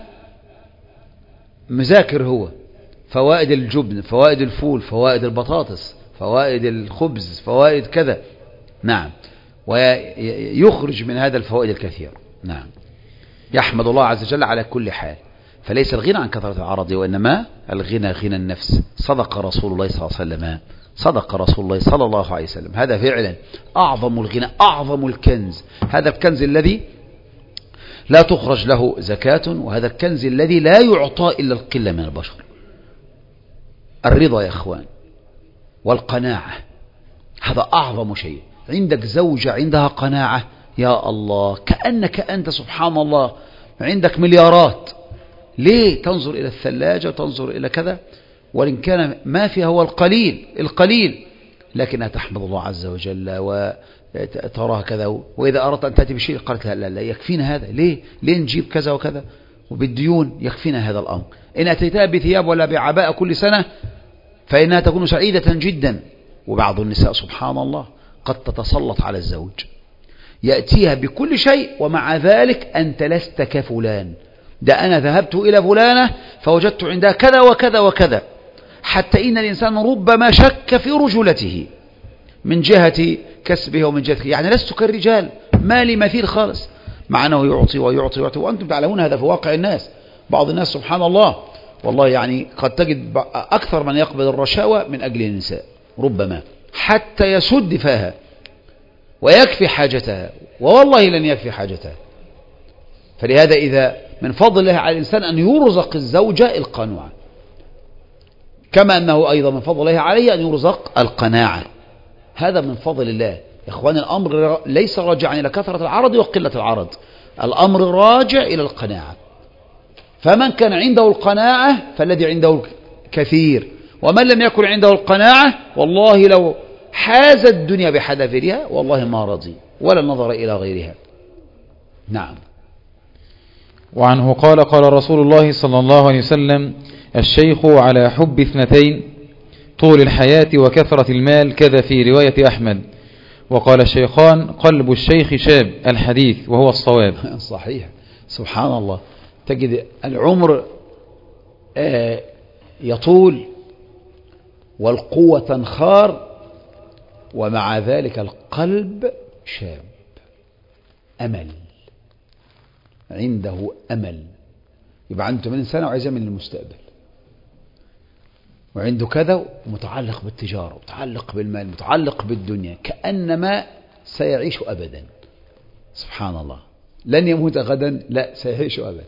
مذاكر هو فوائد الجبن، فوائد الفول، فوائد البطاطس، فوائد الخبز، فوائد كذا. نعم. ويخرج من هذا الفوائد الكثير. نعم. يحمد الله عز وجل على كل حال. فليس الغنى عن كثرة العرض وإنما الغنى غنى النفس. صدق رسول الله صلى الله عليه وسلم، صدق رسول الله صلى الله عليه وسلم. هذا فعلا أعظم الغنى، أعظم الكنز. هذا الكنز الذي لا تخرج له زكاة، وهذا الكنز الذي لا يعطى إلا القلة من البشر. الرضا يا أخوان والقناعة، هذا أعظم شيء. عندك زوجة عندها قناعة، يا الله كأنك أنت سبحان الله عندك مليارات. ليه تنظر إلى الثلاجة وتنظر إلى كذا، وإن كان ما فيها هو القليل القليل، لكنها تحمد الله عز وجل وتراها كذا. وإذا أردت أن تأتي بشيء قالت لا لا, لا يكفينا هذا، ليه ليه نجيب كذا وكذا، وبالديون يكفينا هذا الأمر. إن أتيتها بثياب ولا بعباءة كل سنة فإنها تكون سعيدة جدا. وبعض النساء سبحان الله قد تتسلط على الزوج، يأتيها بكل شيء ومع ذلك أنت لست كفلان، ده أنا ذهبت إلى فلانة فوجدت عندها كذا وكذا وكذا، حتى إن الإنسان ربما شك في رجولته من جهة كسبه ومن جهة، يعني لست كالرجال ما لي مثيل خالص، مع أنه يعطي ويعطي ويعطي، وأنتم تعلمون هذا في واقع الناس. بعض الناس سبحان الله والله يعني قد تجد أكثر من يقبل الرشاوى من أجل النساء ربما حتى يسد فاها ويكفي حاجتها، والله لن يكفي حاجتها. فلهذا إذا من فضل الله على الإنسان أن يرزق الزوجة القنوعة، كما أنه أيضا من فضل الله عليه أن يرزق القناعة، هذا من فضل الله. يا إخوان الأمر ليس راجعا إلى كثرة العرض وقلة العرض، الأمر راجع إلى القناعة. فمن كان عنده القناعة فالذي عنده كثير، ومن لم يكن عنده القناعة والله لو حاز الدنيا بحذافيرها والله ما رضي ولا نظر إلى غيرها. نعم. وعنه قال قال رسول الله صلى الله عليه وسلم: الشيخ على حب اثنتين، طول الحياة وكثرة المال، كذا في رواية أحمد. وقال الشيخان: قلب الشيخ شاب، الحديث وهو الصواب. صحيح. سبحان الله، تجد العمر يطول والقوة تنخار ومع ذلك القلب شاب، أمل، عنده أمل، يبقى عنده ثمانين سنة وعايز يعمل للمستقبل، وعنده كذا، متعلق بالتجارة، متعلق بالمال، متعلق بالدنيا، كأنما سيعيش أبدا. سبحان الله، لن يموت غدا، لا سيعيش أبدا.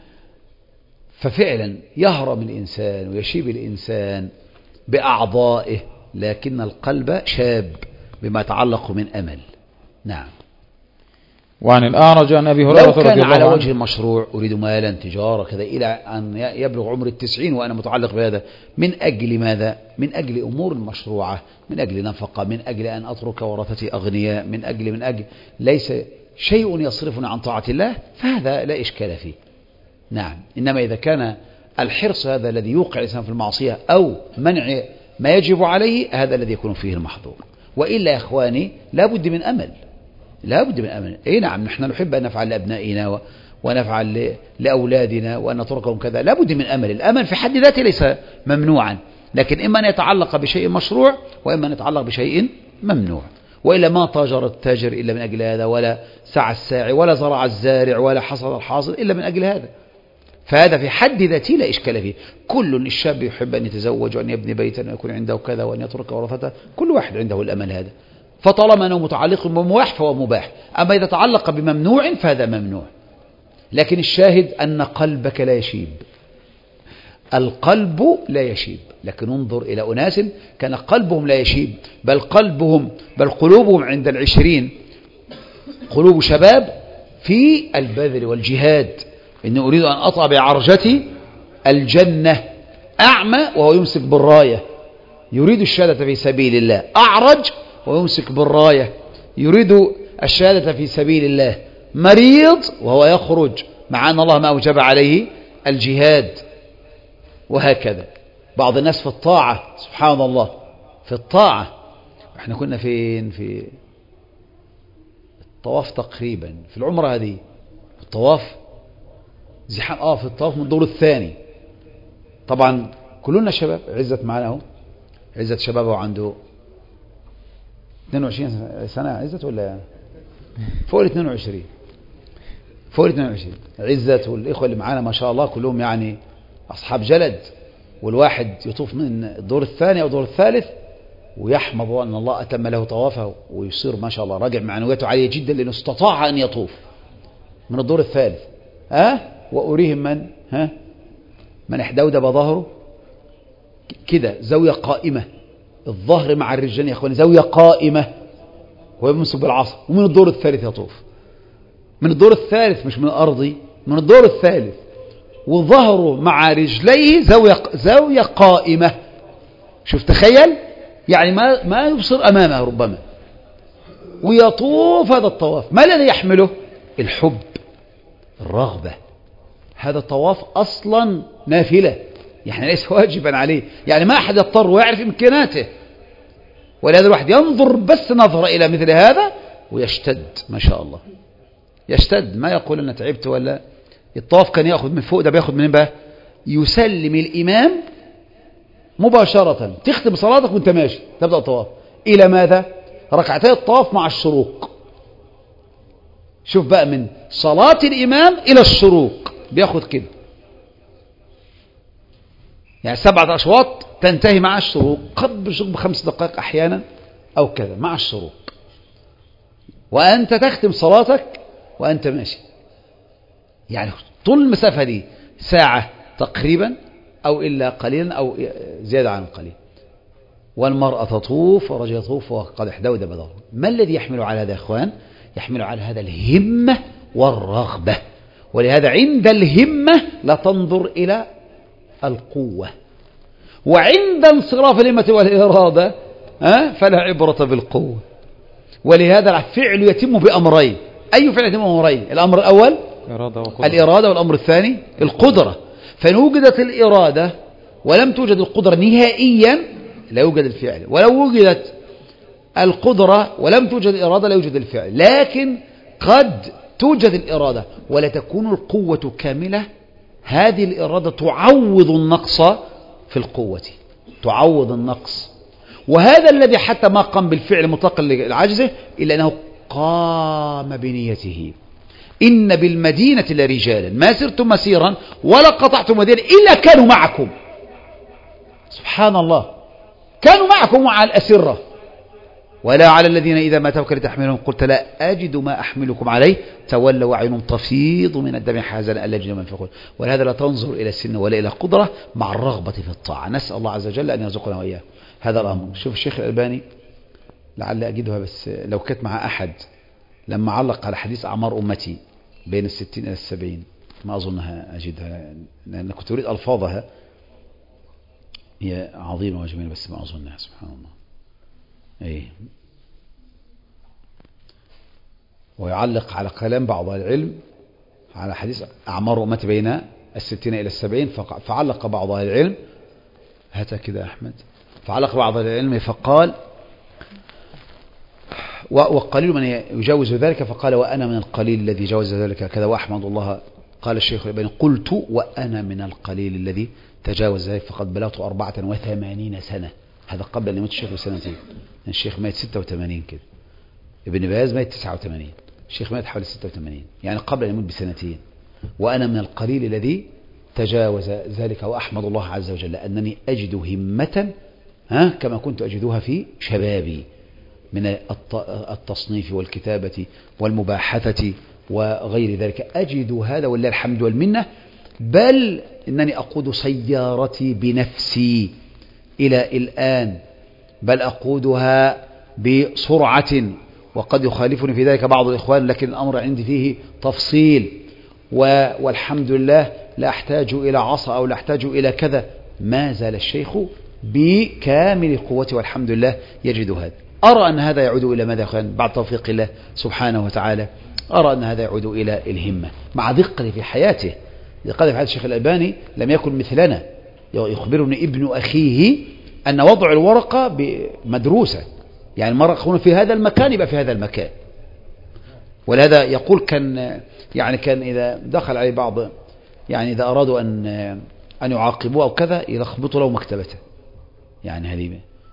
ففعلا يهرم الإنسان ويشيب الإنسان بأعضائه، لكن القلب شاب بما يتعلق من أمل. نعم. وعن الأعرج عن أبي هريرة لو رضي كان الله على عنه وجه المشروع أريد مالا تجارة كذا إلى أن يبلغ عمر التسعين وأنا متعلق بهذا، من أجل ماذا؟ من أجل أمور مشروعة، من أجل نفقة، من أجل أن أترك ورثتي أغنياء، من أجل من أجل ليس شيء يصرفنا عن طاعة الله، فهذا لا إشكال فيه. نعم. إنما إذا كان الحرص هذا الذي يوقع الإنسان في المعصية أو منع ما يجب عليه، هذا الذي يكون فيه المحظور. وإلا يا إخواني لا بد من أمل، لا بد من أمل. إيه نعم، نحن نحب أن نفعل لأبنائنا و... ونفعل لأولادنا وأن نتركهم كذا، لا بد من أمل. الأمل في حد ذاته ليس ممنوعا، لكن إما أن يتعلق بشيء مشروع وإما أن يتعلق بشيء ممنوع. وإلا ما تاجر التاجر إلا من أجل هذا، ولا سعى الساعي، ولا زرع الزارع، ولا حصد الحاصد إلا من أجل هذا. فهذا في حد ذاته لا إشكال فيه. كل الشاب يحب أن يتزوج وأن يبني بيتا وأن يكون عنده كذا وأن يترك ورثته، كل واحد عنده الأمل هذا. فطالما أنه متعلق بمباح فهو مباح، أما إذا تعلق بممنوع فهذا ممنوع. لكن الشاهد أن قلبك لا يشيب، القلب لا يشيب. لكن انظر إلى أناس كان قلبهم لا يشيب، بل قلبهم بل قلوبهم عند العشرين قلوب شباب في البذل والجهاد. إني أريد أن أطأ بعرجتي الجنة، أعمى وهو يمسك بالراية يريد الشهادة في سبيل الله، أعرج ويمسك بالراية يريد الشهادة في سبيل الله، مريض وهو يخرج مع أن الله ما أوجب عليه الجهاد. وهكذا بعض الناس في الطاعة، سبحان الله، في الطاعة. احنا كنا فين؟ في الطواف تقريبا، في العمرة هذه الطواف زحام، اه في الطواف من الدور الثاني. طبعا كلنا شباب، عزت معنا اهو، عزت شبابه عنده اثنين وعشرين سنة، عزت ولا فوق ال اثنين وعشرين، فوق ال اثنين وعشرين. عزت والإخوة اللي معانا ما شاء الله كلهم يعني أصحاب جلد، والواحد يطوف من الدور الثاني أو الدور الثالث ويحمد أن الله أتم له طوافه ويصير ما شاء الله راجع معنوياته عالية جدا لأنه استطاع أن يطوف من الدور الثالث. ها أه؟ وأريهم من ها من احدودب ظهره كده زاوية قائمة، الظهر مع الرجلين يا اخواني زاوية قائمة، ويمسك بالعصا ومن الدور الثالث يطوف، من الدور الثالث مش من الأرضي، من الدور الثالث، وظهره مع رجليه زاوية زاوية قائمة. شوف تخيل يعني ما ما يبصر أمامه ربما، ويطوف هذا الطواف. ما الذي يحمله؟ الحب، الرغبة. هذا الطواف أصلا نافلة، يعني ليس واجبا عليه، يعني ما أحد يضطر ويعرف إمكاناته، ولهذا الواحد ينظر بس نظرة إلى مثل هذا ويشتد ما شاء الله، يشتد، ما يقول أنا تعبت ولا. الطواف كان يأخذ من فوق، ده بيأخذ من بقى يسلم الإمام مباشرة، تختم صلاتك وانت ماشي تبدأ الطواف إلى ماذا؟ ركعتي الطواف مع الشروق. شوف بقى من صلاة الإمام إلى الشروق بيأخذ كده، يعني سبعة أشواط تنتهي مع الشروق، قبل الشروق بخمس دقائق أحيانا أو كذا مع الشروق، وأنت تختم صلاتك وأنت ماشي. يعني طول المسافة دي ساعة تقريبا أو إلا قليلا أو زيادة عن القليل. والمرأة تطوف والرجل يطوف وقد احدود بدره. ما الذي يحمل على هذا يا إخوان؟ يحمل على هذا الهمة والرغبة. ولهذا عند الهمة لا تنظر إلى القوة، وعند انصراف الهمة والإرادة فلا عبرة بالقوة. ولهذا الفعل يتم بأمرين. أي فعل يتم بأمرين؟ الأمر الأول الإرادة، والأمر الثاني القدرة. فإن وجدت الإرادة ولم توجد القدرة نهائيا لا يوجد الفعل، ولو وجدت القدرة ولم توجد الإرادة لا يوجد الفعل. لكن قد توجد الإرادة ولا تكون القوة كاملة، هذه الإرادة تعوض النقص في القوة، تعوض النقص. وهذا الذي حتى ما قام بالفعل مطلقا لعجزه إلا أنه قام بنيته. إن بالمدينة لرجالا ما سرتم مسيرا ولا قطعتم مدينة إلا كانوا معكم. سبحان الله، كانوا معكم مع الأسرة. ولا على الذين إذا ما أتوك لتحملهم قلت لا أجد ما أحملكم عليه تولوا وعينهم تفيض من الدم حزنا ألا يجدوا ما ينفقون. ولهذا لا تنظر إلى السن ولا إلى القدرة مع الرغبة في الطاعة. نسأل الله عز وجل أن يرزقنا وإياه هذا الأمر. شوف الشيخ الألباني لعل أجدها، بس لو كانت مع أحد لما علق على حديث أعمار أمتي بين الستين إلى السبعين، ما أظنها أجدها لأن كنت أريد ألفاظها، هي عظيمة وجميلة بس ما أظنها. سبحان الله. إيه. ويعلق على كلام بعض العلم على حديث أعمار أمتي بين الستين إلى السبعين، فعلق بعض العلم، هات كده أحمد، فعلق بعض العلم فقال وقليل من يجاوز ذلك، فقال وأنا من القليل الذي جاوز ذلك كذا وأحمد الله. قال الشيخ الألباني قلت وأنا من القليل الذي تجاوز ذلك فقد بلغت أربعة وثمانين سنة. هذا قبل أن يموت الشيخ بسنتين. الشيخ مات ستة وثمانين كده، ابن باز مات تسعة وثمانين، الشيخ مات حوالي ستة وثمانين، يعني قبل أن يموت بسنتين. وأنا من القليل الذي تجاوز ذلك وأحمد الله عز وجل أنني أجد همة ها كما كنت أجدها في شبابي من التصنيف والكتابة والمباحثة وغير ذلك. أجد هذا ولله الحمد والمنة، بل إنني أقود سيارتي بنفسي إلى الآن، بل أقودها بسرعة، وقد يخالفني في ذلك بعض الإخوان، لكن الأمر عندي فيه تفصيل، والحمد لله لا أحتاج إلى عصا أو لا أحتاج إلى كذا. ما زال الشيخ بكامل قوته والحمد لله يجد هذا. أرى أن هذا يعود إلى ماذا يا أخوان؟ بعد توفيق الله سبحانه وتعالى أرى أن هذا يعود إلى الهمة مع دقة في حياته. دقة في حياة الشيخ الألباني لم يكن مثلنا. يخبرني ابن أخيه أن وضع الورقة مدروسة، يعني المرة هنا في هذا المكان يبقى في هذا المكان. ولهذا يقول كان يعني كان إذا دخل عليه بعض، يعني إذا أرادوا أن أن يعاقبوه أو كذا يلخبطوا له مكتبته، يعني هذه.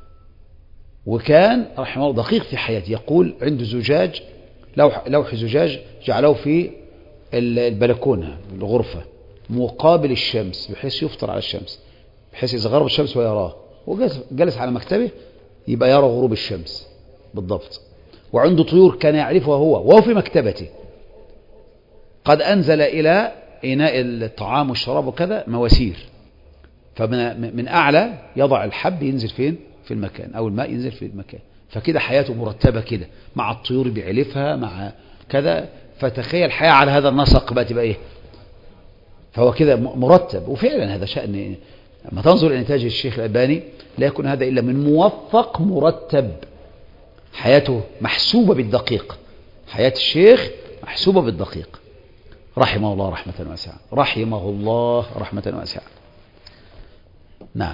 وكان رحمه الله دقيق في حياته، يقول عنده زجاج، لوح, لوح زجاج جعله في البلكونة الغرفة مقابل الشمس بحيث يفطر على الشمس، بحيث إذا غرب الشمس ويراه، وجلس على مكتبه يبقى يرى غروب الشمس بالضبط. وعنده طيور كان يعرفها هو وهو في مكتبته. قد أنزل إلى إناء الطعام والشراب وكذا مواسير، فمن من أعلى يضع الحب ينزل فين؟ في المكان، أو الماء ينزل في المكان. فكده حياته مرتبة كده مع الطيور بيعلفها مع كذا. فتخيل حياة على هذا النسق بقى تبقى إيه؟ فهو كده مرتب. وفعلا هذا شأن، لما تنظر إلى نتاج الشيخ الألباني لا يكون هذا إلا من موفق مرتب. حياته محسوبة بالدقيق، حياة الشيخ محسوبة بالدقيق، رحمه الله رحمة واسعة، رحمه الله رحمة واسعة. نعم.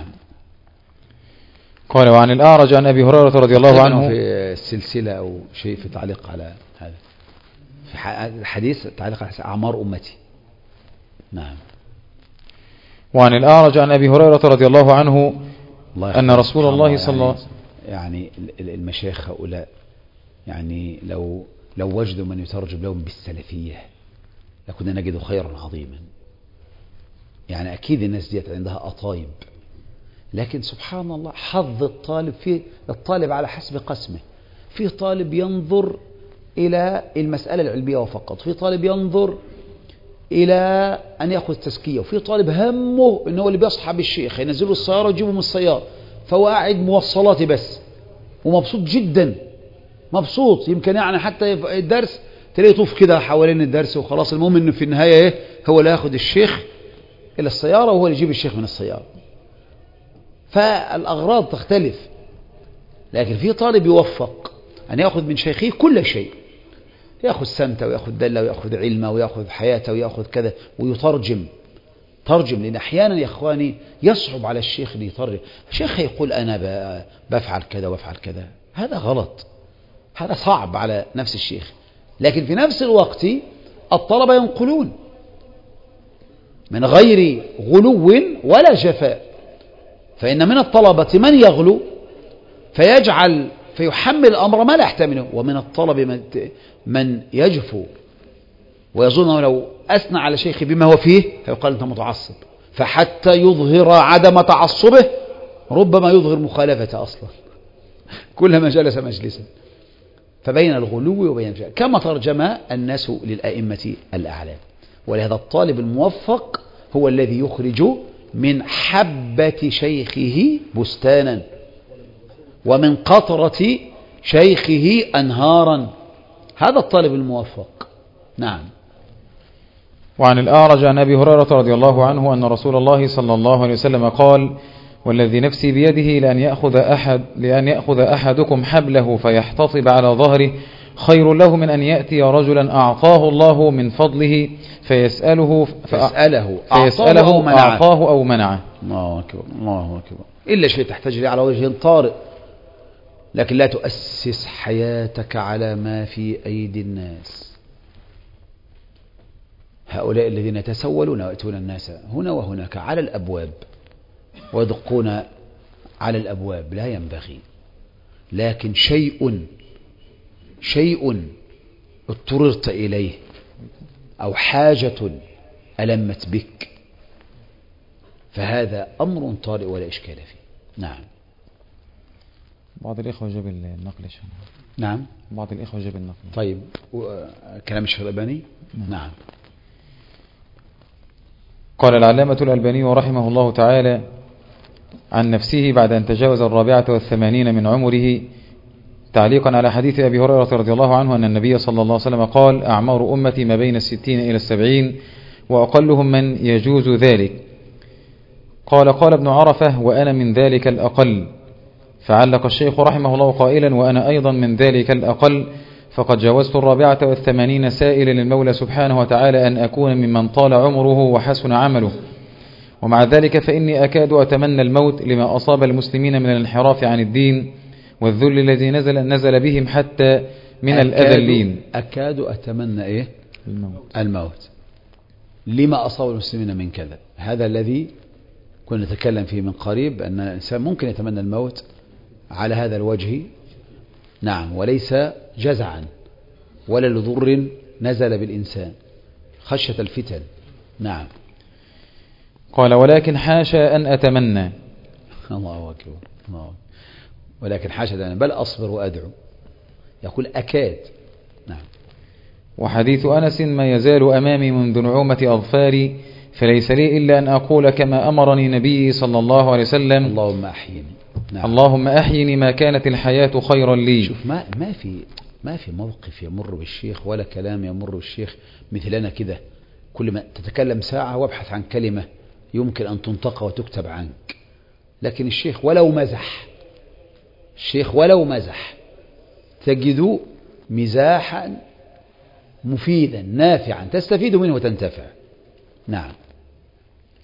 قال وعن الأعرج عن أبي هريرة رضي الله عنه في السلسلة أو شيء في تعليق على هذا في الحديث تعليق على أعمار أمتي. نعم. وعن الأعرج عن أبي هريرة رضي الله عنه الله أن رسول الله صلى الله عليه وسلم يعني المشايخ هؤلاء يعني لو لو وجدوا من يترجم لهم بالسلفية لكنا نجد خيرا عظيما. يعني أكيد الناس ديت عندها أطايب، لكن سبحان الله حظ الطالب في الطالب على حسب قسمه. في طالب ينظر إلى المسألة العلمية وفقط، في طالب ينظر إلى أن يأخذ تزكية، وفي طالب همه إنه هو اللي بيصحب الشيخ ينزله السيارة ويجيبه من السيارة، فهو قاعد موصلاتي بس ومبسوط جدا، مبسوط يمكن يعني حتى الدرس تلاقيه يطوف كده حوالين الدرس وخلاص. المهم إنه في النهاية إيه؟ هو اللي ياخد الشيخ إلى السيارة وهو اللي يجيب الشيخ من السيارة. فالأغراض تختلف. لكن في طالب يوفق أن يأخذ من شيخه كل شيء، يأخذ سمته ويأخذ دله ويأخذ علمه ويأخذ حياته ويأخذ كذا ويترجم. ترجم لأن أحيانا يا إخواني يصعب على الشيخ أن يترجم. الشيخ يقول أنا بفعل كذا وافعل كذا، هذا غلط، هذا صعب على نفس الشيخ. لكن في نفس الوقت الطلبة ينقلون من غير غلو ولا جفاء. فإن من الطلبة من يغلو فيجعل فيحمل الأمر ما لا يحتمله، ومن الطلب من, من يجفو ويظن لو أثنى على شيخه بما هو فيه فيقال أنت متعصب، فحتى يظهر عدم تعصبه ربما يظهر مخالفته أصلا كلما جلس مجلسا. فبين الغلو وبين الجهل كما ترجم الناس للأئمة الأعلام. ولهذا الطالب الموفق هو الذي يخرج من حبة شيخه بستانا ومن قطرة شيخه أنهارا. هذا الطالب الموفق. نعم. وعن الأعرج عن أبي هريرة رضي الله عنه أن رسول الله صلى الله عليه وسلم قال والذي نفسي بيده لأن يأخذ, أحد لأن يأخذ أحدكم حبله فيحتطب على ظهره خير له من أن يأتي رجلا أعطاه الله من فضله فيسأله فيسأله, فيسأله أو أعطاه أو منعه. الله أكبر الله أكبر. إلا شيء تحتاج لي على وجه طارئ، لكن لا تؤسس حياتك على ما في أيدي الناس. هؤلاء الذين يتسولون ويأتون الناس هنا وهناك على الأبواب ويدقون على الأبواب لا ينبغي. لكن شيء شيء اضطررت إليه أو حاجة ألمت بك فهذا أمر طارئ ولا إشكال فيه. نعم. بعض الإخوة جاب النقل شان. نعم. بعض الإخوة جاب النقل. طيب كلام الشيخ الألباني. نعم. نعم. قال العلامة الألباني رحمه الله تعالى عن نفسه بعد أن تجاوز الرابعة والثمانين من عمره تعليقا على حديث أبي هريرة رضي الله عنه أن النبي صلى الله عليه وسلم قال أعمار أمتي ما بين الستين إلى السبعين وأقلهم من يجوز ذلك. قال قال ابن عرفة وأنا من ذلك الأقل. فعلق الشيخ رحمه الله قائلا وأنا أيضا من ذلك الأقل فقد جاوزت الرابعة والثمانين سائلا للمولى سبحانه وتعالى أن أكون ممن طال عمره وحسن عمله. ومع ذلك فإني أكاد أتمنى الموت لما أصاب المسلمين من الانحراف عن الدين والذل الذي نزل, نزل بهم حتى من الأذلين. أكاد أتمنى إيه؟ الموت. الموت لما أصاب المسلمين من كذا. هذا الذي كنا نتكلم فيه من قريب أن الإنسان ممكن يتمنى الموت على هذا الوجه. نعم. وليس جزعا ولا لضر نزل بالإنسان خشية الفتن. نعم. قال ولكن حاشا أن أتمنى. الله أكبر الله. ولكن حاشا أن بل أصبر وأدعو. يقول أكاد. نعم. وحديث أنس ما يزال أمامي منذ نعومة أظفاري فليس لي إلا أن أقول كما أمرني نبي صلى الله عليه وسلم اللهم أحيني. نعم. اللهم أحيني ما كانت الحياة خيرا لي. شوف ما ما في ما في موقف يمر بالشيخ ولا كلام يمر بالشيخ مثلنا كده كل ما تتكلم ساعة وابحث عن كلمة يمكن أن تنطق وتكتب عنك. لكن الشيخ ولو مزح الشيخ ولو مزح تجد مزاحا مفيدا نافعا تستفيد منه وتنتفع. نعم.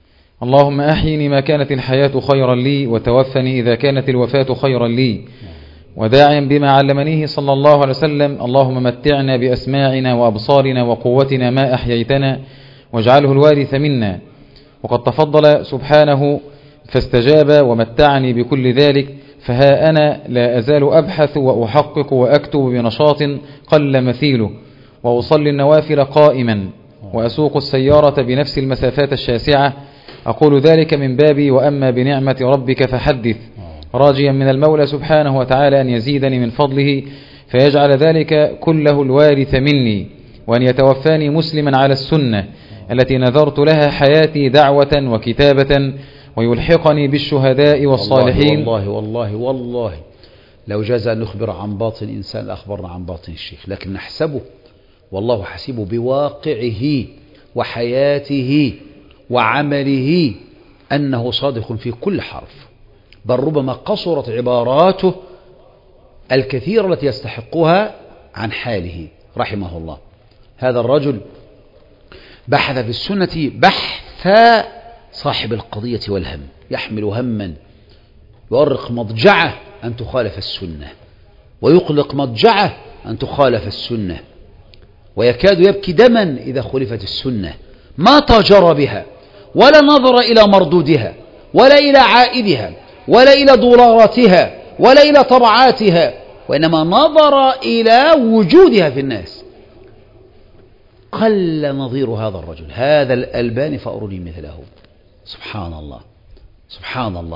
اللهم أحيني ما كانت الحياة خيرا لي وتوفني إذا كانت الوفاة خيرا لي. وداعيا بما علمنيه صلى الله عليه وسلم: اللهم متعنا بأسماعنا وأبصارنا وقوتنا ما أحييتنا واجعله الوارث منا. وقد تفضل سبحانه فاستجاب ومتعني بكل ذلك، فها أنا لا أزال أبحث وأحقق وأكتب بنشاط قل مثيله، وأصلي النوافل قائما، وأسوق السيارة بنفس المسافات الشاسعة. أقول ذلك من بابي وأما بنعمة ربك فحدث، راجيا من المولى سبحانه وتعالى أن يزيدني من فضله فيجعل ذلك كله الوارث مني، وأن يتوفاني مسلما على السنة التي نذرت لها حياتي دعوة وكتابة، ويلحقني بالشهداء والصالحين. والله والله والله لو جاز أن نخبر عن باطن إنسان لأخبرنا عن باطن الشيخ، لكن نحسبه والله حسيبه بواقعه وحياته وعمله أنه صادق في كل حرف، بل ربما قصرت عباراته الكثير التي يستحقها عن حاله رحمه الله. هذا الرجل بحث في السنة بحث صاحب القضية والهم، يحمل هما يؤرق مضجعه أن تخالف السنة، ويقلق مضجعه أن تخالف السنة، ويكاد يبكي دما إذا خلفت السنة، ما تاجر بها ولا نظر إلى مردودها ولا إلى عائدها ولا إلى دولاراتها ولا إلى طبعاتها، وإنما نظر إلى وجودها في الناس. قل نظير هذا الرجل، هذا الألباني فأرني مثله. سبحان الله سبحان الله.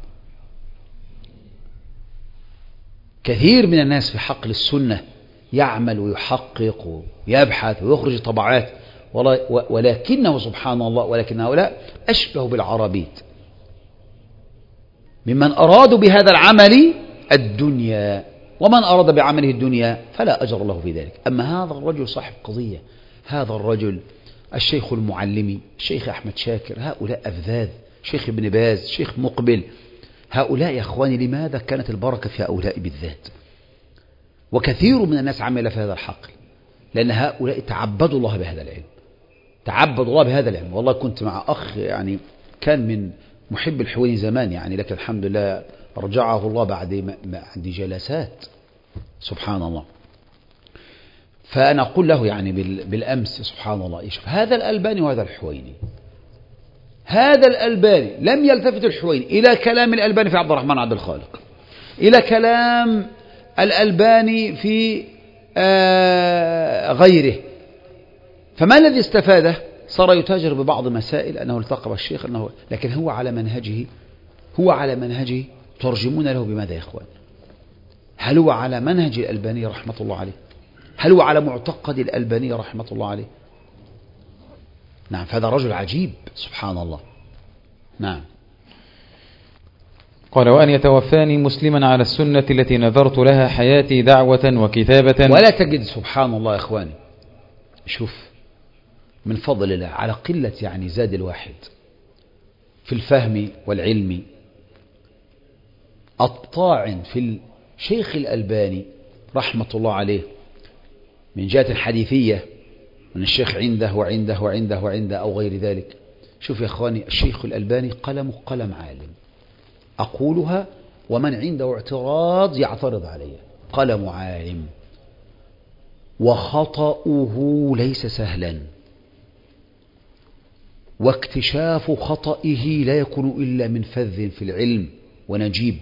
كثير من الناس في حقل السنة يعمل ويحقق ويبحث ويخرج طبعات، ولكنه سبحان الله ولكن هؤلاء أشبه بالعربيت ممن أرادوا بهذا العمل الدنيا، ومن أراد بعمله الدنيا فلا أجر له في ذلك. أما هذا الرجل صاحب قضية، هذا الرجل الشيخ المعلمي، الشيخ أحمد شاكر، هؤلاء أفذاذ، شيخ ابن باز، شيخ مقبل، هؤلاء يا أخواني لماذا كانت البركة في هؤلاء بالذات؟ وكثير من الناس عمل في هذا الحقل، لأن هؤلاء تعبدوا الله بهذا العلم، تعبدوا الله بهذا العلم. والله كنت مع أخ يعني كان من محب الحويني زمان يعني، لكن الحمد لله رجعه الله بعد ما عندي جلسات. سبحان الله. فأنا أقول له يعني بالأمس سبحان الله، يشوف هذا الألباني وهذا الحويني، هذا الألباني لم يلتفت الحويني إلى كلام الألباني في عبد الرحمن عبد الخالق، إلى كلام الألباني في آه غيره، فما الذي استفاده؟ صار يتاجر ببعض مسائل أنه التقى بالشيخ أنه، لكن هو على منهجه، هو على منهجه. ترجمون له بماذا يا إخوان؟ هل هو على منهج الألباني رحمة الله عليه؟ هل هو على معتقد الألباني رحمة الله عليه؟ نعم. فهذا رجل عجيب سبحان الله. نعم. قال: وأن يتوفاني مسلما على السنة التي نذرت لها حياتي دعوة وكتابة. ولا تجد سبحان الله يا إخواني، شوف من فضل الله على قلة يعني زاد الواحد في الفهم والعلم الطاعن في الشيخ الألباني رحمة الله عليه من جهة حديثية، من الشيخ عنده وعنده وعنده وعنده أو غير ذلك. شوف يا أخواني، الشيخ الألباني قلمه قلم عالم، أقولها ومن عنده اعتراض يعترض عليه، قلم عالم، وخطأه ليس سهلا، واكتشاف خطئه لا يكون إلا من فذ في العلم ونجيب،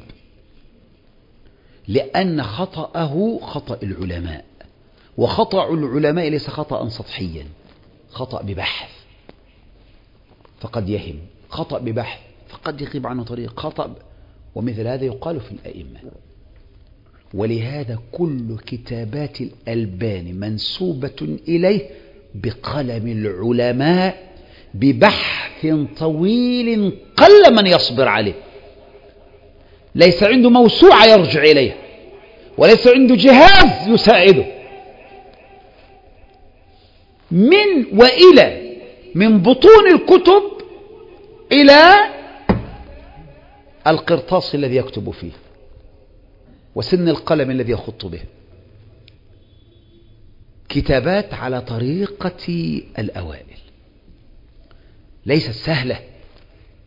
لأن خطأه خطأ العلماء، وخطأ العلماء ليس خطأ سطحيا، خطأ ببحث فقد يهم، خطأ ببحث فقد يغيب عنه طريق، خطأ ب... ومثل هذا يقال في الأئمة. ولهذا كل كتابات الألباني منسوبة إليه بقلم العلماء ببحث طويل قل من يصبر عليه، ليس عنده موسوعة يرجع إليها، وليس عنده جهاز يساعده، من وإلى، من بطون الكتب إلى القرطاس الذي يكتب فيه وسن القلم الذي يخط به، كتابات على طريقة الأوائل، ليست سهلة،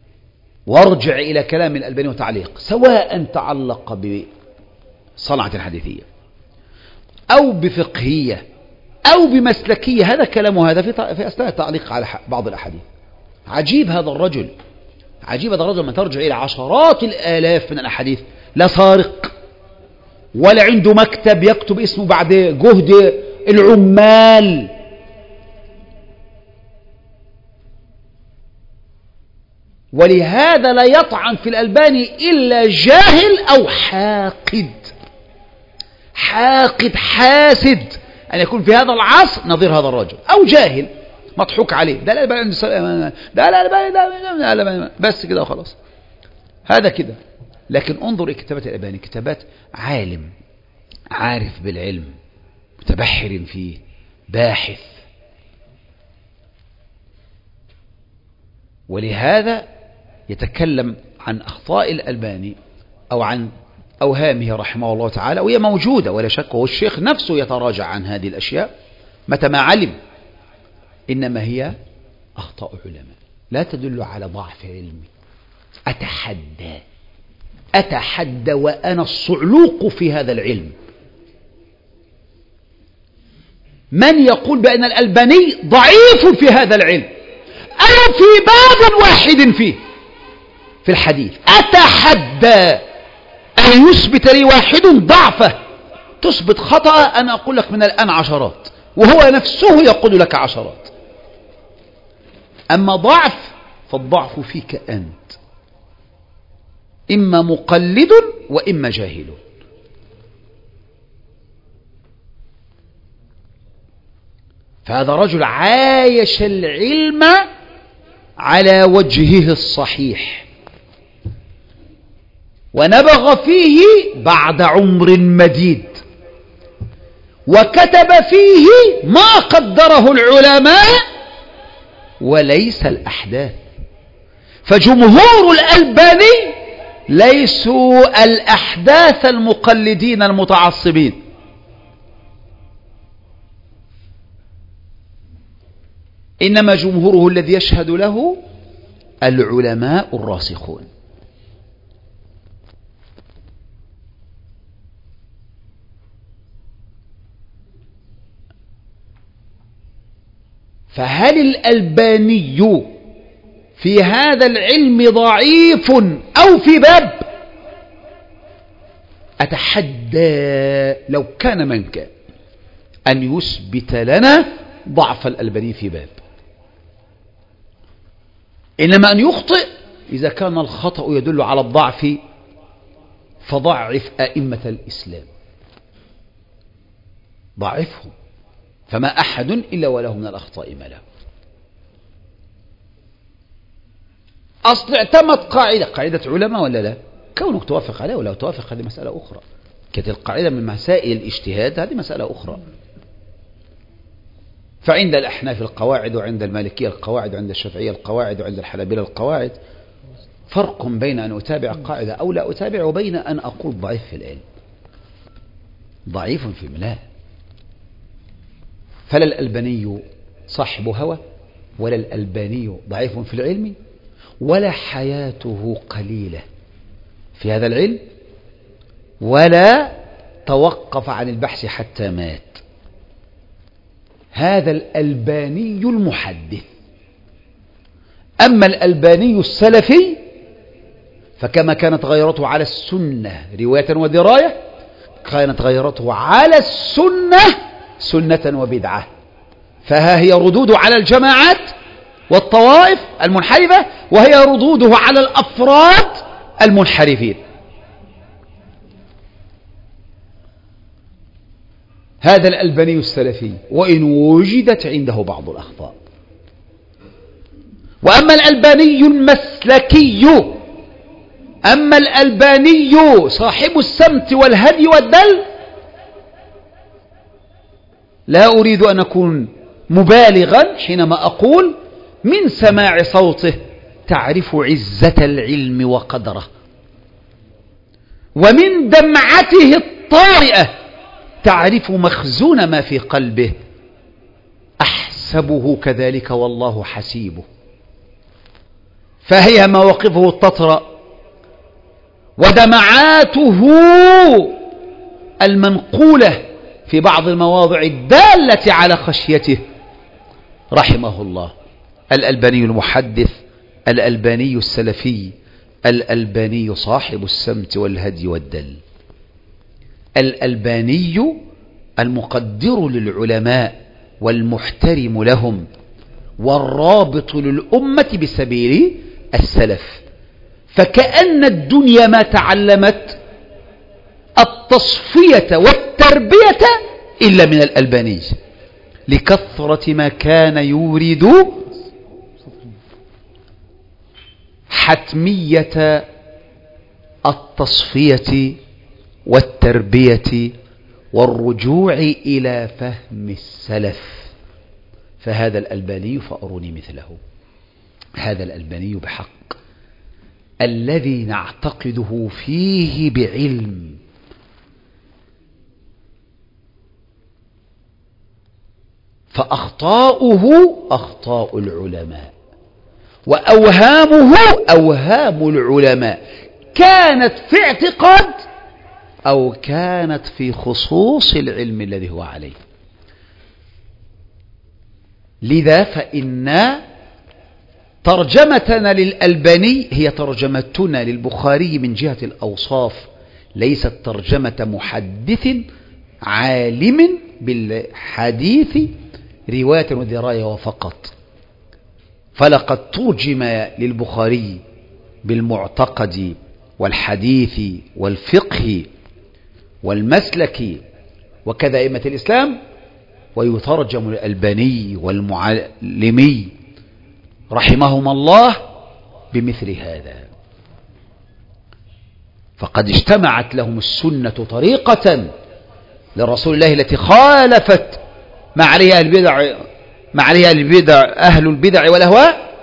وارجع إلى كلام الألباني وتعليق، سواء تعلق بصنعة الحديثية أو بفقهية أو بمسلكية، هذا كلامه هذا في في أثناء التعليق على بعض الأحاديث. عجيب هذا الرجل، عجيب هذا الرجل من ترجع إلى عشرات الآلاف من الأحاديث، لا سارق ولا عنده مكتب يكتب اسمه بعد جهد العمال، ولهذا لا يطعن في الألباني إلا جاهل أو حاقد، حاقد حاسد أن يكون في هذا العصر نظير هذا الرجل، أو جاهل مضحوك عليه، ده الألباني عنده ده الألباني ده الألباني بس كده وخلاص، هذا كده. لكن انظر إلى كتابات الألباني، كتابات عالم عارف بالعلم متبحر فيه باحث، ولهذا يتكلم عن أخطاء الألباني أو عن أوهامه رحمه الله تعالى، وهي موجودة ولا شك، والشيخ نفسه يتراجع عن هذه الأشياء متى ما علم، إنما هي أخطاء علماء لا تدل على ضعف علمي. أتحدى أتحدى وأنا الصعلوق في هذا العلم من يقول بأن الألباني ضعيف في هذا العلم أو في باب واحد فيه في الحديث، أتحدى أن يثبت لي واحد ضعفه، تثبت خطأ أنا أقول لك من الآن عشرات، وهو نفسه يقول لك عشرات. أما ضعف فالضعف فيك أنت، إما مقلد وإما جاهل. فهذا رجل عايش العلم على وجهه الصحيح، ونبغ فيه بعد عمر مديد، وكتب فيه ما قدره العلماء وليس الأحداث. فجمهور الألباني ليسوا الأحداث المقلدين المتعصبين، إنما جمهوره الذي يشهد له العلماء الراسخون. فهل الألباني في هذا العلم ضعيف أو في باب؟ أتحدى لو كان من كان أن يثبت لنا ضعف الألباني في باب، إنما أن يخطئ إذا كان الخطأ يدل على الضعف فضعف أئمة الإسلام، ضعفهم، فما أحد إلا وله من الأخطاء ما له. أصل اعتمد قاعدة قاعدة علماء ولا لا؟ كونك توافق عليها ولا توافق هذه مسألة أخرى، كانت القاعدة من مسائل الاجتهاد هذه مسألة أخرى. فعند الأحناف القواعد، وعند المالكية القواعد، وعند الشافعية القواعد، وعند الحنابلة القواعد. فرق بين أن أتابع قاعدة أو لا أتابع وبين أن أقول ضعيف في العلم، ضعيف في الملاء. فلا الألباني صاحب هوى، ولا الألباني ضعيف في العلم، ولا حياته قليلة في هذا العلم، ولا توقف عن البحث حتى مات. هذا الألباني المحدث. أما الألباني السلفي فكما كانت غيرته على السنة رواية ودراية، كانت غيرته على السنة سنة وبدعة. فها هي ردوده على الجماعات والطوائف المنحرفة، وهي ردوده على الأفراد المنحرفين. هذا الألباني السلفي، وإن وجدت عنده بعض الأخطاء. وأما الألباني المسلكي، أما الألباني صاحب السمت والهدي والدل، لا أريد أن أكون مبالغا حينما أقول من سماع صوته تعرف عزة العلم وقدره، ومن دمعته الطارئة تعرف مخزون ما في قلبه. أحسبه كذلك والله حسيبه. فهي مواقفه التطرأ ودمعاته المنقولة في بعض المواضع الدالة على خشيته رحمه الله. الألباني المحدث، الألباني السلفي، الألباني صاحب السمت والهدي والدل، الألباني المقدر للعلماء والمحترم لهم والرابط للأمة بسبيل السلف. فكأن الدنيا ما تعلمت التصفية والتربية إلا من الألباني، لكثرة ما كان يورد حتمية التصفية والتربية والرجوع إلى فهم السلف. فهذا الألباني فأروني مثله، هذا الألباني بحق الذي نعتقده فيه بعلم، فأخطاؤه أخطاء العلماء وأوهامه أوهام العلماء، كانت في اعتقاد أو كانت في خصوص العلم الذي هو عليه. لذا فإن ترجمتنا للألباني هي ترجمتنا للبخاري من جهة الأوصاف، ليست ترجمة محدث عالم بالحديث رواية ودراية وفقط. فلقد ترجم للبخاري بالمعتقد والحديث والفقه والمسلك وكذا أئمة الإسلام، ويترجم الألباني والمعلمي رحمهما الله بمثل هذا. فقد اجتمعت لهم السنة طريقة لرسول الله التي خالفت ما عليها البدع ما عليها البدع أهل البدع والأهواء،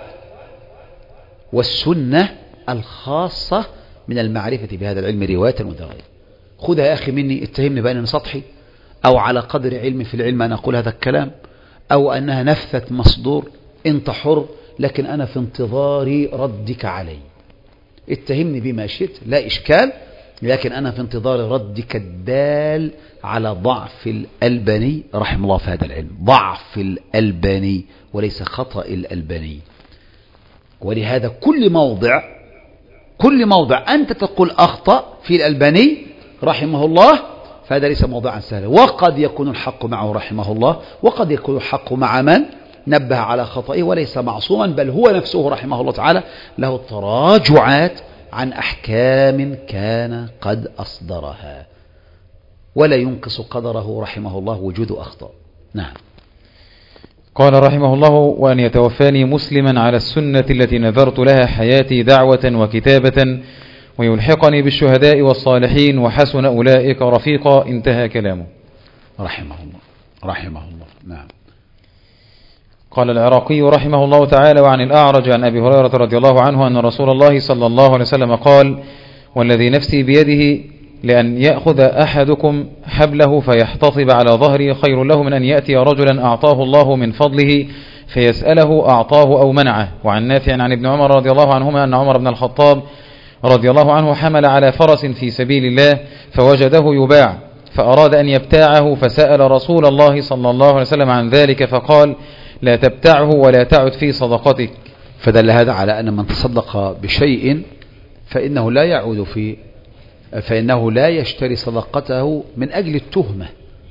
والسنة الخاصة من المعرفة بهذا العلم رواية ودراية. خذها يا أخي مني، اتهمني بأنني سطحي أو على قدر علمي في العلم أن أقول هذا الكلام، أو أنها نفثة مصدور، أنت حر، لكن أنا في انتظار ردك علي. اتهمني بما شئت لا إشكال، لكن أنا في انتظار ردك الدال على ضعف الألباني رحمه الله في هذا العلم، ضعف الألباني وليس خطأ الألباني. ولهذا كل موضع كل موضع أنت تقول أخطأ في الألباني رحمه الله فهذا ليس موضوعا سهلا، وقد يكون الحق معه رحمه الله، وقد يكون الحق مع من نبه على خطئه، وليس معصوما، بل هو نفسه رحمه الله تعالى له تراجعات عن أحكام كان قد أصدرها، ولا ينقص قدره رحمه الله وجود أخطاء. نعم. قال رحمه الله: وأن يتوفاني مسلما على السنة التي نذرت لها حياتي دعوة وكتابة، ويلحقني بالشهداء والصالحين، وحسن أولئك رفيقا. انتهى كلامه رحمه الله رحمه الله. نعم. قال العراقي رحمه الله تعالى: وعن الأعرج عن أبي هريرة رضي الله عنه أن رسول الله صلى الله عليه وسلم قال: والذي نفسي بيده لأن يأخذ أحدكم حبله فيحتطب على ظهره خير له من أن يأتي رجلا أعطاه الله من فضله فيسأله أعطاه أو منعه. وعن نافع عن ابن عمر رضي الله عنهما أن عمر بن الخطاب رضي الله عنه حمل على فرس في سبيل الله فوجده يباع فأراد أن يبتاعه، فسأل رسول الله صلى الله عليه وسلم عن ذلك فقال: لا تبتعه ولا تعد في صدقتك. فدل هذا على أن من تصدق بشيء فإنه لا يعود في فإنه لا يشتري صدقته من أجل التهمة،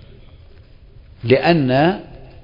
لأن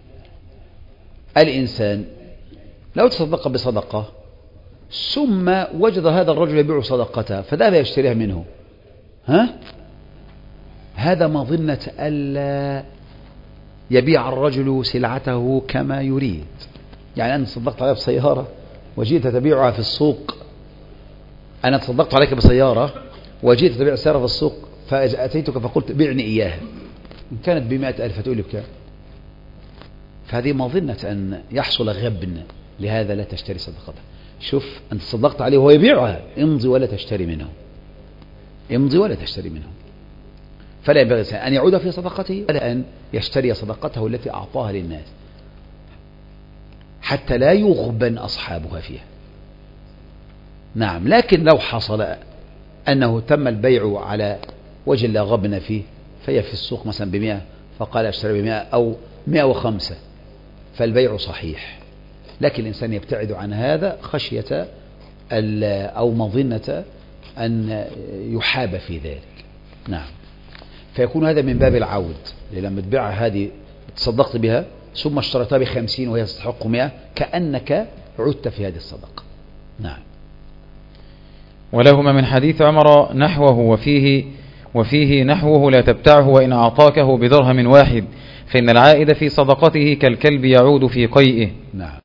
الإنسان لو تصدق بصدقة ثم وجد هذا الرجل يبيع صدقته فذهب يشتريها منه، ها هذا مظنة ألا يبيع الرجل سلعته كما يريد. يعني أنا تصدقت عليها بسيارة وجيت تبيعها في السوق، أنا تصدقت عليك بسيارة وجيت تبيع سيارة في السوق فأتيتك فقلت بيعني إياها، إن كانت بمائة ألف تقول لي بكام؟ فهذه مظنة أن يحصل غبن، لهذا لا تشتري صدقته. شوف أنت صدقت عليه وهو يبيعها، امضي ولا تشتري منه، امضي ولا تشتري منه. فلا ينبغي أن يعود في صدقته ولا أن يشتري صدقته التي أعطاها للناس حتى لا يغبن أصحابها فيها. نعم. لكن لو حصل أنه تم البيع على وجه لا غبن فيه، فهي في السوق مثلا بمئة فقال اشتري بمئة أو مئة وخمسة، فالبيع صحيح. لكن الإنسان يبتعد عن هذا خشية أو مظنة أن يحاب في ذلك. نعم. فيكون هذا من باب العود، لما تبيع هذه تصدقت بها ثم اشتريتها بخمسين وهي تستحق مئة، كأنك عدت في هذه الصدقة. نعم. ولهما من حديث عمر نحوه وفيه وفيه نحوه لا تبتعه وإن أعطاكه بدرهم واحد، فإن العائد في صدقته كالكلب يعود في قيئه. نعم.